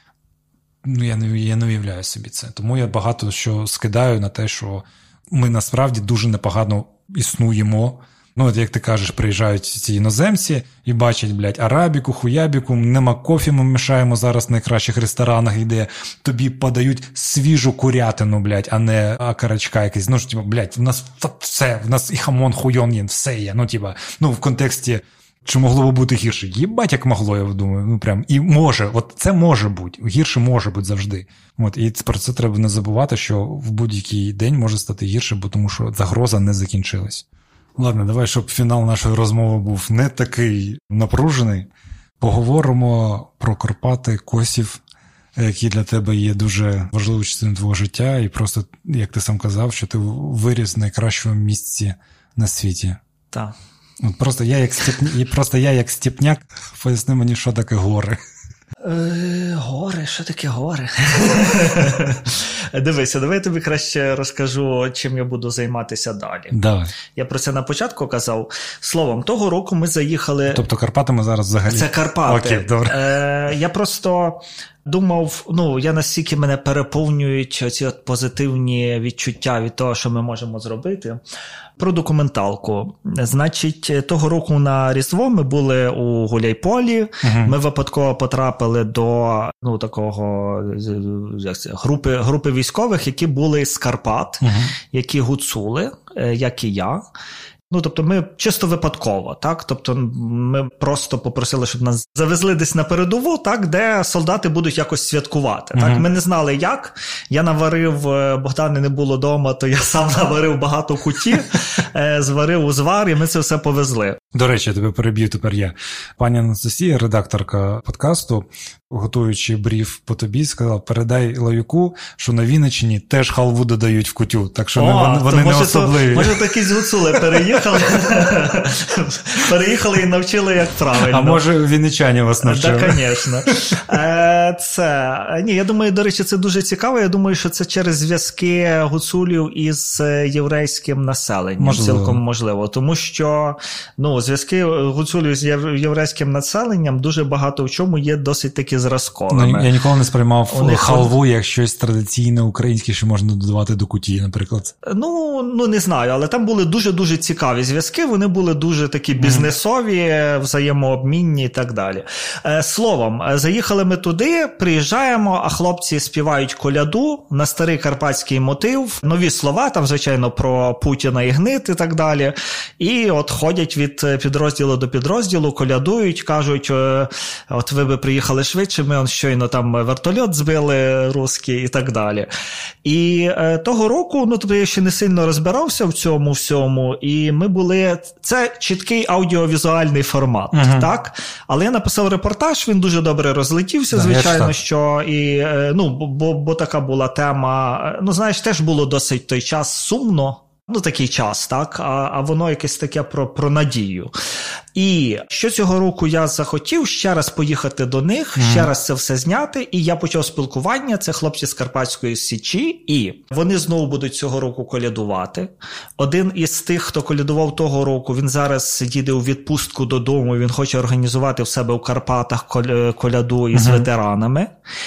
Ну, я не, я не уявляю собі це. Тому я багато що скидаю на те, що ми насправді дуже непогано існуємо. Ну, от як ти кажеш, приїжджають ці іноземці і бачать, блядь, арабіку, хуябіку, нема кофі, ми мішаємо зараз в найкращих ресторанах, де тобі подають свіжу курятину, блядь, а не окорочка якийсь. Ну, ж, типа, блядь, в нас все, в нас і хамон, хуйон є, все є. Ну, типа, ну, в контексті, чи могло б бути гірше? Єбать, як могло, я думаю, ну, прям, і може, от це може бути, гірше може бути завжди. От, і про це треба не забувати, що в будь-який день може стати гірше, бо тому що загроза не закінчилась. Ладно, давай, щоб фінал нашої розмови був не такий напружений. Поговоримо про Карпати, Косів, які для тебе є дуже важливою частиною твого життя. І просто, як ти сам казав, що ти виріс в найкращому місці на світі. Так. От просто я як степняк, просто я як степняк, поясни мені, що таке гори. Е, гори, що таке гори? Дивися, давай я тобі краще розкажу, чим я буду займатися далі. Давай. Я про це на початку казав. Словом, того року ми заїхали... Тобто Карпатами зараз взагалі? Це Карпати. Окей, добре. Е, я просто думав, ну, я настільки мене переповнюють оці от позитивні відчуття від того, що ми можемо зробити. Про документалку. Значить, того року на Різдво ми були у Гуляйполі, угу. Ми випадково потрапили до, ну, такого, як це, групи, групи військових, які були з Карпат, угу. Які гуцули, як і я. Ну, тобто ми чисто випадково, так? Тобто ми просто попросили, щоб нас завезли десь на передову, так, де солдати будуть якось святкувати. Mm-hmm. Так? Ми не знали як. Я наварив, Богдана не було вдома, то я сам наварив багато куті, зварив узвар, і ми це все повезли. До речі, я тебе переб'ю тепер я. Пані Анастасія, редакторка подкасту, готуючи бриф по тобі, сказала, передай Лавіку, що на Вінниччині теж халву додають в кутю, так що О, вони, вони не особливі. То, може, такі з Гуцули переїхали, переїхали і навчили, як правильно. А може, вінничані вас навчили? Так, звісно. Це, ні, я думаю, до речі, це дуже цікаво. Я думаю, що це через зв'язки гуцулів із єврейським населенням. Можливо. Цілком можливо. Тому що, ну, зв'язки гуцулів з єврейським населенням дуже багато в чому є досить таки зразковими. Ну, я ніколи не сприймав них... халву як щось традиційне українське, що можна додавати до куті, наприклад. Ну, ну, не знаю, але там були дуже-дуже цікаві зв'язки, вони були дуже такі бізнесові, mm-hmm. взаємообмінні і так далі. Словом, заїхали ми туди, приїжджаємо, а хлопці співають коляду на старий карпатський мотив, нові слова, там, звичайно, про Путіна і гнит і так далі. І от ходять від підрозділу до підрозділу, колядують, кажуть, от ви би приїхали швидше, ми он щойно там вертольот збили русський і так далі. І е, того року, ну, тобто я ще не сильно розбирався в цьому всьому, і ми були, це чіткий аудіовізуальний формат, uh-huh. так? Але я написав репортаж, він дуже добре розлетівся, да, звичайно, що, і, е, ну, бо, бо така була тема, ну, знаєш, теж було досить той час сумно, ну, такий час, так, а, а воно якесь таке про, про надію. І що цього року я захотів ще раз поїхати до них, mm. ще раз це все зняти, і я почав спілкування, це хлопці з Карпатської Січі, і вони знову будуть цього року колядувати. Один із тих, хто колядував того року, він зараз їде у відпустку додому, він хоче організувати в себе у Карпатах коляду із mm-hmm. ветеранами.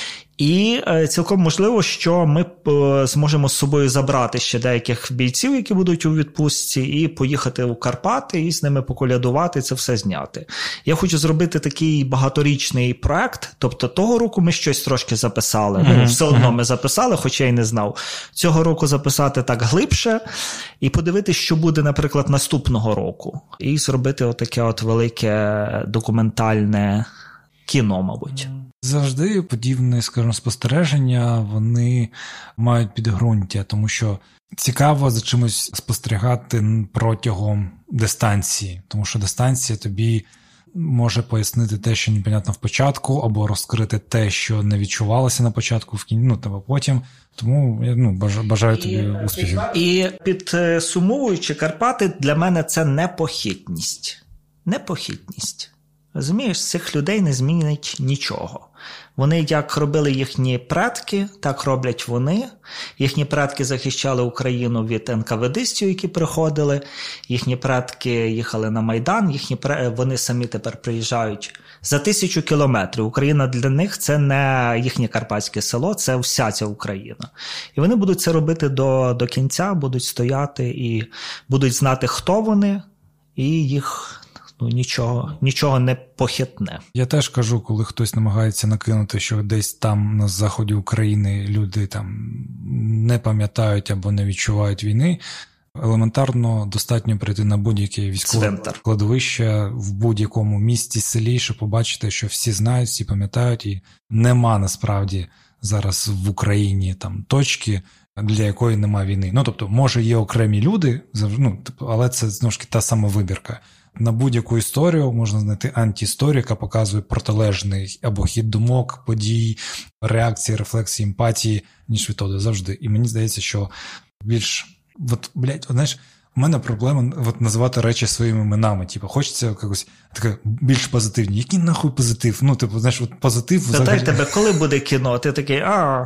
І е, цілком можливо, що ми е, зможемо з собою забрати ще деяких бійців, які будуть у відпустці, і поїхати у Карпати, і з ними поколядувати, це все зняти. Я хочу зробити такий багаторічний проект, тобто того року ми щось трошки записали, mm-hmm. ну, все одно ми записали, хоча я й не знав. Цього року записати так глибше, і подивитися, що буде, наприклад, наступного року. І зробити отаке от велике документальне кіно, мабуть. Завжди подібні, скажімо, спостереження, вони мають підґрунтя, тому що цікаво за чимось спостерігати протягом дистанції, тому що дистанція тобі може пояснити те, що непонятно в початку, або розкрити те, що не відчувалося на початку, в кінці, ну, або потім. Тому я ну, бажаю тобі успіхів. І підсумовуючи, Карпати для мене це непохитність. Непохитність. Розумієш, з цих людей не змінить нічого. Вони як робили їхні предки, так роблять вони. Їхні предки захищали Україну від ен ка ве дистів, які приходили. Їхні предки їхали на Майдан, їхні вони самі тепер приїжджають за тисячу кілометрів. Україна для них – це не їхнє карпатське село, це вся ця Україна. І вони будуть це робити до, до кінця, будуть стояти і будуть знати, хто вони, і їх... Ну, нічого, нічого не похитне. Я теж кажу, коли хтось намагається накинути, що десь там на заході України люди там не пам'ятають або не відчувають війни, елементарно достатньо прийти на будь-яке військове кладовище в будь-якому місті, селі, щоб побачити, що всі знають, всі пам'ятають, і нема насправді зараз в Україні там точки, для якої немає війни. Ну, тобто, може є окремі люди, ну, але це, знову ж таки, та сама вибірка. На будь-яку історію можна знайти антиісторію, яка показує протилежний або хід думок, подій, реакції, рефлексії, емпатії, ніж відтоді завжди. І мені здається, що більш, от, блядь, от, знаєш, у мене проблема от, називати речі своїми іменами. Типу, хочеться якось таке більш позитивні. Який нахуй позитив? Ну, типу, знаєш, от позитив... Питай взагалі... тебе, коли буде кіно? Ти такий, а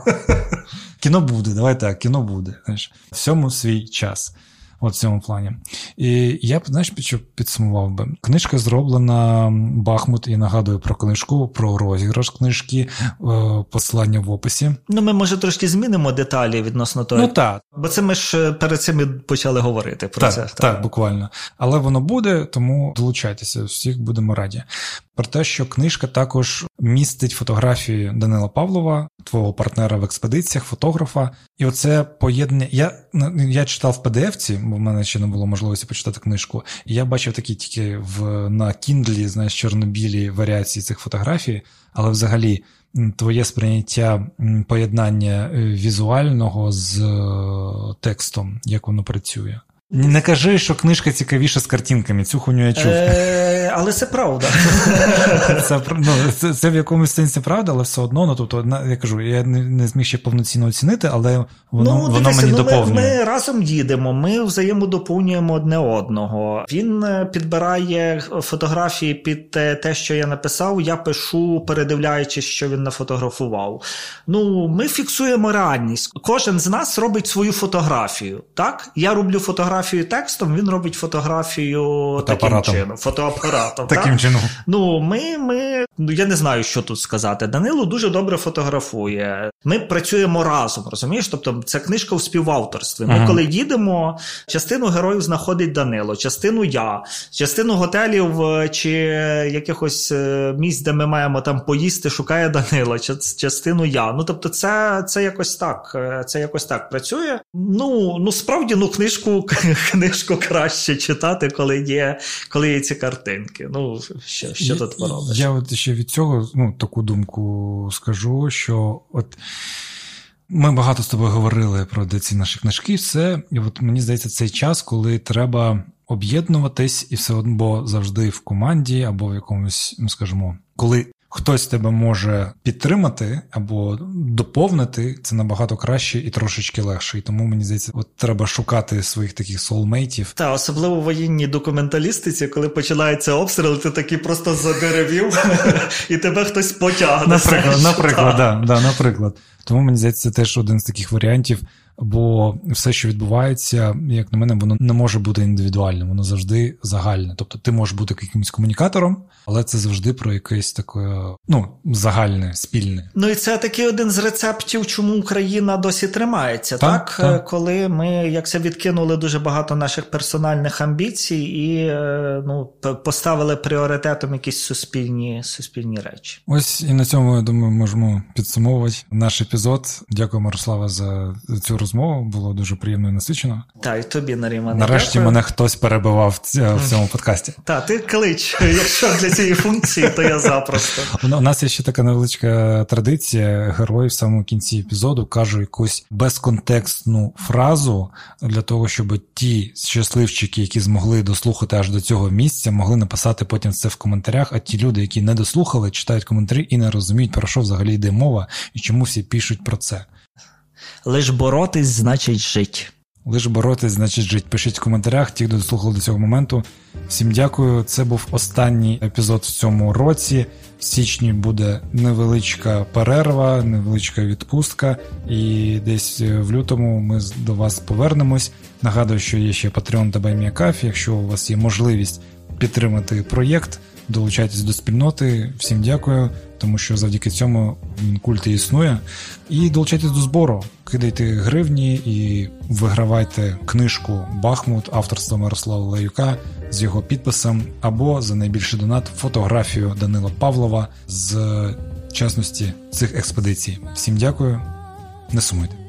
Кіно буде, давай так, кіно буде. Знаєш, всьому свій час. От в цьому плані. І я б, знаєш, що підсумував би. Книжка зроблена Бахмут, і нагадую про книжку, про розіграш книжки, посилання в описі. Ну, ми, може, трошки змінимо деталі відносно того. Ну, так. Бо це ми ж перед цим і почали говорити про так, це. Так, так, буквально. Але воно буде, тому долучайтеся, всіх будемо раді. Про те, що книжка також містить фотографії Данила Павлова, твого партнера в експедиціях, фотографа. І оце поєднання... Я, я читав в пі ді еф-ці, бо в мене ще не було можливості почитати книжку, і я бачив такі тільки в, на Kindle, знаєш, чорно-білі варіації цих фотографій, але взагалі твоє сприйняття поєднання візуального з текстом, як воно працює. Не кажи, що книжка цікавіша з картинками, цю хуйню я чув. Е, але це правда. це, ну, це, це в якомусь сенсі правда, але все одно, ну, тобто, я кажу, я не, не зміг ще повноцінно оцінити, але воно, ну, воно дивися, мені ну, доповнює. Ми, ми разом їдемо, ми взаємодоповнюємо одне одного. Він підбирає фотографії під те, що я написав, я пишу, передивляючись, що він нафотографував. Ну, ми фіксуємо реальність. Кожен з нас робить свою фотографію, так? Я роблю фотографію текстом, він робить фотографію таким чином. Фотоапаратом. Таким так? чином. Ну, ми, ми, ну, я не знаю, що тут сказати. Данило дуже добре фотографує. Ми працюємо разом, розумієш? Тобто, це книжка в співавторстві. Ми, ага. коли їдемо, частину героїв знаходить Данило, частину я, частину готелів чи якихось місць, де ми маємо там поїсти, шукає Данило, частину я. Ну, тобто, це, це якось так, це якось так працює. Ну, ну справді, ну, книжку книжку краще читати, коли є, коли є ці картинки. Ну, що, що я, тут поробиш? Я от ще від цього, ну, таку думку скажу, що от ми багато з тобою говорили про де ці наші книжки, все, і от мені здається, цей час, коли треба об'єднуватись і все одно, бо завжди в команді або в якомусь, ну, скажімо, коли хтось тебе може підтримати або доповнити, це набагато краще і трошечки легше. І тому, мені здається, от треба шукати своїх таких соулмейтів. Та, особливо в воєнній документалістиці, коли починається обстріл, ти такий просто задеревів, і тебе хтось потягне. Наприклад, наприклад, да, да, наприклад. Тому, мені здається, це теж один з таких варіантів, бо все, що відбувається, як на мене, воно не може бути індивідуальним, воно завжди загальне. Тобто ти можеш бути якимось комунікатором, але це завжди про якесь таке, ну, загальне, спільне. Ну і це такий один з рецептів, чому Україна досі тримається, так? так? так. Коли ми, як це, відкинули дуже багато наших персональних амбіцій і, ну, поставили пріоритетом якісь суспільні, суспільні речі. Ось і на цьому, я думаю, можемо підсумовувати наш епізод. Дякую, Мирослава, за цю розмову. Було дуже приємно і насичено. Так, і тобі, Нарімане. Нарешті дякую. Мене хтось перебивав в цьому подкасті. Так, ти клич. Якщо для цієї функції, то я запросто. У нас є ще така невеличка традиція. Герой в самому кінці епізоду каже якусь безконтекстну фразу для того, щоб ті щасливчики, які змогли дослухати аж до цього місця, могли написати потім це в коментарях, а ті люди, які не дослухали, читають коментарі і не розуміють, про що взагалі йде мова і чому всі пишуть про це. Лиш боротись, значить жить. Лиш боротись, значить жить. Пишіть в коментарях, ті, хто дослухали до цього моменту. Всім дякую. Це був останній епізод в цьому році. В січні буде невеличка перерва, невеличка відпустка. І десь в лютому ми до вас повернемось. Нагадую, що є ще Patreon та BuyMeACoffee. Якщо у вас є можливість підтримати проєкт, долучайтесь до спільноти. Всім дякую, тому що завдяки цьому Мінкульт і існує. І долучайтесь до збору. Кидайте гривні і вигравайте книжку «Бахмут» авторства Мирослава Лаюка з його підписом, або за найбільший донат фотографію Данила Павлова з частності цих експедицій. Всім дякую, не сумуйте.